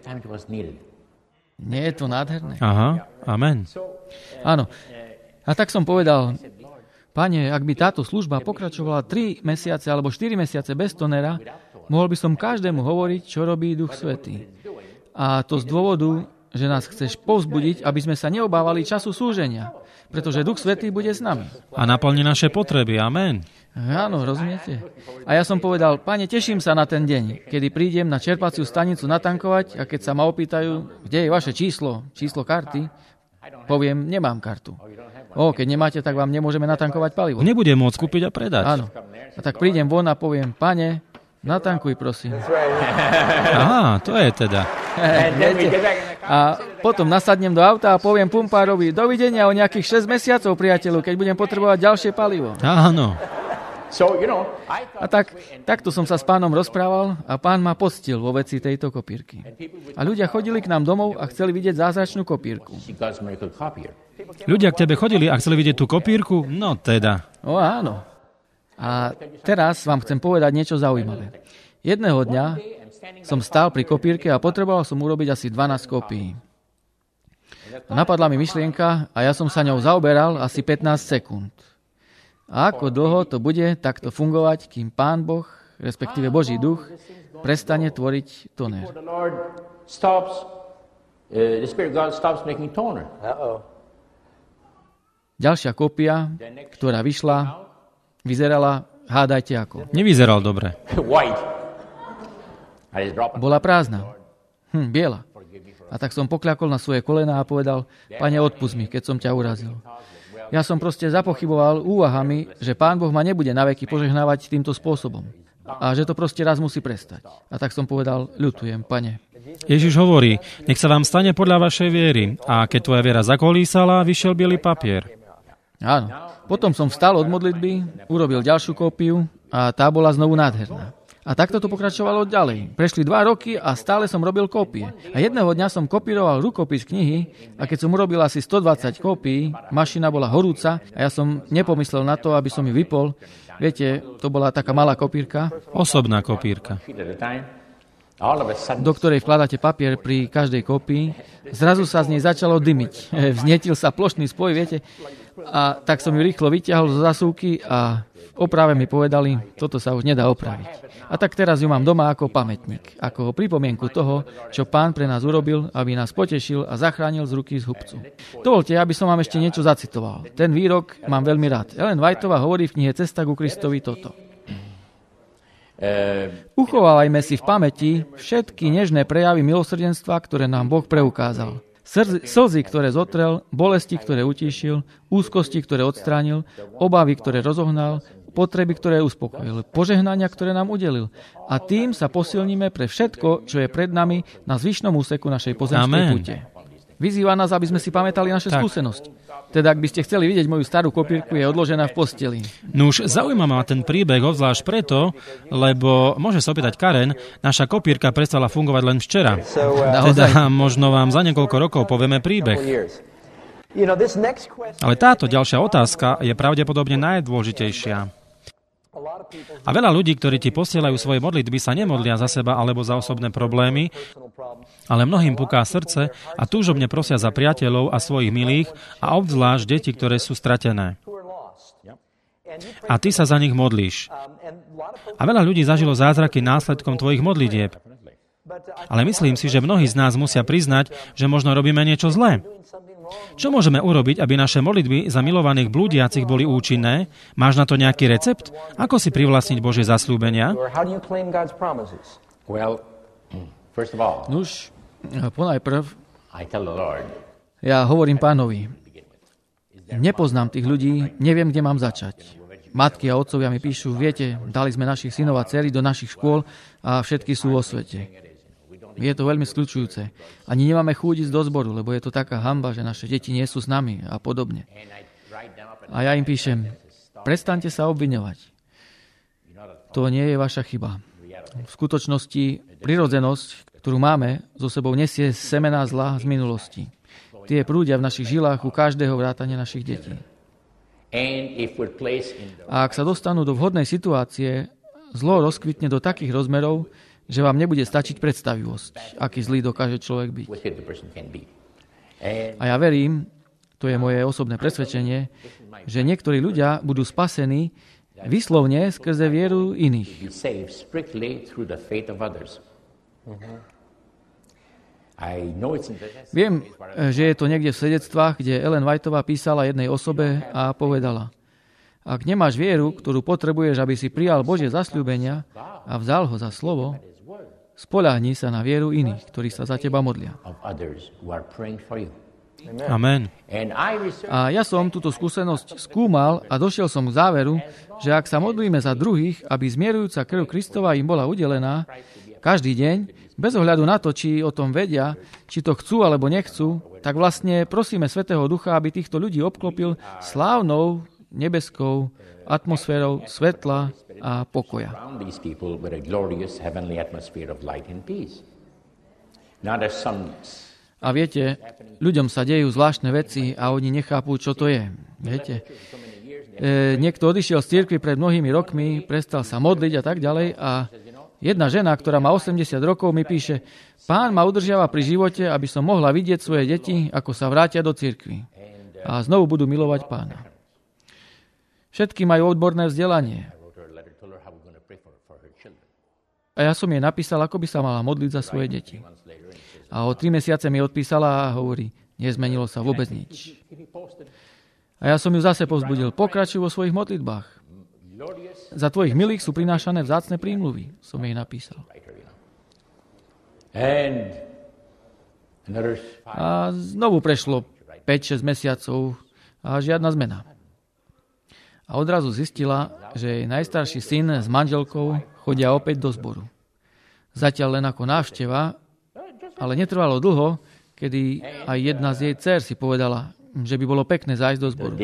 Nie je to nádherné? Aha, amen. Áno. A tak som povedal, Pane, ak by táto služba pokračovala tri mesiace alebo štyri mesiace bez tonera, mohol by som každému hovoriť, čo robí Duch Svätý. A to z dôvodu, že nás chceš povzbudiť, aby sme sa neobávali času súženia. Pretože Duch Svätý bude s nami. A naplní naše potreby. Amen. Áno, rozumiete? A ja som povedal, Pane, teším sa na ten deň, kedy prídem na čerpaciu stanicu natankovať a keď sa ma opýtajú, kde je vaše číslo, číslo karty, poviem, nemám kartu. O, keď nemáte, tak vám nemôžeme natankovať palivo. Nebude môcť kúpiť a predať. Áno. A tak prídem von a poviem, Pane, natankuj, prosím. Aha, to je teda. A potom nasadnem do auta a poviem pumpárovi, dovidenia o nejakých šesť mesiacov, priateľu, keď budem potrebovať ďalšie palivo. Áno. A tak, takto som sa s Pánom rozprával a Pán ma poctil vo veci tejto kopírky. A ľudia chodili k nám domov a chceli vidieť zázračnú kopírku. Ľudia k tebe chodili a chceli vidieť tú kopírku? No teda. O áno. A teraz vám chcem povedať niečo zaujímavé. Jedného dňa som stál pri kopírke a potreboval som urobiť asi dvanásť kópií. Napadla mi myšlienka a ja som sa ňou zaoberal asi pätnásť sekúnd. A ako dlho to bude takto fungovať, kým Pán Boh, respektíve Boží duch, prestane tvoriť toner. Ďalšia kópia, ktorá vyšla, vyzerala, hádajte ako. Nevyzeral dobre. Bola prázdna. Hm, biela. A tak som pokľakol na svoje kolená a povedal, Pane, odpusť mi, keď som ťa urazil. Ja som proste zapochyboval úvahami, že Pán Boh ma nebude naveky požehnávať týmto spôsobom. A že to proste raz musí prestať. A tak som povedal, ľutujem, Pane. Ježiš hovorí, nech sa vám stane podľa vašej viery. A keď tvoja viera zakolísala, vyšiel biely papier. Áno. Potom som vstal od modlitby, urobil ďalšiu kópiu a tá bola znovu nádherná. A takto to pokračovalo ďalej. Prešli dva roky a stále som robil kópie. A jedného dňa som kopíroval rukopis knihy a keď som urobil asi stodvadsať kópií, mašina bola horúca a ja som nepomyslel na to, aby som ju vypol. Viete, to bola taká malá kopírka. Osobná kopírka. Do ktorej vkladáte papier pri každej kópii. Zrazu sa z nej začalo dymiť. Vznietil sa plošný spoj, viete. A tak som ju rýchlo vyťahol zo zasúvky a v oprave mi povedali, toto sa už nedá opraviť. A tak teraz ju mám doma ako pamätník, ako pripomienku toho, čo Pán pre nás urobil, aby nás potešil a zachránil z ruky z hubcu. Dovolte, aby som vám ešte niečo zacitoval. Ten výrok mám veľmi rád. Ellen Whiteová hovorí v knihe Cesta ku Kristovi toto. Uchovávajme si v pamäti všetky nežné prejavy milosrdenstva, ktoré nám Boh preukázal. Slzy, ktoré zotrel, bolesti, ktoré utíšil, úzkosti, ktoré odstránil, obavy, ktoré rozohnal, potreby, ktoré uspokojil, požehnania, ktoré nám udelil. A tým sa posilníme pre všetko, čo je pred nami na zvyšnom úseku našej pozemskej púte. Vyzýva nás, aby sme si pamätali naše tak. skúsenosti. Teda, ak by ste chceli vidieť moju starú kopírku, je odložená v posteli. No už zaujíma ma ten príbeh, obzvlášť preto, lebo, môže sa opýtať Karen, naša kopírka prestala fungovať len včera. Teda možno vám za niekoľko rokov povieme príbeh. Ale táto ďalšia otázka je pravdepodobne najdôležitejšia. A veľa ľudí, ktorí ti posielajú svoje modlitby, sa nemodlia za seba alebo za osobné problémy, ale mnohým puká srdce a túžobne prosia za priateľov a svojich milých a obzvlášť deti, ktoré sú stratené. A ty sa za nich modlíš. A veľa ľudí zažilo zázraky následkom tvojich modlitieb. Ale myslím si, že mnohí z nás musia priznať, že možno robíme niečo zlé. Čo môžeme urobiť, aby naše modlitby za milovaných blúdiacich boli účinné? Máš na to nejaký recept? Ako si privlastniť Božie zasľúbenia? Nuž, ponajprv, ja hovorím Pánovi, nepoznám tých ľudí, neviem, kde mám začať. Matky a otcovia mi píšu, viete, dali sme našich synov a dcery do našich škôl a všetky sú vo svete. Je to veľmi skľučujúce. Ani nemáme chuť ísť do zboru, lebo je to taká hanba, že naše deti nie sú s nami a podobne. A ja im píšem, prestaňte sa obviňovať. To nie je vaša chyba. V skutočnosti prirodzenosť, ktorú máme, so sebou nesie semená zla z minulosti. Tie prúdia v našich žilách u každého vrátania našich detí. A ak sa dostanú do vhodnej situácie, zlo rozkvitne do takých rozmerov, že vám nebude stačiť predstavivosť, aký zlý dokáže človek byť. A ja verím, to je moje osobné presvedčenie, že niektorí ľudia budú spasení vyslovne skrze vieru iných. Viem, že je to niekde v svedectvách, kde Ellen Whiteová písala jednej osobe a povedala, ak nemáš vieru, ktorú potrebuješ, aby si prijal Božie zasľúbenia a vzal ho za slovo, spoľahni sa na vieru iných, ktorí sa za teba modlia. Amen. A ja som túto skúsenosť skúmal a došiel som k záveru, že ak sa modlíme za druhých, aby zmierujúca krv Kristova im bola udelená každý deň, bez ohľadu na to, či o tom vedia, či to chcú alebo nechcú, tak vlastne prosíme Svätého Ducha, aby týchto ľudí obklopil slávnou nebeskou atmosférou svetla a pokoja. A viete, ľuďom sa dejú zvláštne veci a oni nechápu, čo to je. Viete? E, niekto odišiel z cirkvi pred mnohými rokmi, prestal sa modliť a tak ďalej a jedna žena, ktorá má osemdesiat rokov, mi píše, Pán ma udržiava pri živote, aby som mohla vidieť svoje deti, ako sa vrátia do cirkvi a znovu budú milovať Pána. Všetky majú odborné vzdelanie. A ja som jej napísal, ako by sa mala modliť za svoje deti. A o tri mesiace mi odpísala a hovorí, nezmenilo sa vôbec nič. A ja som ju zase povzbudil, pokračuj vo svojich modlitbách. Za tvojich milých sú prinášané vzácne prímluvy, som jej napísal. A znovu prešlo päť šesť mesiacov a žiadna zmena. A odrazu zistila, že jej najstarší syn s manželkou chodia opäť do zboru. Zatiaľ len ako návšteva, ale netrvalo dlho, kedy aj jedna z jej dcér si povedala, že by bolo pekné zájsť do zboru.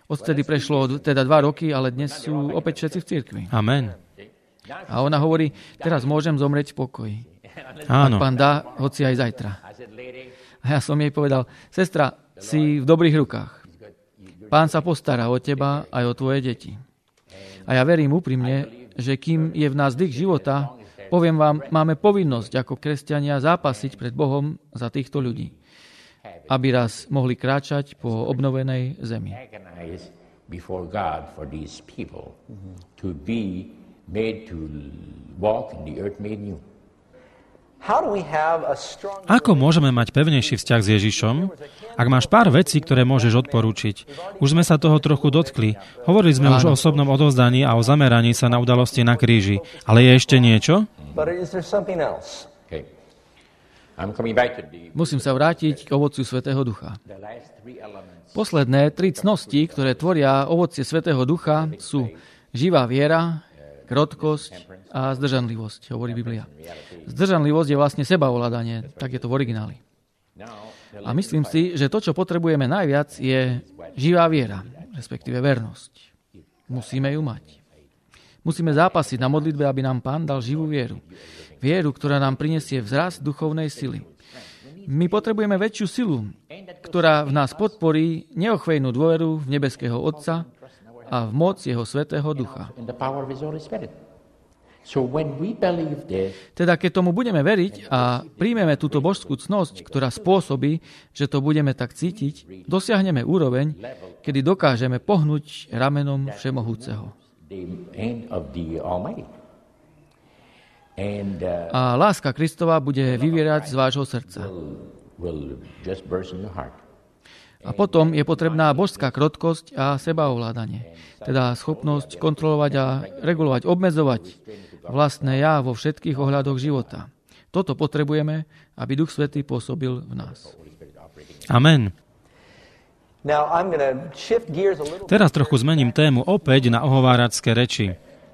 Odtedy prešlo teda dva roky, ale dnes sú opäť všetci v cirkvi. Amen. A ona hovorí, teraz môžem zomrieť v pokoji. Áno. Ak pán dá, hoci aj zajtra. A ja som jej povedal, sestra, si v dobrých rukách. Pán sa postará o teba aj o tvoje deti. A ja verím úprimne, že kým je v nás dých života, poviem vám, máme povinnosť ako kresťania zápasiť pred Bohom za týchto ľudí, aby raz mohli kráčať po obnovenej zemi. Ako môžeme mať pevnejší vzťah s Ježišom? Ak máš pár vecí, ktoré môžeš odporúčiť. Už sme sa toho trochu dotkli. Hovorili sme už o osobnom odovzdaní a o zameraní sa na udalosti na kríži. Ale je ešte niečo? Musím sa vrátiť k ovociu Svätého Ducha. Posledné tri cnosti, ktoré tvoria ovocie Svätého Ducha, sú živá viera, krotkosť a zdržanlivosť, hovorí Biblia. Zdržanlivosť je vlastne sebaovládanie, tak je to v origináli. A myslím si, že to, čo potrebujeme najviac, je živá viera, respektíve vernosť. Musíme ju mať. Musíme zápasiť na modlitbe, aby nám Pán dal živú vieru. Vieru, ktorá nám prinesie vzrast duchovnej sily. My potrebujeme väčšiu silu, ktorá v nás podporí neochvejnú dôveru v nebeského Otca a v moc Jeho Svätého Ducha. Teda keď tomu budeme veriť a príjmeme túto božskú cnosť, ktorá spôsobí, že to budeme tak cítiť, dosiahneme úroveň, kedy dokážeme pohnúť ramenom Všemohúceho. A láska Kristova bude vyvierať z vášho srdca. A potom je potrebná božská krotkosť a sebaovládanie. Teda schopnosť kontrolovať a regulovať, obmedzovať vlastné ja vo všetkých ohľadoch života. Toto potrebujeme, aby Duch Svätý pôsobil v nás. Amen. Teraz trochu zmením tému opäť na ohováračské reči.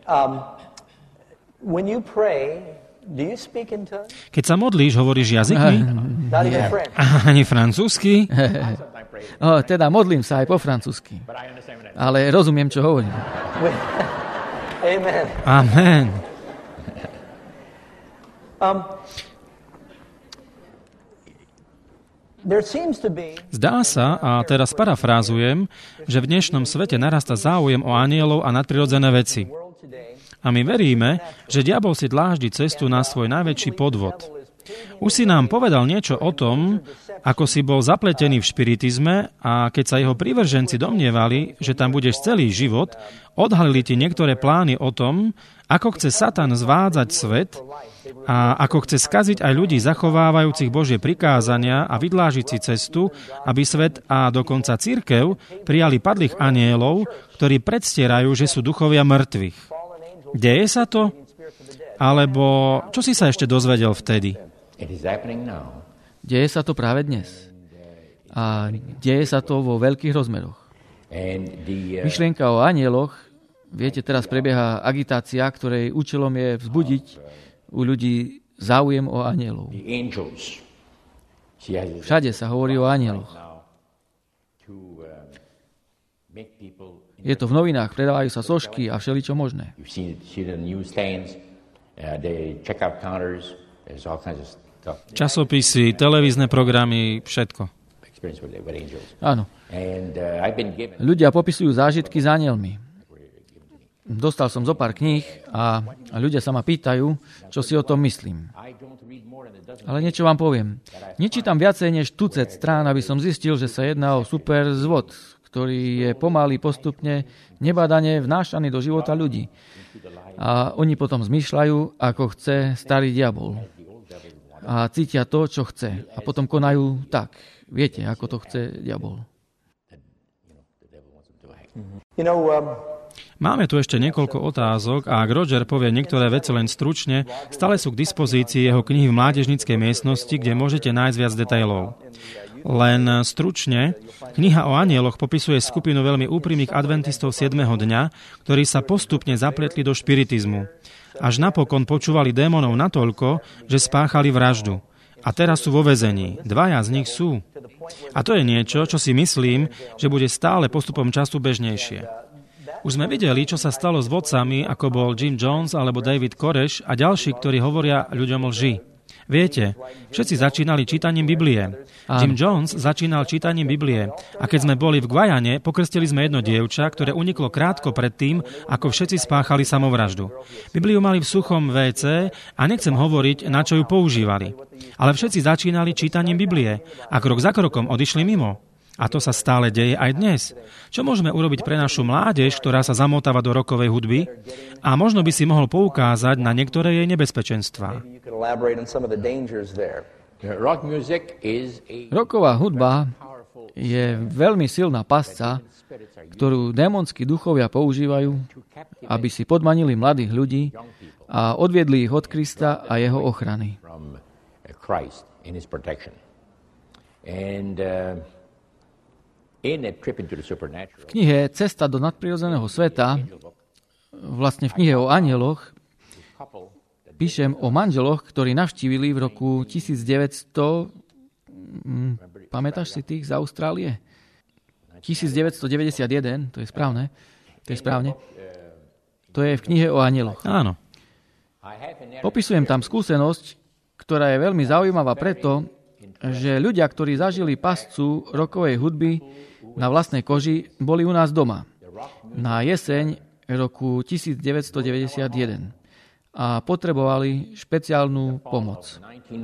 Keď sa modlíš, hovoríš jazykmi? Ani francúzsky? O, teda modlím sa aj po francúzsky. Ale rozumiem, čo hovorím. Amen. Amen. Um, there seems to be... Zdá sa, a teraz parafrázujem, že v dnešnom svete narasta záujem o anjelov a nadprirodzené veci. A my veríme, že diabol si dláždi cestu na svoj najväčší podvod. Už si nám povedal niečo o tom, ako si bol zapletený v špiritizme a keď sa jeho prívrženci domnievali, že tam budeš celý život, odhalili ti niektoré plány o tom, ako chce Satan zvádzať svet a ako chce skaziť aj ľudí zachovávajúcich Božie prikázania a vydlážiť si cestu, aby svet a dokonca cirkev prijali padlých anjelov, ktorí predstierajú, že sú duchovia mŕtvych. Deje sa to? Alebo čo si sa ešte dozvedel vtedy? Deje sa to práve dnes. A deje sa to vo veľkých rozmeroch. Myšlienka o anjeloch, viete, teraz prebieha agitácia, ktorej účelom je vzbudiť u ľudí záujem o anjelov. Všade sa hovorí o anjeloch. Je to v novinách, predávajú sa sošky a všeličo možné. Časopisy, televízne programy, všetko. Áno. Ľudia popisujú zážitky s anjelmi. Dostal som zo pár kníh a ľudia sa ma pýtajú, čo si o tom myslím. Ale niečo vám poviem. Nečítam viacej než tucet strán, aby som zistil, že sa jedná o super zvod, ktorý je pomaly postupne nebadane vnášaný do života ľudí. A oni potom zmýšľajú, ako chce starý diabol. A cítia to, čo chce. A potom konajú tak. Viete, ako to chce diabol. Máme tu ešte niekoľko otázok a ak Roger povie niektoré veci len stručne, stále sú k dispozícii jeho knihy v mládežníckej miestnosti, kde môžete nájsť viac detailov. Len stručne, kniha o anjeloch popisuje skupinu veľmi úprimných adventistov siedmeho dňa, ktorí sa postupne zapletli do špiritizmu. Až napokon počúvali démonov natoľko, že spáchali vraždu. A teraz sú vo väzení. Dvaja z nich sú. A to je niečo, čo si myslím, že bude stále postupom času bežnejšie. Už sme videli, čo sa stalo s vodcami, ako bol Jim Jones alebo David Koresh a ďalší, ktorí hovoria ľuďom lži. Viete, všetci začínali čítaním Biblie. Áno. Jim Jones začínal čítaním Biblie. A keď sme boli v Guajane, pokrstili sme jedno dievča, ktoré uniklo krátko pred tým, ako všetci spáchali samovraždu. Bibliu mali v suchom vé cé a nechcem hovoriť, na čo ju používali. Ale všetci začínali čítaním Biblie a krok za krokom odišli mimo. A to sa stále deje aj dnes. Čo môžeme urobiť pre našu mládež, ktorá sa zamotáva do rockovej hudby? A možno by si mohol poukázať na niektoré jej nebezpečenstvá. Rocková hudba je veľmi silná pasca, ktorú démonskí duchovia používajú, aby si podmanili mladých ľudí a odviedli ich od Krista a jeho ochrany. V knihe Cesta do nadprirodzeného sveta, vlastne v knihe o anjeloch, píšem o manželoch, ktorí navštívili v roku devätnásť... Hm, pamätáš si tých z Austrálie? devätnásťstodeväťdesiatjeden, to je správne. To je správne. To je v knihe o anjeloch. Áno. Popisujem tam skúsenosť, ktorá je veľmi zaujímavá preto, že ľudia, ktorí zažili pascu rockovej hudby na vlastnej koži, boli u nás doma na jeseň roku devätnásťstodeväťdesiatjeden a potrebovali špeciálnu pomoc.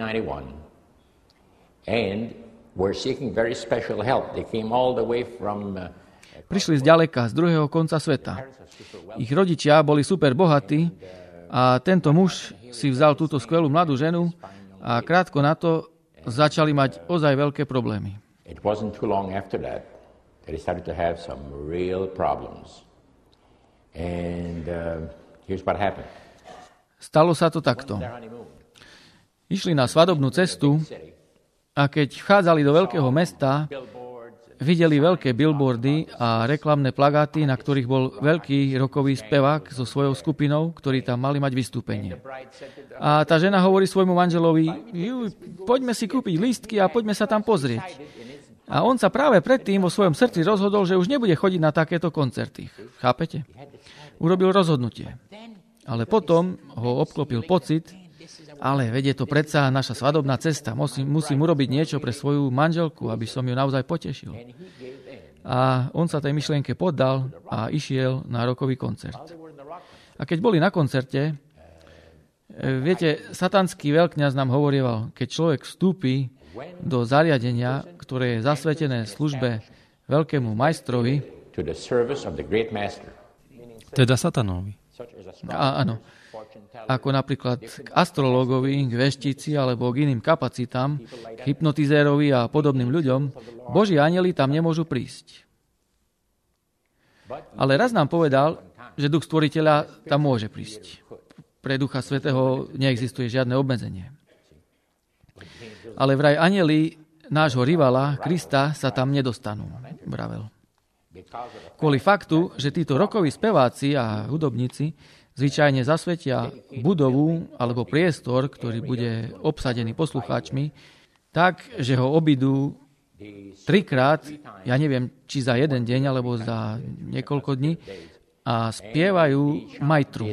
Prišli zďaleka, z druhého konca sveta. Ich rodičia boli super bohatí a tento muž si vzal túto skvelú mladú ženu a krátko na to začali mať ozaj veľké problémy. It wasn't too long after that that he started to have some real problems. And uh, here's what happened. Stalo sa to takto. Išli na svadobnú cestu a keď vchádzali do veľkého mesta, videli veľké billboardy a reklamné plagáty, na ktorých bol veľký rockový spevák so svojou skupinou, ktorí tam mali mať vystúpenie. A tá žena hovorí svojmu manželovi, poďme si kúpiť lístky a poďme sa tam pozrieť. A on sa práve predtým vo svojom srdci rozhodol, že už nebude chodiť na takéto koncerty. Chápete? Urobil rozhodnutie. Ale potom ho obklopil pocit, ale vedie to predsa naša svadobná cesta. Musím, musím urobiť niečo pre svoju manželku, aby som ju naozaj potešil. A on sa tej myšlienke poddal a išiel na rockový koncert. A keď boli na koncerte, viete, satanský veľkňaz nám hovorieval, keď človek vstúpi do zariadenia, ktoré je zasvetené službe veľkému majstrovi, teda satanovi. A, áno. Ako napríklad k astrológovi, k veštici alebo k iným kapacitám, k hypnotizérovi a podobným ľuďom, Boží anjeli tam nemôžu prísť. Ale raz nám povedal, že Duch Stvoriteľa tam môže prísť. Pre Ducha Svätého neexistuje žiadne obmedzenie. Ale vraj anjeli nášho rivala, Krista, sa tam nedostanú, vravel. Kvôli faktu, že títo rockoví speváci a hudobníci zvyčajne zasvetia budovu alebo priestor, ktorý bude obsadený poslucháčmi, tak, že ho obidú trikrát, ja neviem, či za jeden deň alebo za niekoľko dní, a spievajú majtru,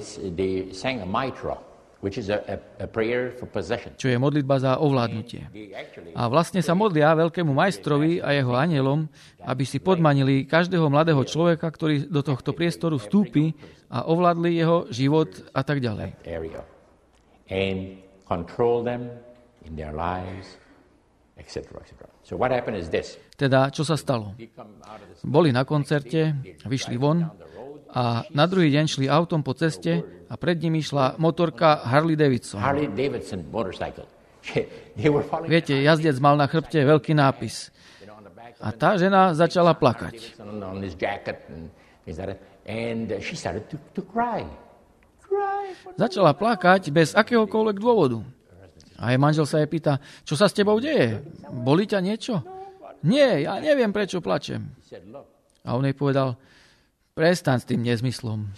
čo je modlitba za ovládnutie. A vlastne sa modlia veľkému majstrovi a jeho anjelom, aby si podmanili každého mladého človeka, ktorý do tohto priestoru vstúpi a ovládli jeho život a tak ďalej. Teda, čo sa stalo? Boli na koncerte, vyšli von a na druhý deň šli autom po ceste a pred nimi išla motorka Harley Davidson. Harley Davidson motorcycle. Viete, jazdec mal na chrbte veľký nápis. A tá žena začala plakať. Začala plakať bez akéhokoľvek dôvodu. A jej manžel sa jej pýta, čo sa s tebou deje? Bolí ťa niečo? Nie, ja neviem, prečo plačem. A on jej povedal, prestaň s tým nezmyslom.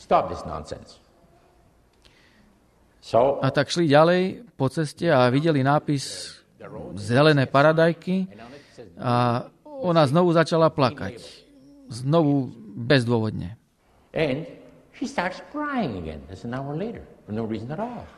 A tak šli ďalej po ceste a videli nápis zelené paradajky a ona znovu začala plakať. Znovu bezdôvodne. And she starts crying again. That's an hour later, for no reason at all.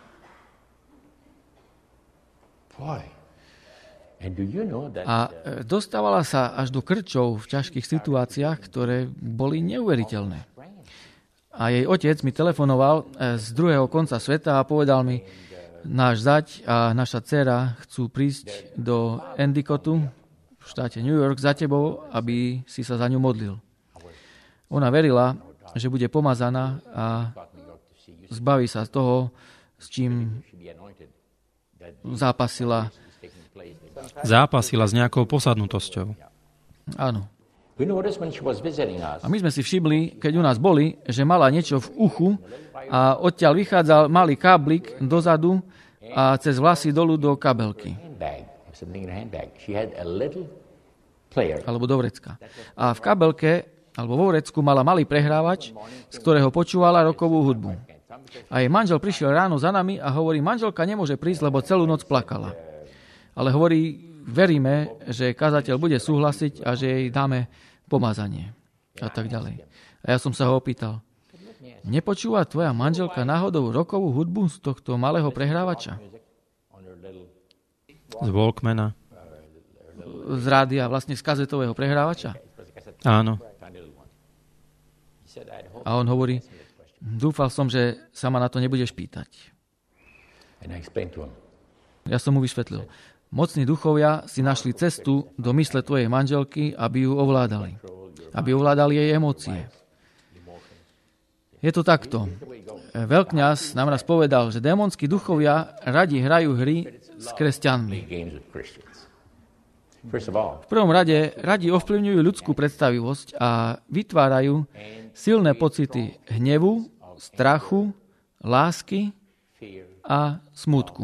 Boy. And do you know that, A dostávala sa až do krčov v ťažkých situáciách, ktoré boli neuveriteľné. A jej otec mi telefonoval z druhého konca sveta a povedal mi, náš zať a naša dcera chcú prísť do Endicotu v štáte New York za tebou, aby si sa za ňu modlil. Ona verila, že bude pomazaná a zbaví sa z toho, s čím zápasila. Zápasila s nejakou posadnutosťou. Áno. we noticed when she was visiting us, A my sme si všimli, keď u nás boli, že mala niečo v uchu a odtiaľ vychádzal malý káblik dozadu a cez vlasy dolu do kabelky. handbag, something in her handbag. She had a little player. Alebo do vrecka. A v kabelke, alebo vo vrecku mala malý prehrávač, z ktorého počúvala rockovú hudbu. A jej manžel prišiel ráno za nami a hovorí, manželka nemôže prísť, lebo celú noc plakala. Ale hovorí, veríme, že kazateľ bude súhlasiť a že jej dáme pomazanie. A tak ďalej. A ja som sa ho opýtal, nepočúva tvoja manželka náhodou rockovú hudbu z tohto malého prehrávača? Z Walkmana. Z rádia, vlastne z kazetového prehrávača? Áno. A on hovorí, dúfal som, že sa ma na to nebudeš pýtať. And I explained to him, Ja som mu vysvetlil. Mocní duchovia si našli cestu do mysle tvojej manželky, aby ju ovládali. Aby ovládali jej emócie. Je to takto. Veľkňaz nám raz povedal, že démonskí duchovia radi hrajú hry s kresťanmi. games with Christians. First of all, V prvom rade radi ovplyvňujú ľudskú predstavivosť a vytvárajú silné pocity hnevu, strachu, lásky fear a smútku.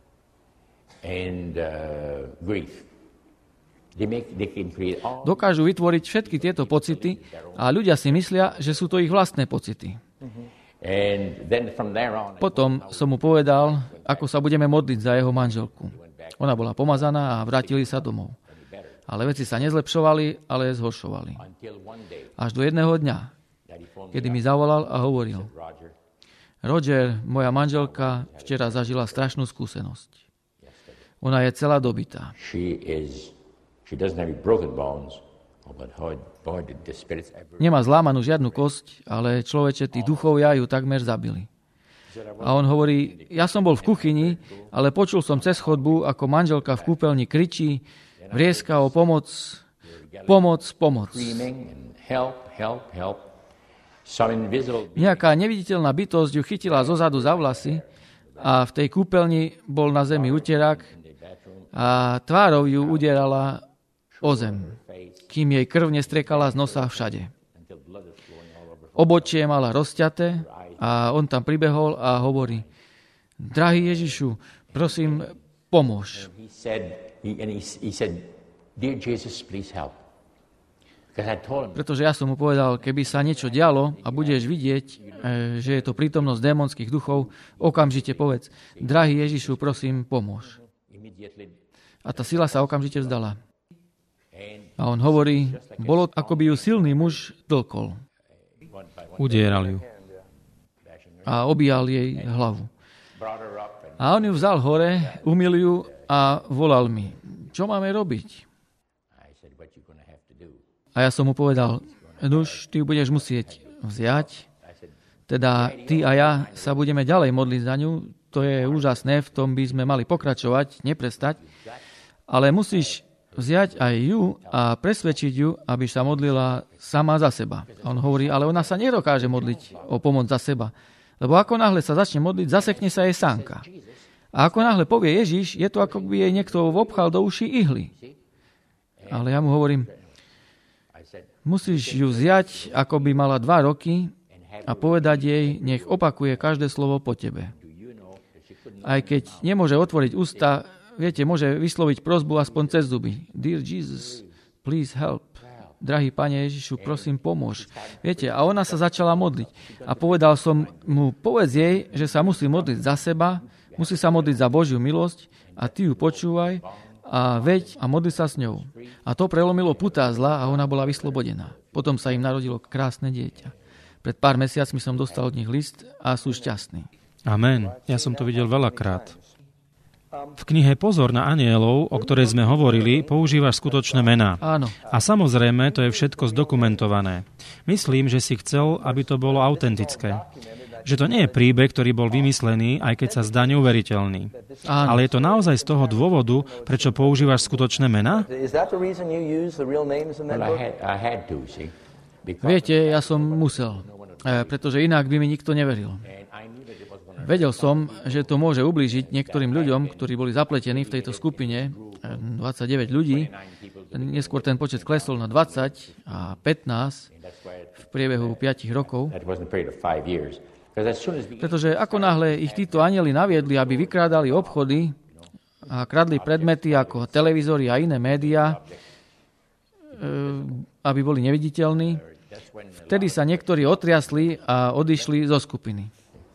and uh, grief. They make, they can create all Dokážu vytvoriť všetky tieto pocity a ľudia si myslia, že sú to ich vlastné pocity. and then from there on, Potom som mu povedal, ako sa budeme modliť za jeho manželku. Ona bola pomazaná a vrátili sa domov. Ale veci sa nezlepšovali, ale zhoršovali. until one day, Až do jedného dňa, Daddy phoned kedy mi zavolal a hovoril, Roger, Roger, moja manželka včera zažila strašnú skúsenosť. Ona je celá dobitá. she is, she doesn't have any broken bones, oh, but boy, boy, did the spirits ever. Nemá zlámanú žiadnu kosť, ale človeče, tí duchovia ju takmer zabili. A on hovorí, ja som bol v kuchyni, ale počul som cez chodbu, ako manželka v kúpeľni kričí, vrieska o pomoc, pomoc, pomoc. Screaming and help, help, help. Some invisible being Nejaká neviditeľná bytosť ju chytila zozadu za vlasy a v tej kúpeľni bol na zemi utierák a tvárou ju udierala o zem, kým jej krv nestriekala z nosa všade. Obočie mala rozťaté a on tam pribehol a hovorí, drahý Ježišu, prosím, pomôž. he said, he, and he, he said, dear Jesus, please help. Because I told him, Pretože ja som mu povedal, keby sa niečo dialo a budeš vidieť, e, že je to prítomnosť démonských duchov, okamžite povedz, drahý Ježišu, prosím, pomôž. immediately, A tá sila sa okamžite vzdala. A on hovorí, bolo ako by ju silný muž dlkol Udieral ju. a obíjal jej hlavu. brought her up and A on ju vzal hore, umyl ju a volal mi, čo máme robiť? I said, what you going to have to do? A ja som mu povedal, nuž, ty ju budeš musieť vziať, teda ty a ja sa budeme ďalej modliť za ňu, to je úžasné, v tom by sme mali pokračovať, neprestať, ale musíš vziať aj ju a presvedčiť ju, aby sa modlila sama za seba. A on hovorí, ale ona sa nedokáže modliť o pomoc za seba, lebo ako náhle sa začne modliť, zasekne sa jej sánka. A ako náhle povie Ježiš, je to ako by jej niekto vopchal do uší ihly. Ale ja mu hovorím, musíš ju vziať, ako by mala dva roky a povedať jej, nech opakuje každé slovo po tebe. Aj keď nemôže otvoriť ústa, viete, môže vysloviť prosbu aspoň cez zuby. Dear Jesus, please help. Drahý Pane Ježišu, prosím, pomôž. Viete, a ona sa začala modliť. A povedal som mu, povedz jej, že sa musí modliť za seba, musí sa modliť za Božiu milosť a ty ju počúvaj a veď a modli sa s ňou. A to prelomilo putá zla a ona bola vyslobodená. Potom sa im narodilo krásne dieťa. Pred pár mesiacmi som dostal od nich list a sú šťastní. Amen. Ja som to videl veľakrát. V knihe Pozor na anielov, o ktorej sme hovorili, používaš skutočné mená. Áno. A samozrejme, to je všetko zdokumentované. Myslím, že si chcel, aby to bolo autentické. Že to nie je príbeh, ktorý bol vymyslený, aj keď sa zdá neuveriteľný. Áno. Ale je to naozaj z toho dôvodu, prečo používaš skutočné mená? Viete, ja som musel, pretože inak by mi nikto neveril. Vedel som, že to môže ublížiť niektorým ľuďom, ktorí boli zapletení v tejto skupine, dvadsaťdeväť ľudí. Neskôr ten počet klesol na dvadsať a pätnásť v priebehu päť rokov. Pretože ako náhle ich títo anjeli naviedli, aby vykrádali obchody a kradli predmety ako televízory a iné médiá, aby boli neviditeľní, vtedy sa niektorí otriasli a odišli zo skupiny.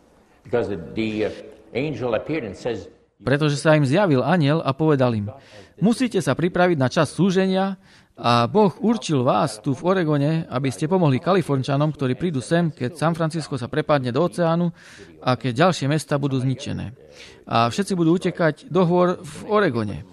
Pretože sa im zjavil anjel a povedal im, musíte sa pripraviť na čas súženia a Boh určil vás tu v Oregone, aby ste pomohli Kalifornčanom, ktorí prídu sem, keď San Francisco sa prepadne do oceánu a keď ďalšie mesta budú zničené. A všetci budú utekať do hôr v Oregone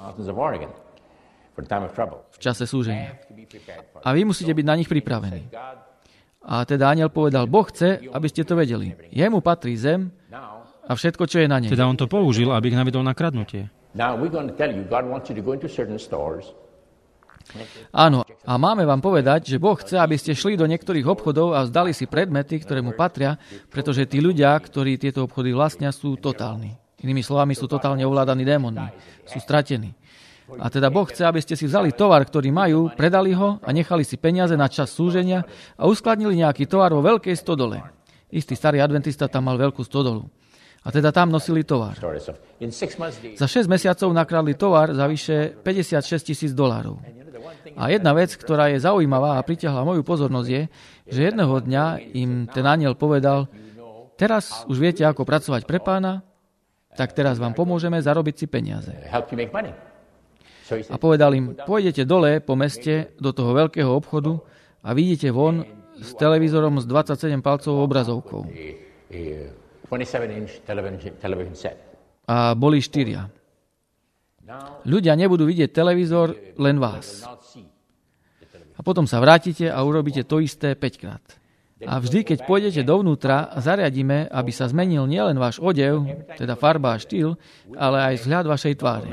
v čase súženia. A vy musíte byť na nich pripravení. A teda anjel povedal, Boh chce, aby ste to vedeli. Jemu patrí zem a všetko, čo je na nej. Teda on to použil, aby ich naviedol na kradnutie. Áno, a máme vám povedať, že Boh chce, aby ste šli do niektorých obchodov a vzdali si predmety, ktoré mu patria, pretože tí ľudia, ktorí tieto obchody vlastnia, sú totálni. Inými slovami, sú totálne ovládaní démonmi. Sú stratení. A teda Boh chce, aby ste si vzali tovar, ktorý majú, predali ho a nechali si peniaze na čas súženia a uskladnili nejaký tovar vo veľkej stodole. Istý starý adventista tam mal veľkú stodolu. A teda tam nosili tovar. Za šesť mesiacov nakradli tovar za vyše päťdesiatšesť tisíc dolárov. A jedna vec, ktorá je zaujímavá a pritiahla moju pozornosť je, že jedného dňa im ten anjel povedal, teraz už viete, ako pracovať pre Pána, tak teraz vám pomôžeme zarobiť si peniaze. A povedal im, pôjdete dole po meste do toho veľkého obchodu a vidíte von s televízorom s dvadsaťsedem palcovou obrazovkou. A boli štyria. Ľudia nebudú vidieť televízor, len vás. A potom sa vrátite a urobíte to isté päťkrát. A vždy, keď pôjdete dovnútra, zariadíme, aby sa zmenil nielen váš odev, teda farba a štýl, ale aj vzhľad vašej tváre.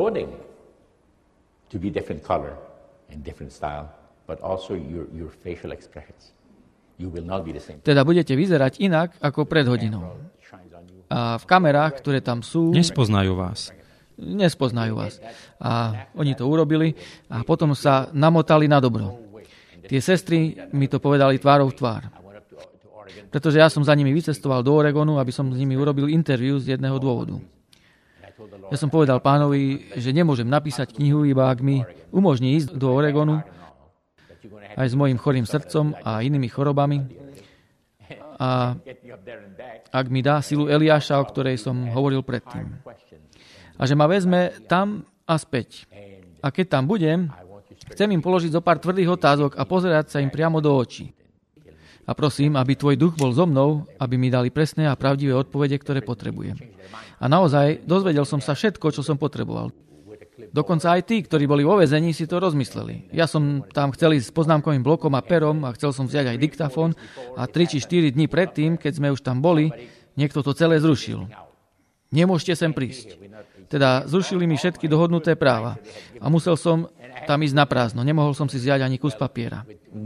To be different color and different style, but also your, your facial expressions. You will not be the same. Teda budete vyzerať inak ako pred hodinou. A v kamerách, ktoré tam sú... Nespoznajú vás. Nespoznajú vás. A oni to urobili a potom sa namotali na dobro. Tie sestry mi to povedali tvárou v tvár. Pretože ja som za nimi vycestoval do Oregonu, aby som s nimi urobil interview z jedného dôvodu. Ja som povedal Pánovi, že nemôžem napísať knihu, iba ak mi umožní ísť do Oregonu aj s mojím chorým srdcom a inými chorobami. A ak mi dá silu Eliáša, o ktorej som hovoril predtým. A že ma vezme tam a späť. A keď tam budem, chcem im položiť zo pár tvrdých otázok a pozerať sa im priamo do očí. A prosím, aby tvoj duch bol so mnou, aby mi dali presné a pravdivé odpovede, ktoré potrebujem. A naozaj dozvedel som sa všetko, čo som potreboval. Dokonca aj tí, ktorí boli vo väzení, si to rozmysleli. Ja som tam chcel ísť s poznámkovým blokom a perom a chcel som vziať aj diktafón a tri či štyri dní predtým, keď sme už tam boli, niekto to celé zrušil. Nemôžete sem prísť. Teda zrušili mi všetky dohodnuté práva. A musel som tam ísť na prázdno. Nemohol som si vziať ani kus papiera.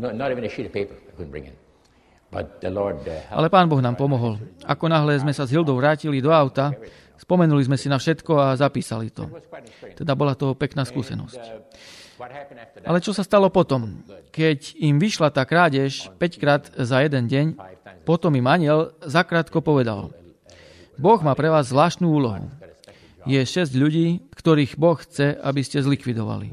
Ale Pán Boh nám pomohol. Ako náhle sme sa s Hildou vrátili do auta, spomenuli sme si na všetko a zapísali to. Teda bola to pekná skúsenosť. Ale čo sa stalo potom? Keď im vyšla tá krádež päťkrát za jeden deň, potom im anjel zakrátko povedal: Boh má pre vás zvláštnu úlohu. Je šesť ľudí, ktorých Boh chce, aby ste zlikvidovali.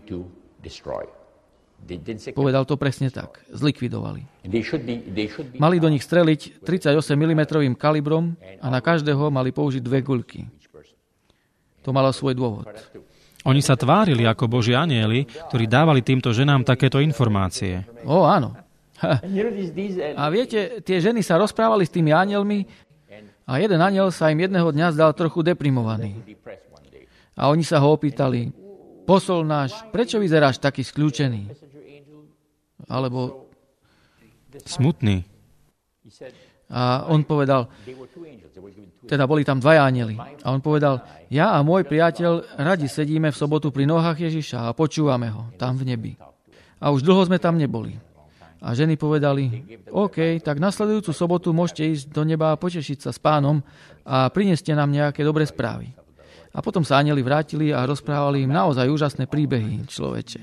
Povedal to presne tak. Zlikvidovali. Mali do nich streliť tridsaťosem milimetrov kalibrom a na každého mali použiť dve guľky. To malo svoj dôvod. Oni sa tvárili ako Boží anjeli, ktorí dávali týmto ženám takéto informácie. Ó, áno. Ha. A viete, tie ženy sa rozprávali s tými anjelmi a jeden anjel sa im jedného dňa zdal trochu deprimovaný. A oni sa ho opýtali, posol náš, prečo vyzeráš taký skľúčený? Alebo smutný. A on povedal, teda boli tam dvaja anjeli. A on povedal, ja a môj priateľ radi sedíme v sobotu pri nohách Ježiša a počúvame ho tam v nebi. A už dlho sme tam neboli. A ženy povedali, OK, tak nasledujúcu sobotu môžete ísť do neba a potešiť sa s pánom a prineste nám nejaké dobré správy. A potom sa anjeli vrátili a rozprávali im naozaj úžasné príbehy, človeče.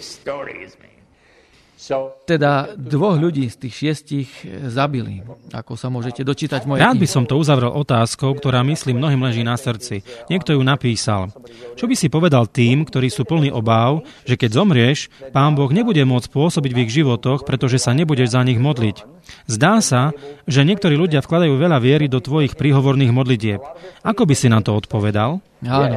Teda dvoch ľudí z tých šiestich zabili, ako sa môžete dočítať v mojej Rád by knihe. som to uzavrel otázkou, ktorá myslím mnohým leží na srdci. Niekto ju napísal. Čo by si povedal tým, ktorí sú plní obáv, že keď zomrieš, Pán Boh nebude môcť pôsobiť v ich životoch, pretože sa nebudeš za nich modliť? Zdá sa, že niektorí ľudia vkladajú veľa viery do tvojich príhovorných modlitieb. Ako by si na to odpovedal? Áno.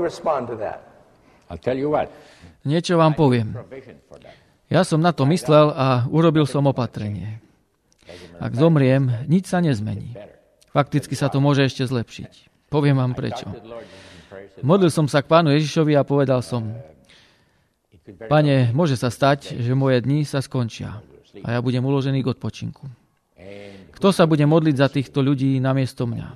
Niečo vám poviem. Ja som na to myslel a urobil som opatrenie. Ak zomriem, nič sa nezmení. Fakticky sa to môže ešte zlepšiť. Poviem vám prečo. Modlil som sa k Pánu Ježišovi a povedal som, Pane, môže sa stať, že moje dni sa skončia a ja budem uložený k odpočinku. Kto sa bude modliť za týchto ľudí namiesto mňa?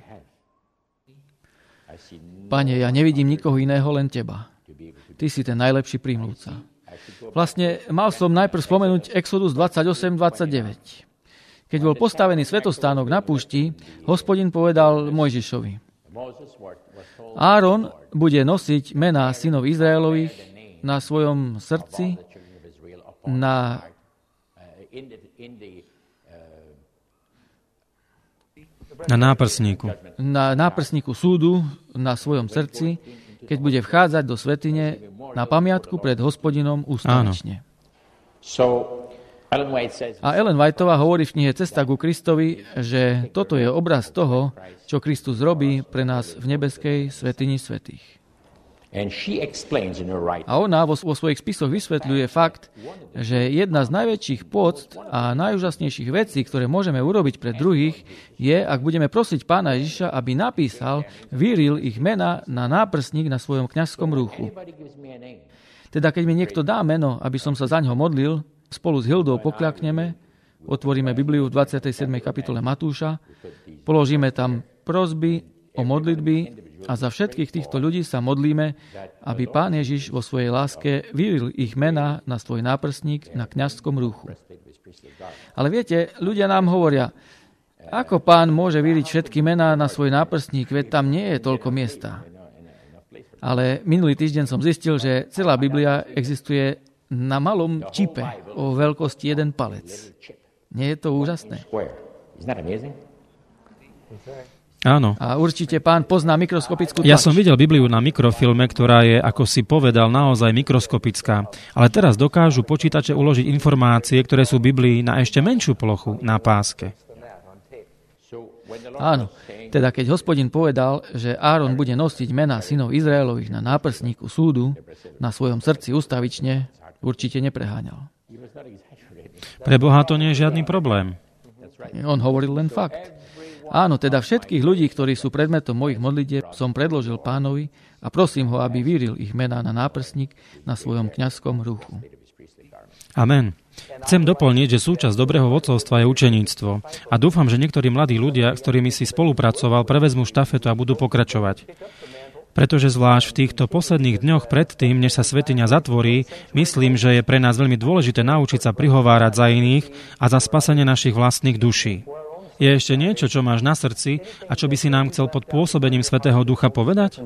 Pane, ja nevidím nikoho iného, len Teba. Ty si ten najlepší prímluvca. Vlastne mal som najprv spomenúť Exodus dvadsaťosem dvadsaťdeväť. Keď bol postavený svätostánok na púšti, Hospodin povedal Mojžišovi, Áron bude nosiť mená synov Izraelových na svojom srdci, na, Na náprsníku. na náprsníku súdu, na svojom srdci, keď bude vchádzať do svätyne na pamiatku pred Hospodinom ústavične. A Ellen Whiteová hovorí v knihe Cesta ku Kristovi, že toto je obraz toho, čo Kristus robí pre nás v nebeskej svätyni svätých. A ona vo, vo svojich spisoch vysvetľuje fakt, že jedna z najväčších pôct a najúžasnejších vecí, ktoré môžeme urobiť pre druhých, je, ak budeme prosiť Pána Ježiša, aby napísal, vyril ich mena na náprsník na svojom kňazskom rúchu. Teda keď mi niekto dá meno, aby som sa za ňo modlil, spolu s Hildou pokľakneme, otvoríme Bibliu v dvadsiatej siedmej kapitole Matúša, položíme tam prosby o modlitby a za všetkých týchto ľudí sa modlíme, aby Pán Ježiš vo svojej láske vyril ich mená na svoj náprsník na kňazskom rúchu. Ale viete, ľudia nám hovoria, ako Pán môže vyriť všetky mená na svoj náprsník, veď tam nie je toľko miesta. Ale minulý týždeň som zistil, že celá Biblia existuje na malom čipe o veľkosti jeden palec. Nie je to úžasné? Áno. A určite Pán pozná mikroskopickú tlač. Ja som videl Bibliu na mikrofilme, ktorá je, ako si povedal, naozaj mikroskopická. Ale teraz dokážu počítače uložiť informácie, ktoré sú v Biblii na ešte menšiu plochu, na páske. Áno, teda keď Hospodin povedal, že Áron bude nosiť mená synov Izraelových na náprsníku súdu, na svojom srdci ustavične, určite nepreháňal. Pre Boha to nie je žiadny problém. On hovoril len fakt. Áno, teda všetkých ľudí, ktorí sú predmetom mojich modlitieb, som predložil Pánovi a prosím ho, aby vyril ich mená na náprsník na svojom kňazskom rúchu. Amen. Chcem doplniť, že súčasť dobrého vodcovstva je učeníctvo a dúfam, že niektorí mladí ľudia, s ktorými si spolupracoval, prevezmú štafetu a budú pokračovať. Pretože zvlášť v týchto posledných dňoch predtým, než sa svätyňa zatvorí, myslím, že je pre nás veľmi dôležité naučiť sa prihovárať za iných a za spasenie našich vlastných duší. Je ešte niečo, čo máš na srdci a čo by si nám chcel pod pôsobením Svätého Ducha povedať?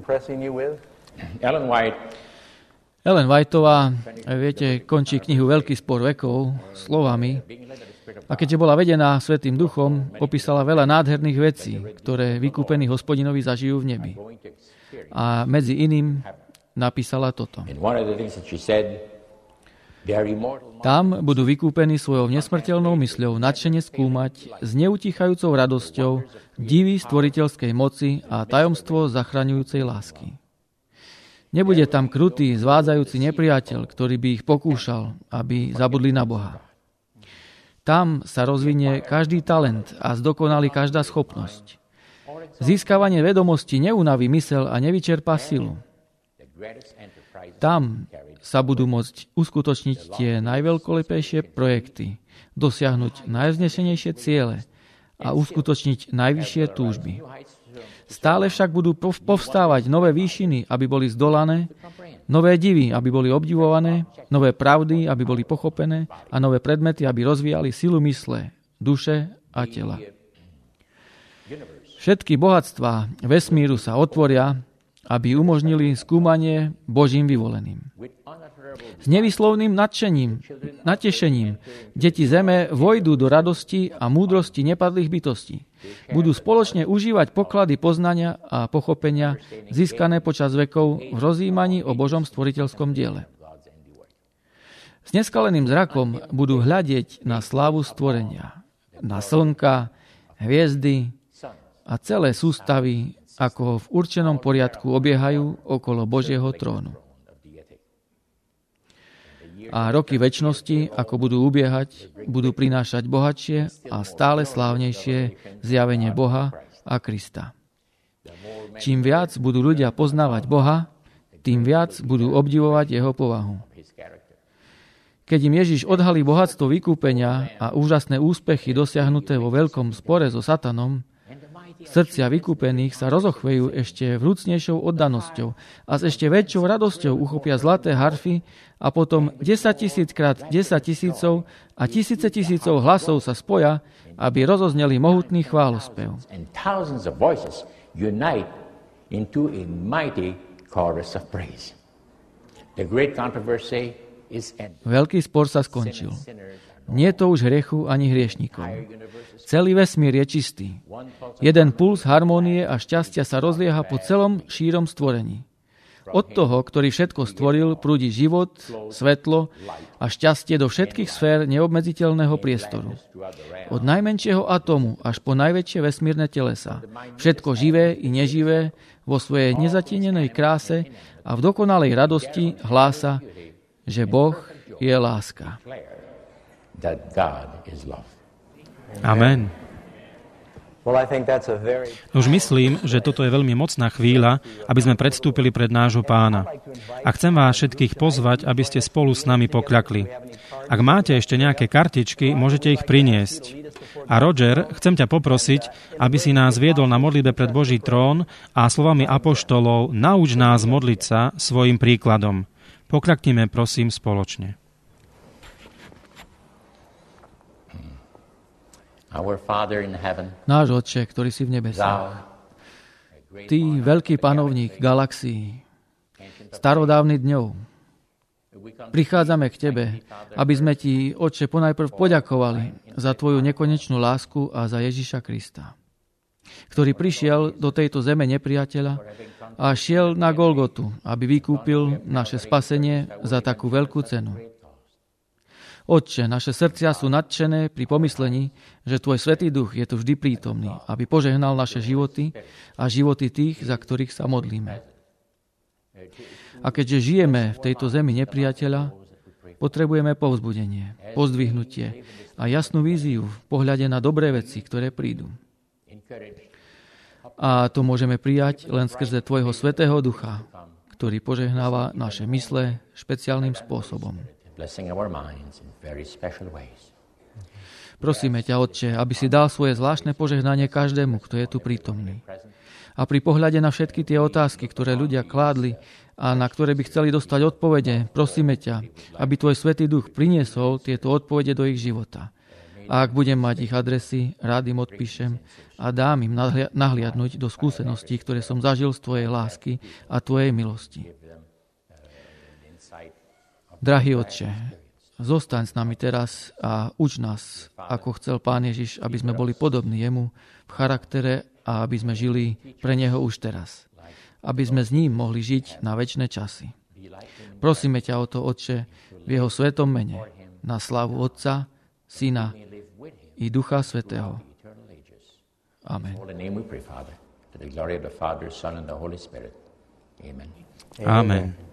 Ellen Whiteová, viete, končí knihu Veľký spor vekov slovami a keďže bola vedená Svätým Duchom, opísala veľa nádherných vecí, ktoré vykúpení Hospodinovi zažijú v nebi. A medzi iným napísala toto. Tam budú vykúpení svojou nesmrteľnou mysľou nadšene skúmať s neutichajúcou radosťou divy stvoriteľskej moci a tajomstvo zachraňujúcej lásky. Nebude tam krutý, zvádzajúci nepriateľ, ktorý by ich pokúšal, aby zabudli na Boha. Tam sa rozvinie každý talent a zdokonalí každá schopnosť. Získavanie vedomostí neunaví mysel a nevyčerpá silu. Tam sa budú môcť uskutočniť tie najveľkolepejšie projekty, dosiahnuť najvznešenejšie ciele a uskutočniť najvyššie túžby. Stále však budú povstávať nové výšiny, aby boli zdolané, nové divy, aby boli obdivované, nové pravdy, aby boli pochopené a nové predmety, aby rozvíjali silu mysle, duše a tela. Všetky bohatstvá vesmíru sa otvoria, aby umožnili skúmanie Božím vyvoleným. S nevyslovným nadšením, natešením deti zeme vojdú do radosti a múdrosti nepadlých bytostí. Budú spoločne užívať poklady poznania a pochopenia získané počas vekov v rozjímaní o Božom stvoriteľskom diele. S neskaleným zrakom budú hľadieť na slávu stvorenia, na slnka, hviezdy a celé sústavy, ako v určenom poriadku obiehajú okolo Božieho trónu. A roky večnosti, ako budú ubiehať, budú prinášať bohatšie a stále slávnejšie zjavenie Boha a Krista. Čím viac budú ľudia poznávať Boha, tým viac budú obdivovať jeho povahu. Keď im Ježiš odhalí bohatstvo vykúpenia a úžasné úspechy dosiahnuté vo veľkom spore so Satanom, srdcia vykúpených sa rozochvejú ešte vrúcnejšou oddanosťou a s ešte väčšou radosťou uchopia zlaté harfy a potom desaťtisíckrát desaťtisícov a tisíce tisícov hlasov sa spoja, aby rozozneli mohutný chválospev. Veľký spor sa skončil. Nie je to už hriechu ani hriešnikov. Celý vesmír je čistý. Jeden puls harmónie a šťastia sa rozlieha po celom šírom stvorení. Od toho, ktorý všetko stvoril, prúdi život, svetlo a šťastie do všetkých sfér neobmedziteľného priestoru. Od najmenšieho atómu až po najväčšie vesmírne telesa. Všetko živé i neživé vo svojej nezatienenej kráse a v dokonalej radosti hlása, že Boh je láska. Amen. Už myslím, že toto je veľmi mocná chvíľa, aby sme predstúpili pred nášho Pána. A chcem vás všetkých pozvať, aby ste spolu s nami pokľakli. Ak máte ešte nejaké kartičky, môžete ich priniesť. A Roger, chcem ťa poprosiť, aby si nás viedol na modlitbe pred Boží trón a slovami apoštolov nauč nás modliť sa svojim príkladom. Pokľaknime, prosím, spoločne. Náš Otče, ktorý si v nebesiach, Ty, veľký panovník galaxií, starodávny dňov, prichádzame k Tebe, aby sme Ti, Otče, ponajprv poďakovali za Tvoju nekonečnú lásku a za Ježiša Krista, ktorý prišiel do tejto zeme nepriateľa a šiel na Golgotu, aby vykúpil naše spasenie za takú veľkú cenu. Otče, naše srdcia sú nadšené pri pomyslení, že Tvoj Svätý Duch je tu vždy prítomný, aby požehnal naše životy a životy tých, za ktorých sa modlíme. A keďže žijeme v tejto zemi nepriateľa, potrebujeme povzbudenie, pozdvihnutie a jasnú víziu v pohľade na dobré veci, ktoré prídu. A to môžeme prijať len skrze Tvojho Svätého Ducha, ktorý požehnáva naše mysle špeciálnym spôsobom. Prosíme ťa, Otče, aby si dal svoje zvláštne požehnanie každému, kto je tu prítomný. A pri pohľade na všetky tie otázky, ktoré ľudia kládli a na ktoré by chceli dostať odpovede, prosíme ťa, aby Tvoj Svätý Duch priniesol tieto odpovede do ich života. A ak budem mať ich adresy, rád im odpíšem a dám im nahliadnúť do skúseností, ktoré som zažil z Tvojej lásky a Tvojej milosti. Drahý Otče, zostaň s nami teraz a uč nás, ako chcel Pán Ježiš, aby sme boli podobní Jemu v charaktere a aby sme žili pre Neho už teraz. Aby sme s ním mohli žiť na večné časy. Prosíme ťa o to, Otče, v Jeho svetom mene, na slávu Otca, Syna i Ducha Svätého. Amen. Amen.